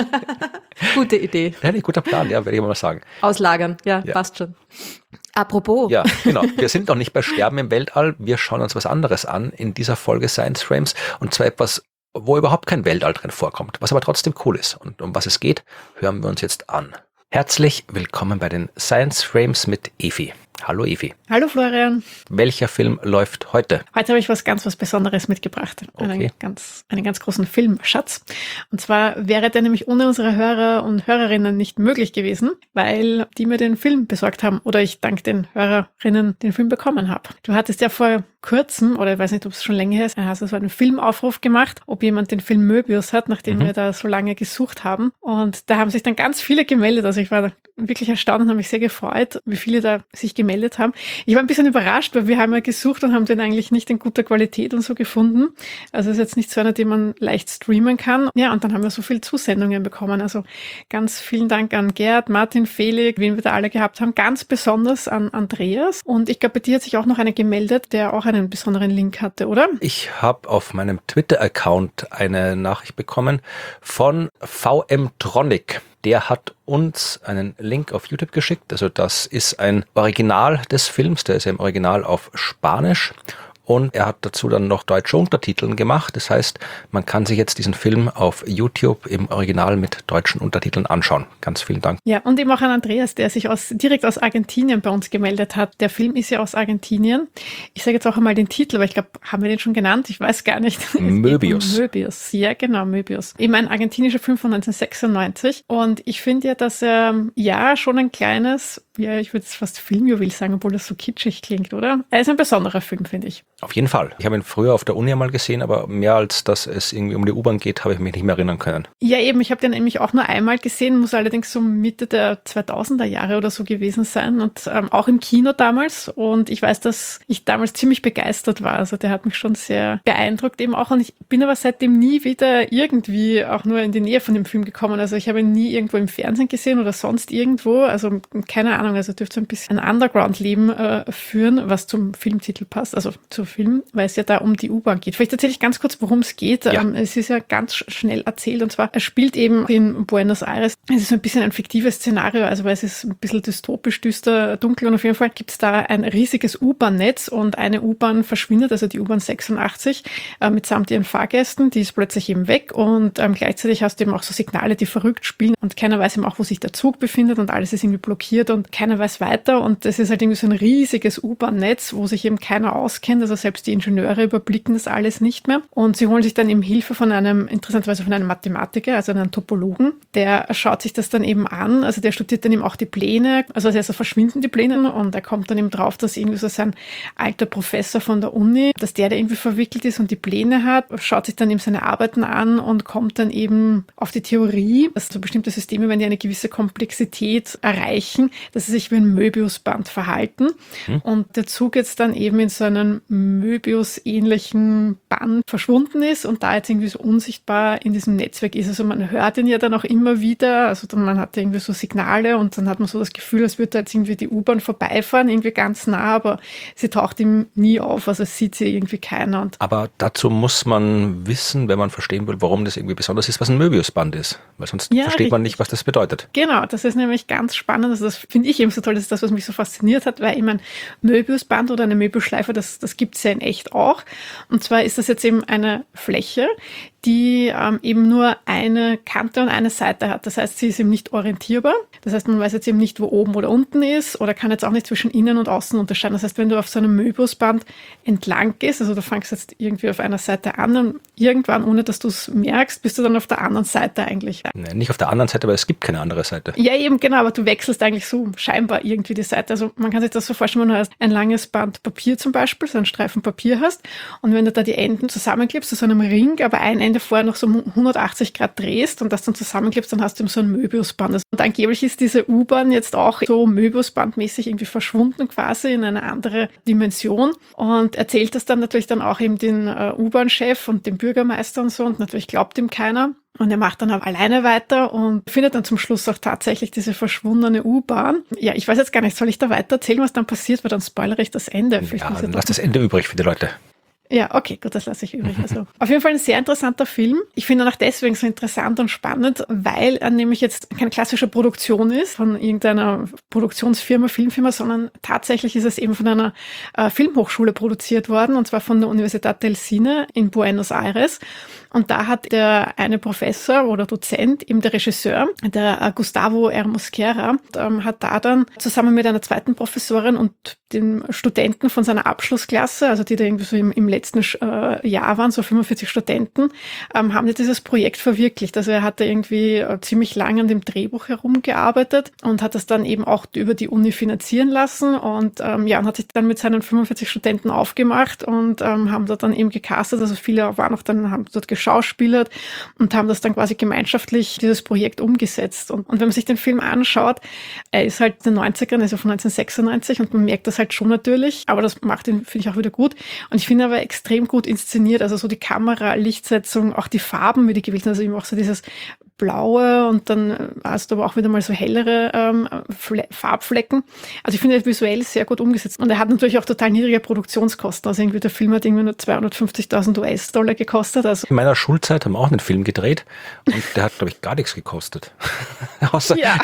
Gute Idee. Ja, ein guter Plan, ja, werde ich mal sagen. Auslagern, ja, Ja. passt schon. Apropos. Ja, genau. Wir sind noch nicht bei Sterben im Weltall. Wir schauen uns was anderes an in dieser Folge Science Frames. Und zwar etwas, wo überhaupt kein Weltall drin vorkommt, was aber trotzdem cool ist. Und um was es geht, hören wir uns jetzt an. Herzlich willkommen bei den Science Frames mit Evi. Hallo Evi. Hallo Florian. Welcher Film läuft heute? Heute habe ich was ganz was Besonderes mitgebracht. Okay. Einen ganz, einen ganz großen Filmschatz. Und zwar wäre der nämlich ohne unsere Hörer und Hörerinnen nicht möglich gewesen, weil die mir den Film besorgt haben oder ich dank den Hörerinnen den Film bekommen habe. Du hattest ja vor kurzem, oder ich weiß nicht, ob es schon länger ist, hast du so einen Filmaufruf gemacht, ob jemand den Film Möbius hat, nachdem mhm. wir da so lange gesucht haben. Und da haben sich dann ganz viele gemeldet. Also ich war wirklich erstaunt und habe mich sehr gefreut, wie viele da sich gemeldet haben. Ich war ein bisschen überrascht, weil wir haben ja gesucht und haben den eigentlich nicht in guter Qualität und so gefunden. Also es ist jetzt nicht so einer, den man leicht streamen kann. Ja, und dann haben wir so viele Zusendungen bekommen. Also ganz vielen Dank an Gerd, Martin, Felix, wen wir da alle gehabt haben. Ganz besonders an Andreas. Und ich glaube, bei dir hat sich auch noch einer gemeldet, der auch einen besonderen Link hatte, oder? Ich habe auf meinem Twitter-Account eine Nachricht bekommen von V M Tronic. Der hat uns einen Link auf YouTube geschickt. Also das ist ein Original des Films. Der ist ja im Original auf Spanisch. Und er hat dazu dann noch deutsche Untertiteln gemacht. Das heißt, man kann sich jetzt diesen Film auf YouTube im Original mit deutschen Untertiteln anschauen. Ganz vielen Dank. Ja, und eben auch an Andreas, der sich aus, direkt aus Argentinien bei uns gemeldet hat. Der Film ist ja aus Argentinien. Ich sage jetzt auch einmal den Titel, weil ich glaube, haben wir den schon genannt? Ich weiß gar nicht. Möbius. Möbius, ja genau, Möbius. Eben ein argentinischer Film von neunzehnhundertsechsundneunzig. Und ich finde ja, dass er ja schon ein kleines, ja, ich würde es fast Filmjuwel sagen, obwohl das so kitschig klingt, oder? Er ist ein besonderer Film, finde ich. Auf jeden Fall. Ich habe ihn früher auf der Uni einmal gesehen, aber mehr als dass es irgendwie um die U-Bahn geht, habe ich mich nicht mehr erinnern können. Ja, eben. Ich habe den nämlich auch nur einmal gesehen, muss allerdings so Mitte der zweitausender Jahre oder so gewesen sein und ähm, auch im Kino damals. Und ich weiß, dass ich damals ziemlich begeistert war. Also der hat mich schon sehr beeindruckt eben auch. Und ich bin aber seitdem nie wieder irgendwie auch nur in die Nähe von dem Film gekommen. Also ich habe ihn nie irgendwo im Fernsehen gesehen oder sonst irgendwo. Also keine Ahnung. Also dürfte so ein bisschen ein Underground-Leben äh, führen, was zum Filmtitel passt. Also zu Film, weil es ja da um die U-Bahn geht. Vielleicht erzähle ich ganz kurz, worum es geht. Ja. Ähm, es ist ja ganz schnell erzählt und zwar, er spielt eben in Buenos Aires. Es ist ein bisschen ein fiktives Szenario, also weil es ist ein bisschen dystopisch, düster, dunkel und auf jeden Fall gibt es da ein riesiges U-Bahn-Netz und eine U-Bahn verschwindet, also die U-Bahn sechsundachtzig äh, mitsamt ihren Fahrgästen, die ist plötzlich eben weg und ähm, gleichzeitig hast du eben auch so Signale, die verrückt spielen und keiner weiß eben auch, wo sich der Zug befindet und alles ist irgendwie blockiert und keiner weiß weiter und es ist halt irgendwie so ein riesiges U-Bahn-Netz, wo sich eben keiner auskennt, also selbst die Ingenieure überblicken das alles nicht mehr. Und sie holen sich dann eben Hilfe von einem, interessanterweise von einem Mathematiker, also einem Topologen. Der schaut sich das dann eben an. Also der studiert dann eben auch die Pläne. Also als erstes verschwinden die Pläne und er kommt dann eben drauf, dass irgendwie so sein alter Professor von der Uni, dass der, der irgendwie verwickelt ist und die Pläne hat, schaut sich dann eben seine Arbeiten an und kommt dann eben auf die Theorie, dass so bestimmte Systeme, wenn die eine gewisse Komplexität erreichen, dass sie sich wie ein Möbiusband verhalten. Hm. Und der Zug jetzt dann eben in so einen Möbius-ähnlichen Band verschwunden ist und da jetzt irgendwie so unsichtbar in diesem Netzwerk ist. Also man hört ihn ja dann auch immer wieder, also dann, man hat irgendwie so Signale und dann hat man so das Gefühl, als würde da jetzt irgendwie die U-Bahn vorbeifahren, irgendwie ganz nah, aber sie taucht ihm nie auf, also es sieht sie irgendwie keiner. Und aber dazu muss man wissen, wenn man verstehen will, warum das irgendwie besonders ist, was ein Möbiusband ist, weil sonst ja, versteht man nicht, was das bedeutet. Genau, das ist nämlich ganz spannend, also das finde ich eben so toll, das ist das, was mich so fasziniert hat, weil eben ein Möbiusband oder eine Möbiusschleife, das, das gibt es ja in echt auch. Und zwar ist das jetzt eben eine Fläche, die ähm, eben nur eine Kante und eine Seite hat. Das heißt, sie ist eben nicht orientierbar. Das heißt, man weiß jetzt eben nicht, wo oben oder unten ist oder kann jetzt auch nicht zwischen innen und außen unterscheiden. Das heißt, wenn du auf so einem Möbiusband entlang gehst, also du fängst jetzt irgendwie auf einer Seite an und irgendwann, ohne dass du es merkst, bist du dann auf der anderen Seite eigentlich. Nee, nicht auf der anderen Seite, weil es gibt keine andere Seite. Ja, eben genau, aber du wechselst eigentlich so scheinbar irgendwie die Seite. Also man kann sich das so vorstellen, wenn du hast ein langes Band Papier zum Beispiel, so einen Streifen Papier hast und wenn du da die Enden zusammenklebst, zu so einem Ring, aber ein Ende vorher noch so hundertachtzig Grad drehst und das dann zusammenklebst, dann hast du eben so ein Möbiusband. Und angeblich ist diese U-Bahn jetzt auch so Möbiusbandmäßig irgendwie verschwunden quasi in eine andere Dimension und erzählt das dann natürlich dann auch eben den äh, U-Bahn-Chef und dem Bürgermeister und so und natürlich glaubt ihm keiner. Und er macht dann aber alleine weiter und findet dann zum Schluss auch tatsächlich diese verschwundene U-Bahn. Ja, ich weiß jetzt gar nicht, soll ich da weiter erzählen, was dann passiert, weil dann spoilere ich das Ende. Ja, dann lass das Ende übrig für die Leute. Ja, okay, gut, das lasse ich übrig. Also auf jeden Fall ein sehr interessanter Film. Ich finde ihn auch deswegen so interessant und spannend, weil er nämlich jetzt keine klassische Produktion ist von irgendeiner Produktionsfirma, Filmfirma, sondern tatsächlich ist es eben von einer äh, Filmhochschule produziert worden, und zwar von der Universidad del Cine in Buenos Aires. Und da hat der eine Professor oder Dozent, eben der Regisseur, der äh, Gustavo R. Mosquera, ähm, hat da dann zusammen mit einer zweiten Professorin und den Studenten von seiner Abschlussklasse, also die da irgendwie so im, im letzten äh, Jahr waren, so fünfundvierzig Studenten, ähm, haben die dieses Projekt verwirklicht. Also er hatte irgendwie äh, ziemlich lange an dem Drehbuch herumgearbeitet und hat das dann eben auch über die Uni finanzieren lassen und ähm, ja, und hat sich dann mit seinen fünfundvierzig Studenten aufgemacht und ähm, haben dort dann eben gecastet, also viele waren auch dann, haben dort geschauspielert und haben das dann quasi gemeinschaftlich, dieses Projekt umgesetzt. Und, und wenn man sich den Film anschaut, er ist halt in den neunzigern, also von neunzehnhundertsechsundneunzig, und man merkt das halt schon natürlich, aber das macht ihn, finde ich, auch wieder gut. Und ich finde aber extrem gut inszeniert, also so die Kamera, Lichtsetzung, auch die Farben, wie die gewählt sind, also eben auch so dieses Blaue und dann hast du aber auch wieder mal so hellere ähm, Farbflecken. Also ich finde visuell sehr gut umgesetzt. Und er hat natürlich auch total niedrige Produktionskosten. Also irgendwie der Film hat irgendwie nur zweihundertfünfzigtausend U S-Dollar gekostet. Also in meiner Schulzeit haben wir auch einen Film gedreht und der hat, glaube ich, gar nichts gekostet. Außer ja.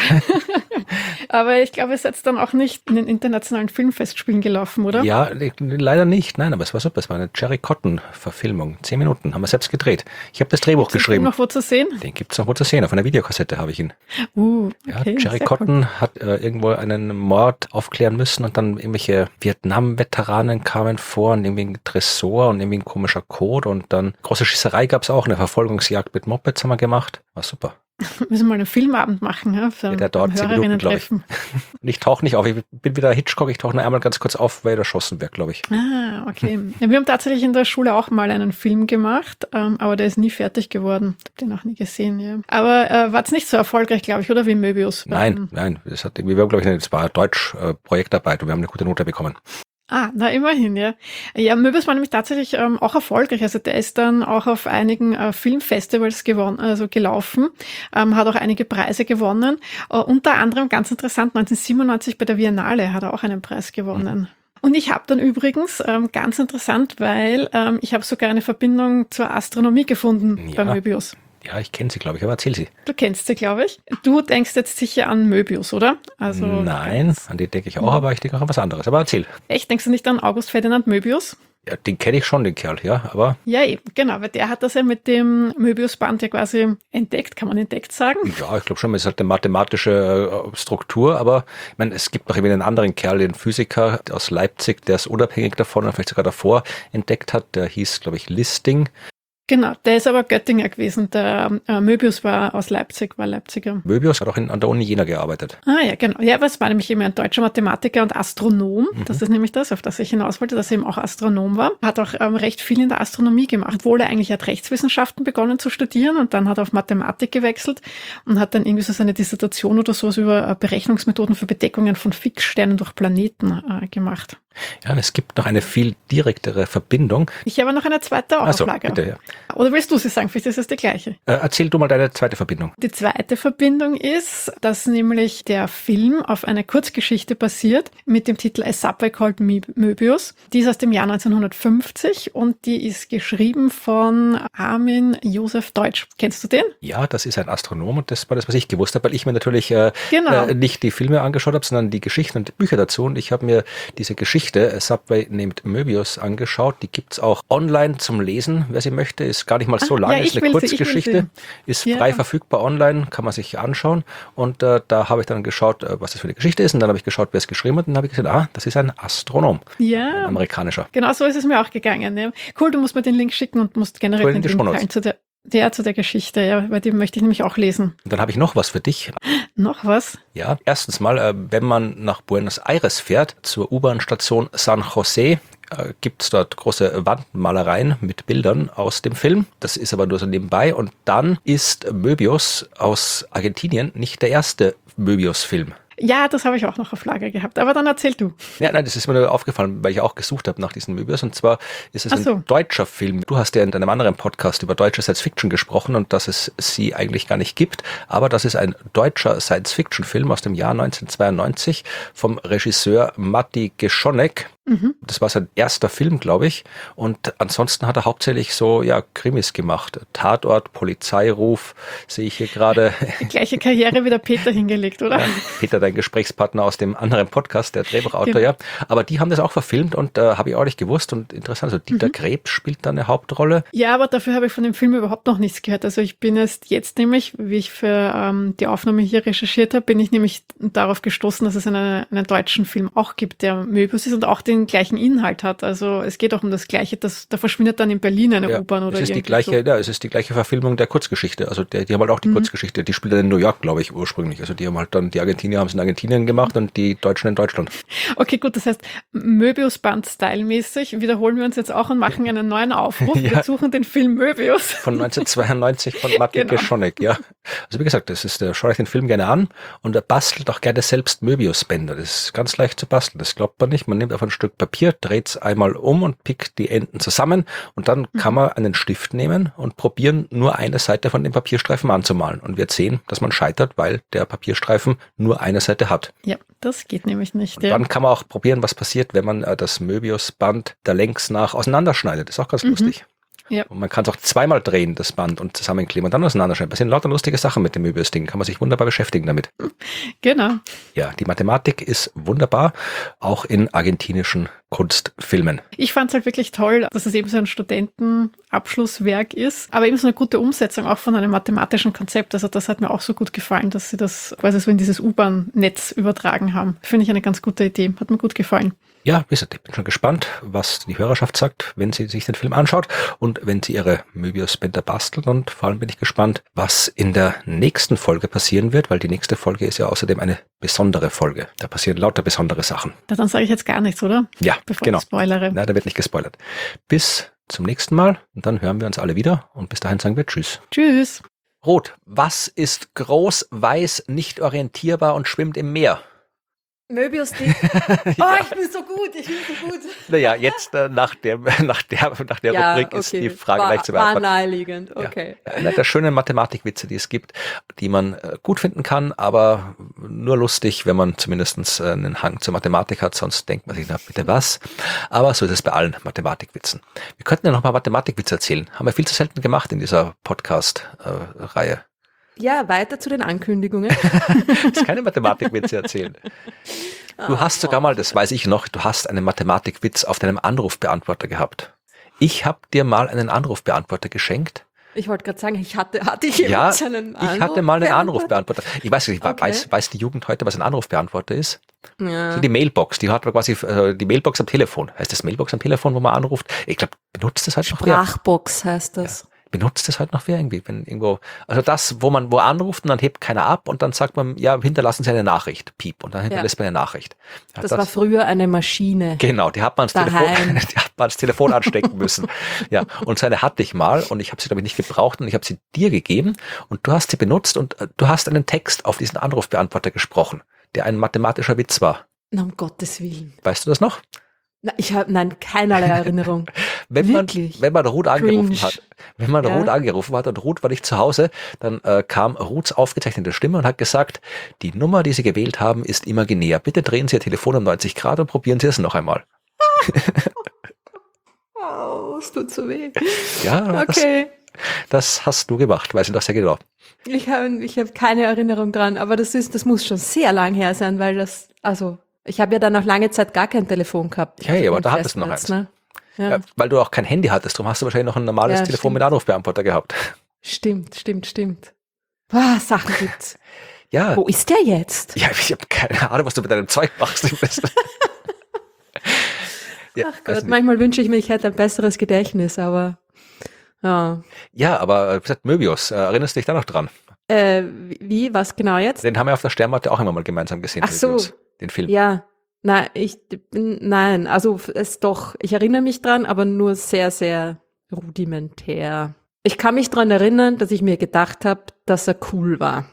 Aber ich glaube, es ist jetzt dann auch nicht in den internationalen Filmfestspielen gelaufen, oder? Ja, leider nicht. Nein, aber es war super. Es war eine Jerry Cotton-Verfilmung. Zehn Minuten, haben wir selbst gedreht. Ich habe das Drehbuch Gibt's geschrieben. Den noch wo zu sehen? Den gibt's noch wo zu sehen. Auf einer Videokassette habe ich ihn. Uh, okay, ja, Jerry Cotton cool. hat äh, irgendwo einen Mord aufklären müssen und dann irgendwelche Vietnam-Veteranen kamen vor und irgendwie ein Tresor und irgendwie ein komischer Code und dann große Schießerei gab's auch. Eine Verfolgungsjagd mit Mopeds haben wir gemacht. War super. Müssen wir mal einen Filmabend machen, ja, für ja, der dauert zehn Minuten, glaube ich. Und ich tauche nicht auf, ich bin wieder Hitchcock, ich tauche nur einmal ganz kurz auf, weil ich erschossen wird, glaube ich. Ah, okay. Ja, wir haben tatsächlich in der Schule auch mal einen Film gemacht, ähm, aber der ist nie fertig geworden. Ich habe den auch nie gesehen, ja. Aber äh, war es nicht so erfolgreich, glaube ich, oder wie Möbius? Nein, nein, das hat irgendwie, wir haben, glaube ich, eine, das war Deutsch-Projektarbeit und wir haben eine gute Note bekommen. Ah, na immerhin, ja. Ja, Möbius war nämlich tatsächlich ähm, auch erfolgreich. Also der ist dann auch auf einigen äh, Filmfestivals gewonnen, also gelaufen, ähm, hat auch einige Preise gewonnen. Äh, unter anderem, ganz interessant, neunzehnhundertsiebenundneunzig bei der Biennale hat er auch einen Preis gewonnen. Mhm. Und ich habe dann übrigens, ähm, ganz interessant, weil ähm, ich habe sogar eine Verbindung zur Astronomie gefunden ja. bei Möbius. Ja, ich kenne sie, glaube ich, aber erzähl sie. Du kennst sie, glaube ich. Du denkst jetzt sicher an Möbius, oder? Also nein, an die denke ich auch, aber ich denke auch an was anderes. Aber erzähl. Echt? Denkst du nicht an August Ferdinand Möbius? Ja, den kenne ich schon, den Kerl, ja, aber... Ja, eben, genau, weil der hat das ja mit dem Möbius-Band ja quasi entdeckt, kann man entdeckt sagen? Ja, ich glaube schon, es ist halt eine mathematische äh, Struktur, aber ich meine, es gibt noch eben einen anderen Kerl, den Physiker aus Leipzig, der es unabhängig davon, oder vielleicht sogar davor entdeckt hat, der hieß, glaube ich, Listing. Genau, der ist aber Göttinger gewesen. Der äh, Möbius war aus Leipzig, war Leipziger. Möbius hat auch in, an der Uni Jena gearbeitet. Ah ja, genau. Ja, aber es war nämlich eben ein deutscher Mathematiker und Astronom. Mhm. Das ist nämlich das, auf das ich hinaus wollte, dass er eben auch Astronom war. Hat auch ähm, recht viel in der Astronomie gemacht, obwohl er eigentlich hat Rechtswissenschaften begonnen zu studieren und dann hat er auf Mathematik gewechselt und hat dann irgendwie so seine Dissertation oder sowas über äh, Berechnungsmethoden für Bedeckungen von Fixsternen durch Planeten äh, gemacht. Ja, und es gibt noch eine viel direktere Verbindung. Ich habe noch eine zweite Auflage. Ach so, bitte, ja. Oder willst du sie sagen? Vielleicht ist es die gleiche. Äh, erzähl du mal deine zweite Verbindung. Die zweite Verbindung ist, dass nämlich der Film auf einer Kurzgeschichte basiert mit dem Titel A Subway Called Möbius. Die ist aus dem Jahr neunzehnhundertfünfzig und die ist geschrieben von Armin Josef Deutsch. Kennst du den? Ja, das ist ein Astronom und das war das, was ich gewusst habe, weil ich mir natürlich äh, genau. äh, nicht die Filme angeschaut habe, sondern die Geschichten und die Bücher dazu. Und ich habe mir diese Geschichte A Subway Named Möbius angeschaut. Die gibt's auch online zum Lesen, wer sie möchte. Ist gar nicht mal so ah, lang, ja, ist eine Kurzgeschichte. Sie, ist ja. frei verfügbar online, kann man sich anschauen. Und äh, da habe ich dann geschaut, äh, was das für eine Geschichte ist. Und dann habe ich geschaut, wer es geschrieben hat. Und dann habe ich gesagt, ah, das ist ein Astronom. Ja. Ein amerikanischer. Genau, so ist es mir auch gegangen. Ja. Cool, du musst mir den Link schicken und musst generell den Link teilen zu der Der zu der Geschichte, ja, weil die möchte ich nämlich auch lesen. Und dann habe ich noch was für dich. Noch was? Ja, erstens mal, äh, wenn man nach Buenos Aires fährt, zur U-Bahn-Station San José, äh, gibt es dort große Wandmalereien mit Bildern aus dem Film. Das ist aber nur so nebenbei. Und dann ist Möbius aus Argentinien nicht der erste Möbius-Film. Ja, das habe ich auch noch auf Lager gehabt. Aber dann erzähl du. Ja, nein, das ist mir nur aufgefallen, weil ich auch gesucht habe nach diesen Möbius. Und zwar ist es Ach ein so. deutscher Film. Du hast ja in deinem anderen Podcast über deutsche Science-Fiction gesprochen und dass es sie eigentlich gar nicht gibt. Aber das ist ein deutscher Science-Fiction-Film aus dem Jahr neunzehnhundertzweiundneunzig vom Regisseur Matti Geschonek. Mhm. Das war sein erster Film, glaube ich. Und ansonsten hat er hauptsächlich so, ja, Krimis gemacht. Tatort, Polizeiruf, sehe ich hier gerade. Die gleiche Karriere wie der Peter hingelegt, oder? Ja, Peter, dein Gesprächspartner aus dem anderen Podcast, der Drehbuchautor, Genau. ja. Aber die haben das auch verfilmt und äh, habe ich auch nicht gewusst. Und interessant, also Dieter Mhm. Krebs spielt da eine Hauptrolle. Ja, aber dafür habe ich von dem Film überhaupt noch nichts gehört. Also ich bin erst jetzt nämlich, wie ich für ähm, die Aufnahme hier recherchiert habe, bin ich nämlich darauf gestoßen, dass es einen, einen deutschen Film auch gibt, der Möbius ist und auch den gleichen Inhalt hat. Also es geht auch um das Gleiche. Das, da verschwindet dann in Berlin eine Ja, U-Bahn oder es ist die irgendwie gleiche, so. ja, es ist die gleiche Verfilmung der Kurzgeschichte. Also der, die haben halt auch die Mhm. Kurzgeschichte. Die spielt dann in New York, glaube ich, ursprünglich. Also die haben halt dann, die Argentinier haben es in Argentinien gemacht und die Deutschen in Deutschland. Okay, gut, das heißt, Möbius-Band-Style-mäßig wiederholen wir uns jetzt auch und machen einen neuen Aufruf. Ja. Wir suchen den Film Möbius. Von neunzehnhundertzweiundneunzig von Matti Genau. Geschonek, ja. Also wie gesagt, das ist, der schaue ich den Film gerne an und er bastelt auch gerne selbst Möbius-Bänder. Das ist ganz leicht zu basteln, das glaubt man nicht. Man nimmt einfach ein Stück Papier, dreht es einmal um und pickt die Enden zusammen und dann Mhm. kann man einen Stift nehmen und probieren, nur eine Seite von dem Papierstreifen anzumalen. Und wir sehen, dass man scheitert, weil der Papierstreifen nur eine Seite hat. Ja, das geht nämlich nicht. Und Ja. dann kann man auch probieren, was passiert, wenn man äh, das Möbius-Band der Längs nach auseinanderschneidet. Das ist auch ganz Mhm. lustig. Ja. Und man kann es auch zweimal drehen, das Band, und zusammenkleben und dann auseinanderschneiden. Das sind lauter lustige Sachen mit dem Möbius-Ding. Kann man sich wunderbar beschäftigen damit. Genau. Ja, die Mathematik ist wunderbar, auch in argentinischen Kunstfilmen. Ich fand es halt wirklich toll, dass es eben so ein Studentenabschlusswerk ist, aber eben so eine gute Umsetzung auch von einem mathematischen Konzept. Also das hat mir auch so gut gefallen, dass sie das quasi so in dieses U-Bahn-Netz übertragen haben. Finde ich eine ganz gute Idee. Hat mir gut gefallen. Ja, wie gesagt, ich bin schon gespannt, was die Hörerschaft sagt, wenn sie sich den Film anschaut und wenn sie ihre Möbius-Bänder bastelt. Und vor allem bin ich gespannt, was in der nächsten Folge passieren wird, weil die nächste Folge ist ja außerdem eine besondere Folge. Da passieren lauter besondere Sachen. Na, dann sage ich jetzt gar nichts, oder? Ja, Bevor genau. ich spoilere. Na, da wird nicht gespoilert. Bis zum nächsten Mal und dann hören wir uns alle wieder und bis dahin sagen wir Tschüss. Tschüss. Rot, was ist groß, weiß, nicht orientierbar und schwimmt im Meer? Möbius-Ding. Oh, ich bin so gut, ich bin so gut. Naja, jetzt äh, nach, dem, nach der, nach der Ja, Rubrik ist okay. die Frage war, leicht zu war beantworten. naheliegend, okay. Ja, einer der schönen Mathematikwitze, die es gibt, die man äh, gut finden kann, aber nur lustig, wenn man zumindest äh, einen Hang zur Mathematik hat, sonst denkt man sich, na bitte was. Aber so ist es bei allen Mathematikwitzen. Wir könnten ja noch mal Mathematikwitze erzählen. Haben wir viel zu selten gemacht in dieser Podcast-Reihe. Ja, weiter zu den Ankündigungen. Du hast keine Mathematikwitze erzählen. Du hast sogar mal, das weiß ich noch, du hast einen Mathematikwitz auf deinem Anrufbeantworter gehabt. Ich habe dir mal einen Anrufbeantworter geschenkt. Ich wollte gerade sagen, ich hatte, hatte ich Ja, jemals einen ich hatte mal einen Anrufbeantworter? Anrufbeantworter. Ich weiß nicht, Okay. weiß, weiß die Jugend heute, was ein Anrufbeantworter ist? Ja. So die Mailbox, die hat quasi äh, die Mailbox am Telefon. Heißt das Mailbox am Telefon, wo man anruft? Ich glaube, benutzt das halt noch wer? Sprachbox heißt das. Benutzt das halt noch wer irgendwie, wenn irgendwo, also das, wo man wo anruft und dann hebt keiner ab und dann sagt man, ja, hinterlassen Sie eine Nachricht, piep, und dann hinterlässt man eine Nachricht. Ja, Das, war früher eine Maschine. Genau, die hat man ans Telefon, Daheim. die hat man ans Telefon anstecken müssen. Ja, und so eine hatte ich mal und ich habe sie, glaube ich, nicht gebraucht und ich habe sie dir gegeben und du hast sie benutzt und äh, du hast einen Text auf diesen Anrufbeantworter gesprochen, der ein mathematischer Witz war. Na, um Gottes Willen. Weißt du das noch? Na, ich habe, nein, keinerlei Erinnerung. Wenn man, Wirklich? wenn man Ruth angerufen Cringe. hat, wenn man Ja. Ruth angerufen hat und Ruth war nicht zu Hause, dann äh, kam Ruths aufgezeichnete Stimme und hat gesagt, die Nummer, die Sie gewählt haben, ist imaginär. Bitte drehen Sie Ihr Telefon um neunzig Grad und probieren Sie es noch einmal. Oh, es tut so weh. Ja, Okay. das, das hast du gemacht, weiß ich doch sehr genau. Ich habe ich hab keine Erinnerung dran, aber das ist, das muss schon sehr lang her sein, weil das, also, ich habe ja dann noch lange Zeit gar kein Telefon gehabt. Ja, ja, aber Kein da hattest du noch Festnetz, eins. Ne? Ja. Ja, weil du auch kein Handy hattest, darum hast du wahrscheinlich noch ein normales Ja, Telefon stimmt. mit Anrufbeantworter gehabt. Stimmt, stimmt, stimmt. Boah, Sachen gibt's. Ja, Wo ist der jetzt? ja, ich habe keine Ahnung, was du mit deinem Zeug machst. Ja, Ach weiß Gott, nicht. manchmal wünsche ich mir, ich hätte ein besseres Gedächtnis, aber ja. Ja, aber äh, wie gesagt, Möbius, äh, erinnerst du dich da noch dran? Äh, wie, was genau jetzt? Den haben wir auf der Sternwarte auch immer mal gemeinsam gesehen. Ach so. Möbius, den Film. Ja, nein, ich bin, nein, also es doch, ich erinnere mich dran, aber nur sehr, sehr rudimentär. Ich kann mich dran erinnern, dass ich mir gedacht habe, dass er cool war.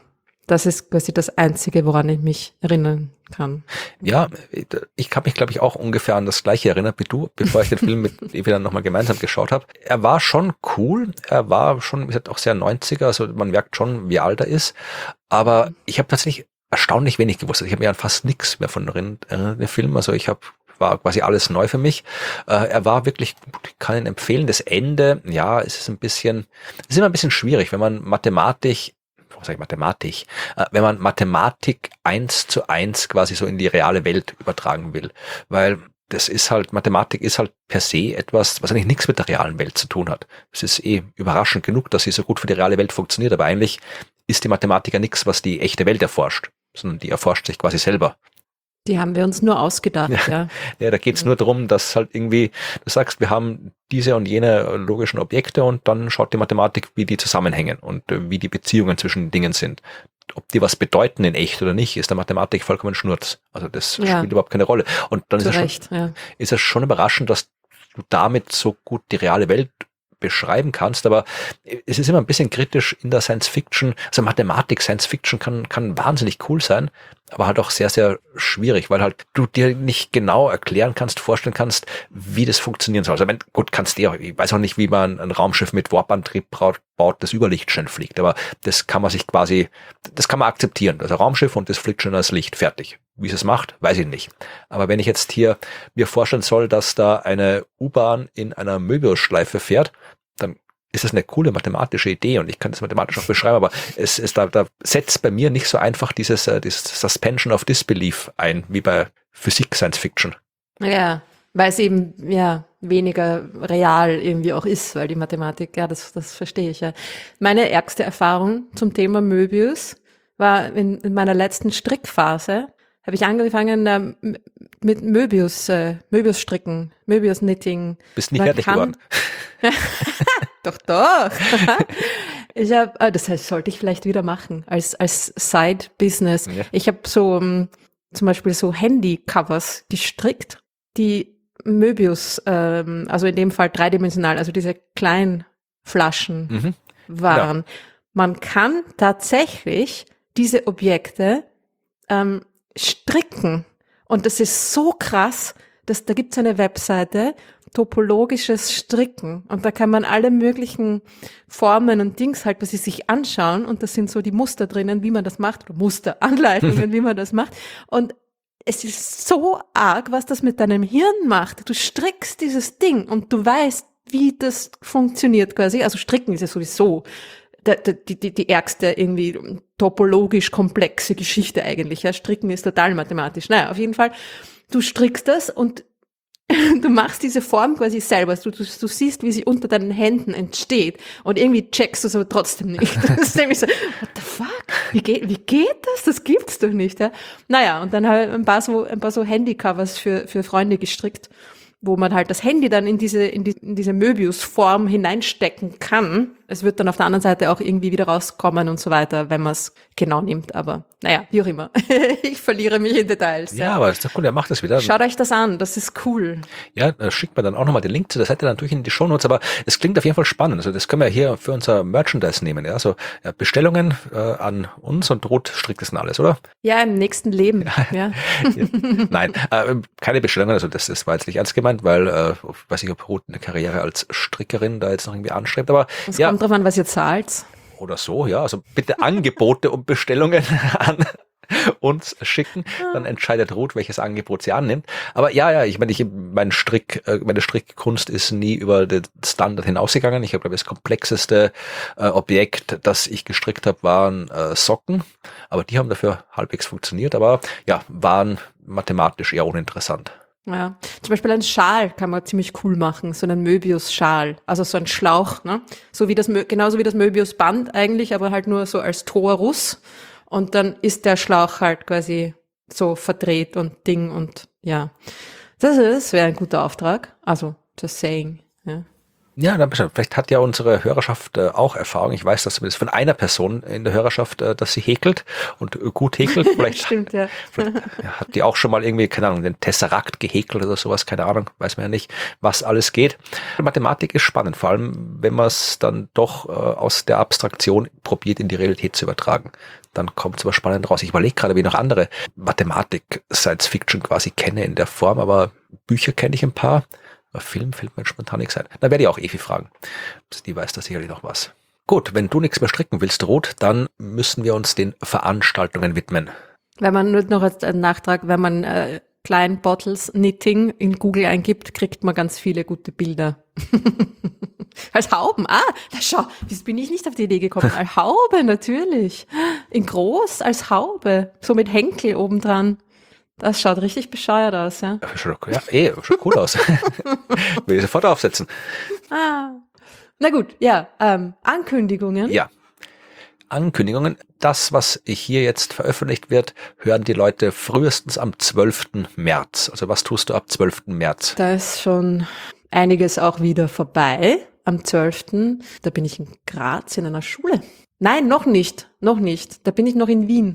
das ist quasi das Einzige, woran ich mich erinnern kann. Ja, ich kann mich, glaube ich, auch ungefähr an das Gleiche erinnern wie du, bevor ich den Film mit Evi dann nochmal gemeinsam geschaut habe. Er war schon cool, er war schon, wie gesagt, auch sehr neunziger, also man merkt schon, wie alt er ist, aber ich habe tatsächlich erstaunlich wenig gewusst. Ich habe mir an fast nichts mehr von drin, äh, dem Film, also ich habe war quasi alles neu für mich. Äh, er war wirklich, ich kann ihn empfehlen, das Ende, ja, es ist ein bisschen, es ist immer ein bisschen schwierig, wenn man Mathematik was sag ich, Mathematik, äh, wenn man Mathematik eins zu eins quasi so in die reale Welt übertragen will, weil das ist halt, Mathematik ist halt per se etwas, was eigentlich nichts mit der realen Welt zu tun hat. Es ist eh überraschend genug, dass sie so gut für die reale Welt funktioniert, aber eigentlich ist die Mathematik ja nichts, was die echte Welt erforscht, sondern die erforscht sich quasi selber. Die haben wir uns nur ausgedacht, ja. Ja, ja da geht's nur darum, dass halt irgendwie, du sagst, wir haben diese und jene logischen Objekte und dann schaut die Mathematik, wie die zusammenhängen und äh, wie die Beziehungen zwischen Dingen sind. Ob die was bedeuten in echt oder nicht, ist der Mathematik vollkommen Schnurz. Also das Ja. spielt überhaupt keine Rolle. Und dann ist Zu es, schon, Recht, ja. ist es schon überraschend, dass du damit so gut die reale Welt beschreiben kannst, aber es ist immer ein bisschen kritisch in der Science Fiction. Also Mathematik, Science Fiction kann, kann wahnsinnig cool sein, aber halt auch sehr, sehr schwierig, weil halt du dir nicht genau erklären kannst, vorstellen kannst, wie das funktionieren soll. Also wenn, gut, kannst du, ich weiß auch nicht, wie man ein Raumschiff mit Warp-Antrieb baut, das über Licht schnell fliegt, aber das kann man sich quasi, das kann man akzeptieren. Also Raumschiff und das fliegt schon als Licht, fertig. Wie es es macht, weiß ich nicht. Aber wenn ich jetzt hier mir vorstellen soll, dass da eine U-Bahn in einer Möbiusschleife fährt, dann ist das eine coole mathematische Idee und ich kann das mathematisch auch beschreiben, aber es ist da, da setzt bei mir nicht so einfach dieses, äh, dieses Suspension of Disbelief ein, wie bei Physik Science Fiction. Ja, weil es eben ja weniger real irgendwie auch ist, weil die Mathematik, ja, das, das verstehe ich ja. Meine ärgste Erfahrung zum Thema Möbius war in, in meiner letzten Strickphase, habe ich angefangen ähm, mit Möbius, äh, Möbius stricken, Möbius Knitting. Bist nie Man fertig kann- geworden. Doch, doch. Ich habe, ah, das heißt, sollte ich vielleicht wieder machen als als Side-Business. Ja. Ich habe so um, zum Beispiel so Handy-Covers gestrickt, die Möbius, ähm, also in dem Fall dreidimensional, also diese kleinen Flaschen Mhm. waren. Man kann tatsächlich diese Objekte ähm, stricken. Und das ist so krass, dass da gibt's eine Webseite, topologisches Stricken. Und da kann man alle möglichen Formen und Dings halt, was sie sich anschauen. Und da sind so die Muster drinnen, wie man das macht, oder Musteranleitungen, wie man das macht. Und es ist so arg, was das mit deinem Hirn macht. Du strickst dieses Ding und du weißt, wie das funktioniert quasi. Also Stricken ist ja sowieso der, der, die, die, die ärgste irgendwie topologisch komplexe Geschichte eigentlich. Ja, Stricken ist total mathematisch. Naja, auf jeden Fall, du strickst das und du machst diese Form quasi selber. Du, du, du siehst, wie sie unter deinen Händen entsteht und irgendwie checkst du es aber trotzdem nicht. Das ist nämlich so, what the fuck? Wie geht, wie geht das? Das gibt's doch nicht. Ja? Naja, und dann habe ich ein paar so, ein paar so Handycovers für, für Freunde gestrickt, wo man halt das Handy dann in diese, in die, in diese Möbius-Form hineinstecken kann. Es wird dann auf der anderen Seite auch irgendwie wieder rauskommen und so weiter, wenn man es genau nimmt. Aber naja, wie auch immer. Ich verliere mich in Details. Ja, aber ist doch cool, er macht das wieder. Schaut euch das an, das ist cool. Ja, da schickt man dann auch nochmal den Link zu der Seite natürlich in die Shownotes, aber es klingt auf jeden Fall spannend. Also das können wir hier für unser Merchandise nehmen. Ja, also ja, Bestellungen äh, an uns und Ruth strickt das dann alles, oder? Ja, im nächsten Leben. Ja. Nein, äh, keine Bestellungen, also das, das war jetzt nicht ernst gemeint, weil äh, ich weiß nicht, ob Ruth eine Karriere als Strickerin da jetzt noch irgendwie anstrebt, aber Es ja, kommt drauf an, was ihr zahlt. oder so, ja, also bitte Angebote und Bestellungen an uns schicken, dann entscheidet Ruth, welches Angebot sie annimmt. Aber ja, ja, ich meine, ich mein Strick, äh, meine Strickkunst ist nie über den Standard hinausgegangen. Ich habe, glaube ich, das komplexeste äh, Objekt, das ich gestrickt habe, waren äh, Socken, aber die haben dafür halbwegs funktioniert, aber ja, waren mathematisch eher uninteressant. Ja, zum Beispiel einen Schal kann man ziemlich cool machen, so einen Möbius-Schal, also so ein Schlauch, ne? So wie das, Mö- genauso wie das Möbius-Band eigentlich, aber halt nur so als Torus. Und dann ist der Schlauch halt quasi so verdreht und Ding und ja. Das ist, wäre ein guter Auftrag. Also, just saying, ja. Ja, dann bestimmt. Vielleicht hat ja unsere Hörerschaft äh, auch Erfahrung. Ich weiß das zumindest von einer Person in der Hörerschaft, äh, dass sie häkelt und äh, gut häkelt. Vielleicht, Stimmt, ja. vielleicht ja, hat die auch schon mal irgendwie, keine Ahnung, den Tesserakt gehäkelt oder sowas, keine Ahnung, weiß man ja nicht, was alles geht. Die Mathematik ist spannend, vor allem wenn man es dann doch äh, aus der Abstraktion probiert, in die Realität zu übertragen. Dann kommt es aber spannend raus. Ich überlege gerade, wie ich noch andere Mathematik, Science Fiction quasi kenne in der Form, aber Bücher kenne ich ein paar. Film fällt mir spontan nichts ein. Da werde ich auch Evi fragen. Die weiß da sicherlich noch was. Gut, wenn du nichts mehr stricken willst, Ruth, dann müssen wir uns den Veranstaltungen widmen. Wenn man nur noch als einen Nachtrag, wenn man äh, Klein Bottles Knitting in Google eingibt, kriegt man ganz viele gute Bilder. Als Hauben, ah, da schau, wie bin ich nicht auf die Idee gekommen? Als Haube, natürlich. In groß, als Haube, so mit Henkel obendran. Das schaut richtig bescheuert aus, ja. Ja, eh, schaut cool aus. Will ich sofort aufsetzen. Ah. Na gut, ja, ähm, Ankündigungen. Ja. Ankündigungen. Das, was hier jetzt veröffentlicht wird, hören die Leute frühestens am zwölften März. Also was tust du ab zwölften März? Da ist schon einiges auch wieder vorbei. Am zwölften Da bin ich in Graz in einer Schule. Nein, noch nicht, noch nicht. Da bin ich noch in Wien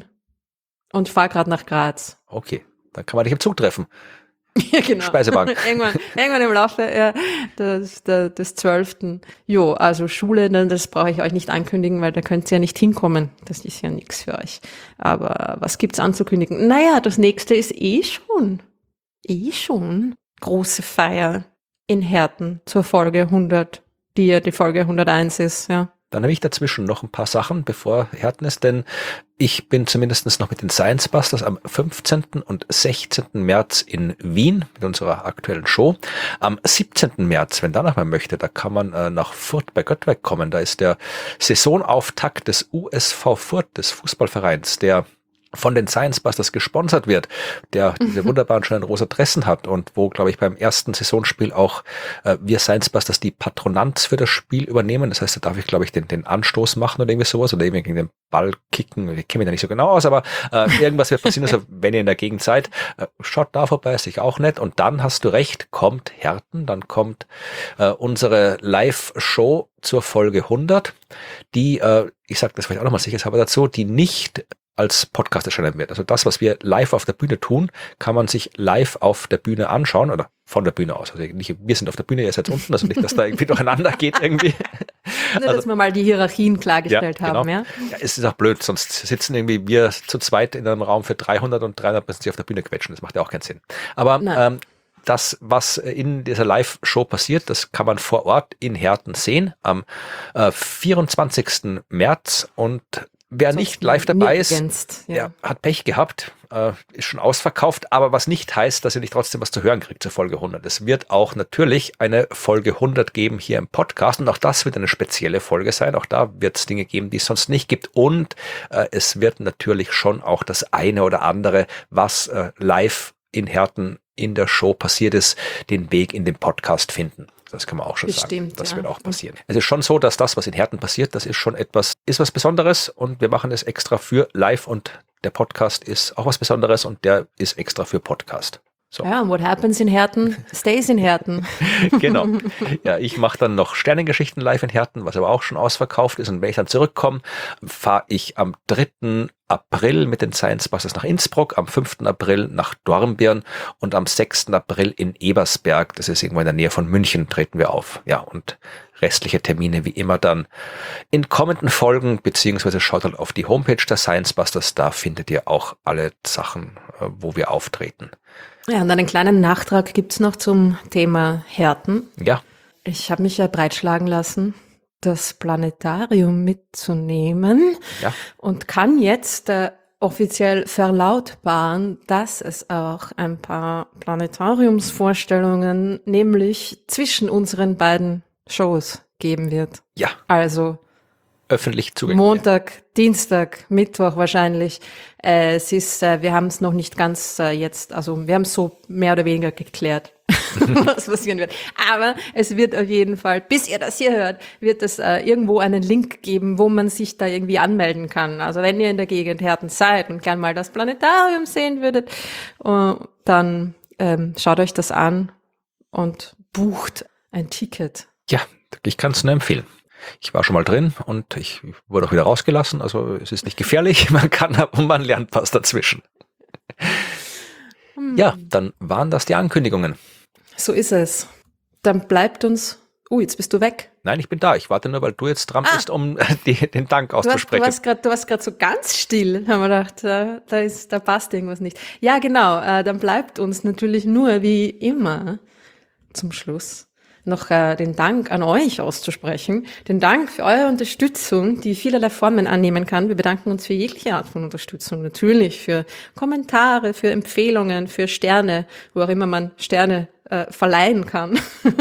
und fahre gerade nach Graz. Okay, dann kann man dich im Zug treffen. Ja, genau. Speisebahn. irgendwann, irgendwann im Laufe ja, des, des, des zwölften Jo, also Schule, das brauche ich euch nicht ankündigen, weil da könnt ihr ja nicht hinkommen. Das ist ja nichts für euch. Aber was gibt's anzukündigen? Naja, das nächste ist eh schon, eh schon große Feier in Herten zur Folge hundert, die ja die Folge hunderteins ist, ja. Dann habe ich dazwischen noch ein paar Sachen, bevor Herten ist, denn ich bin zumindest noch mit den Science Busters am fünfzehnten und sechzehnten März in Wien mit unserer aktuellen Show. Am siebzehnten März, wenn danach man möchte, da kann man äh, nach Furth bei Göttweig kommen. Da ist der Saisonauftakt des U S V Furth, des Fußballvereins, der von den Science Busters gesponsert wird, der diese wunderbaren schönen rosa Dressen hat und wo, glaube ich, beim ersten Saisonspiel auch äh, wir Science Busters die Patronanz für das Spiel übernehmen. Das heißt, da darf ich, glaube ich, den, den Anstoß machen oder irgendwie sowas oder irgendwie gegen den Ball kicken. Ich kenne mich da nicht so genau aus, aber äh, irgendwas wird passieren. Also wenn ihr in der Gegend seid, äh, schaut da vorbei, ist sicher auch nett. Und dann hast du recht, kommt Herten, dann kommt äh, unsere Live-Show zur Folge hundert, die, äh, ich sage das vielleicht auch nochmal sicherheitshalber dazu, die nicht als Podcast erscheinen wird. Also das, was wir live auf der Bühne tun, kann man sich live auf der Bühne anschauen oder von der Bühne aus. Also nicht, wir sind auf der Bühne, ihr seid unten, also nicht, dass da irgendwie durcheinander geht irgendwie. Nur, also, dass wir mal die Hierarchien klargestellt ja, haben, genau. ja. Ja, es ist auch blöd, sonst sitzen irgendwie wir zu zweit in einem Raum für dreihundert und dreihundert müssen sich auf der Bühne quetschen. Das macht ja auch keinen Sinn. Aber ähm, das, was in dieser Live-Show passiert, das kann man vor Ort in Herten sehen am äh, vierundzwanzigsten März und wer Sonst nicht live dabei ist, nirgends, ja. ja, hat Pech gehabt, äh, ist schon ausverkauft, aber was nicht heißt, dass ihr nicht trotzdem was zu hören kriegt zur Folge hundert. Es wird auch natürlich eine Folge hundert geben hier im Podcast und auch das wird eine spezielle Folge sein. Auch da wird es Dinge geben, die es sonst nicht gibt und äh, es wird natürlich schon auch das eine oder andere, was äh, live in Herten in der Show passiert ist, den Weg in den Podcast finden. Das kann man auch schon Bestimmt, sagen. Das ja. wird auch passieren. Es ist schon so, dass das, was in Herten passiert, das ist schon etwas, ist was Besonderes und wir machen es extra für live und der Podcast ist auch was Besonderes und der ist extra für Podcast. So. Ja, und what happens in Herten, stays in Herten. Genau. Ja, ich mache dann noch Sternengeschichten live in Herten, was aber auch schon ausverkauft ist. Und wenn ich dann zurückkomme, fahre ich am dritten April mit den Science Busters nach Innsbruck, am fünften April nach Dornbirn und am sechsten April in Ebersberg. Das ist irgendwo in der Nähe von München, treten wir auf. Ja, und restliche Termine wie immer dann in kommenden Folgen, beziehungsweise schaut halt auf die Homepage der Science Busters, da findet ihr auch alle Sachen, wo wir auftreten. Ja, und einen kleinen Nachtrag gibt's noch zum Thema Herten. Ja. Ich habe mich ja breitschlagen lassen, das Planetarium mitzunehmen Ja. und kann jetzt äh, offiziell verlautbaren, dass es auch ein paar Planetariumsvorstellungen, nämlich zwischen unseren beiden Shows geben wird. Ja. Also Öffentlich zugänglich. Montag, Dienstag, Mittwoch wahrscheinlich. Äh, es ist, äh, wir haben es noch nicht ganz äh, jetzt, also wir haben es so mehr oder weniger geklärt, was passieren wird. Aber es wird auf jeden Fall, bis ihr das hier hört, wird es äh, irgendwo einen Link geben, wo man sich da irgendwie anmelden kann. Also wenn ihr in der Gegend Herten seid und gern mal das Planetarium sehen würdet, äh, dann ähm, schaut euch das an und bucht ein Ticket. Ja, Ich kann es nur empfehlen. Ich war schon mal drin und ich wurde auch wieder rausgelassen. Also es ist nicht gefährlich, man kann und man lernt was dazwischen. Hm. Ja, dann waren das die Ankündigungen. So ist es. Dann bleibt uns... Oh, jetzt bist du weg. Nein, ich bin da. Ich warte nur, weil du jetzt dran Ah. bist, um die, den Dank Du, hast, du auszusprechen. warst grad, du warst gerade so ganz still, haben wir gedacht, da, da, ist, da passt irgendwas nicht. Ja, genau, äh, dann bleibt uns natürlich nur, wie immer, zum Schluss noch äh, den Dank an euch auszusprechen. Den Dank für eure Unterstützung, die vielerlei Formen annehmen kann. Wir bedanken uns für jegliche Art von Unterstützung. Natürlich für Kommentare, für Empfehlungen, für Sterne, wo auch immer man Sterne äh, verleihen kann.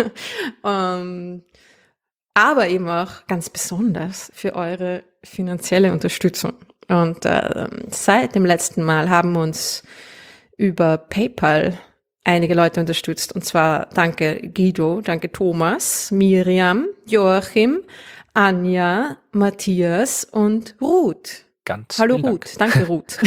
ähm, aber eben auch ganz besonders für eure finanzielle Unterstützung. Und äh, seit dem letzten Mal haben uns über PayPal einige Leute unterstützt. Und zwar danke Guido, danke Thomas, Miriam, Joachim, Anja, Matthias und Ruth. Ganz Hallo vielen Ruth, danke Ruth.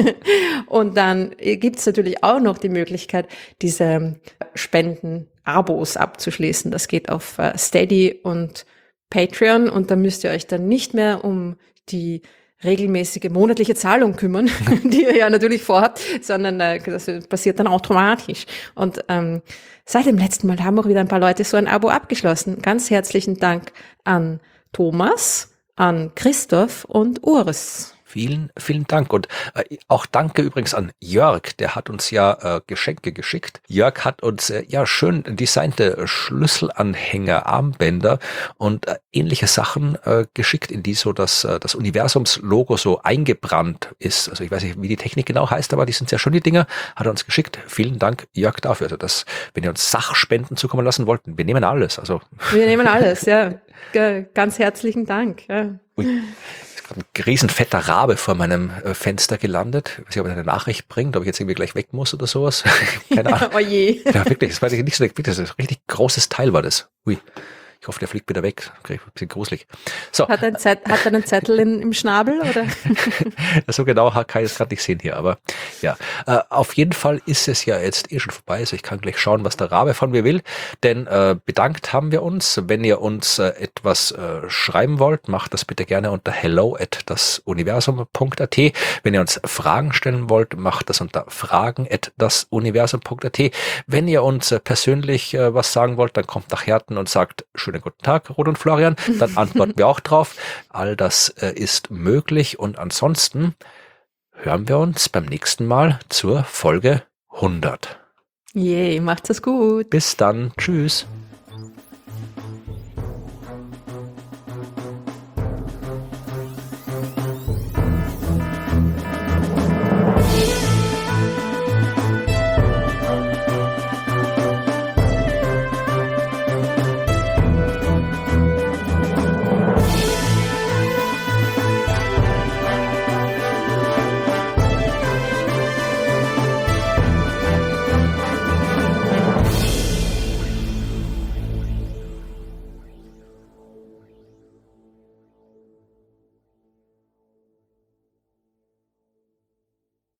Und dann gibt's natürlich auch noch die Möglichkeit, diese Spenden-Abos abzuschließen. Das geht auf äh, Steady und Patreon und da müsst ihr euch dann nicht mehr um die regelmäßige monatliche Zahlung kümmern, die ihr ja natürlich vorhabt, sondern äh, das passiert dann automatisch. Und ähm, seit dem letzten Mal haben auch wieder ein paar Leute so ein Abo abgeschlossen. Ganz herzlichen Dank an Thomas, an Christoph und Urs. Vielen, vielen Dank. Und äh, auch danke übrigens an Jörg, der hat uns ja äh, Geschenke geschickt. Jörg hat uns äh, ja schön designte Schlüsselanhänger, Armbänder und äh, ähnliche Sachen äh, geschickt, in die so das, äh, das Universums-Logo so eingebrannt ist. Also ich weiß nicht, wie die Technik genau heißt, aber die sind sehr schön, die Dinger. Hat er uns geschickt. Vielen Dank, Jörg, dafür. Also das, wenn ihr uns Sachspenden zukommen lassen wollten, wir nehmen alles. Also Wir nehmen alles, ja. G- Ganz herzlichen Dank. Ja. ui. Ein riesenfetter Rabe vor meinem äh, Fenster gelandet. Ich weiß nicht, ob er eine Nachricht bringt, ob ich jetzt irgendwie gleich weg muss oder sowas. Keine Ahnung. Oh je. Ja, wirklich, das war nicht so, wirklich, das ist ein richtig großes Teil war das. Ui. Ich hoffe, der fliegt wieder weg. Ein bisschen gruselig. So. Hat er einen, Zett, hat er einen Zettel in, im Schnabel, oder? So genau kann ich es gerade nicht sehen hier, aber ja. Äh, auf jeden Fall ist es ja jetzt eh schon vorbei. Also ich kann gleich schauen, was der Rabe von mir will. Denn äh, bedankt haben wir uns. Wenn ihr uns äh, etwas äh, schreiben wollt, macht das bitte gerne unter hello at dasuniversum punkt at. Wenn ihr uns Fragen stellen wollt, macht das unter fragen at dasuniversum punkt at. Wenn ihr uns äh, persönlich äh, was sagen wollt, dann kommt nach Herten und sagt, schönen guten Tag, Ruth und Florian. Dann antworten wir auch drauf. All das äh, ist möglich. Und ansonsten hören wir uns beim nächsten Mal zur Folge hundert. Yay, macht's es gut. Bis dann. Tschüss.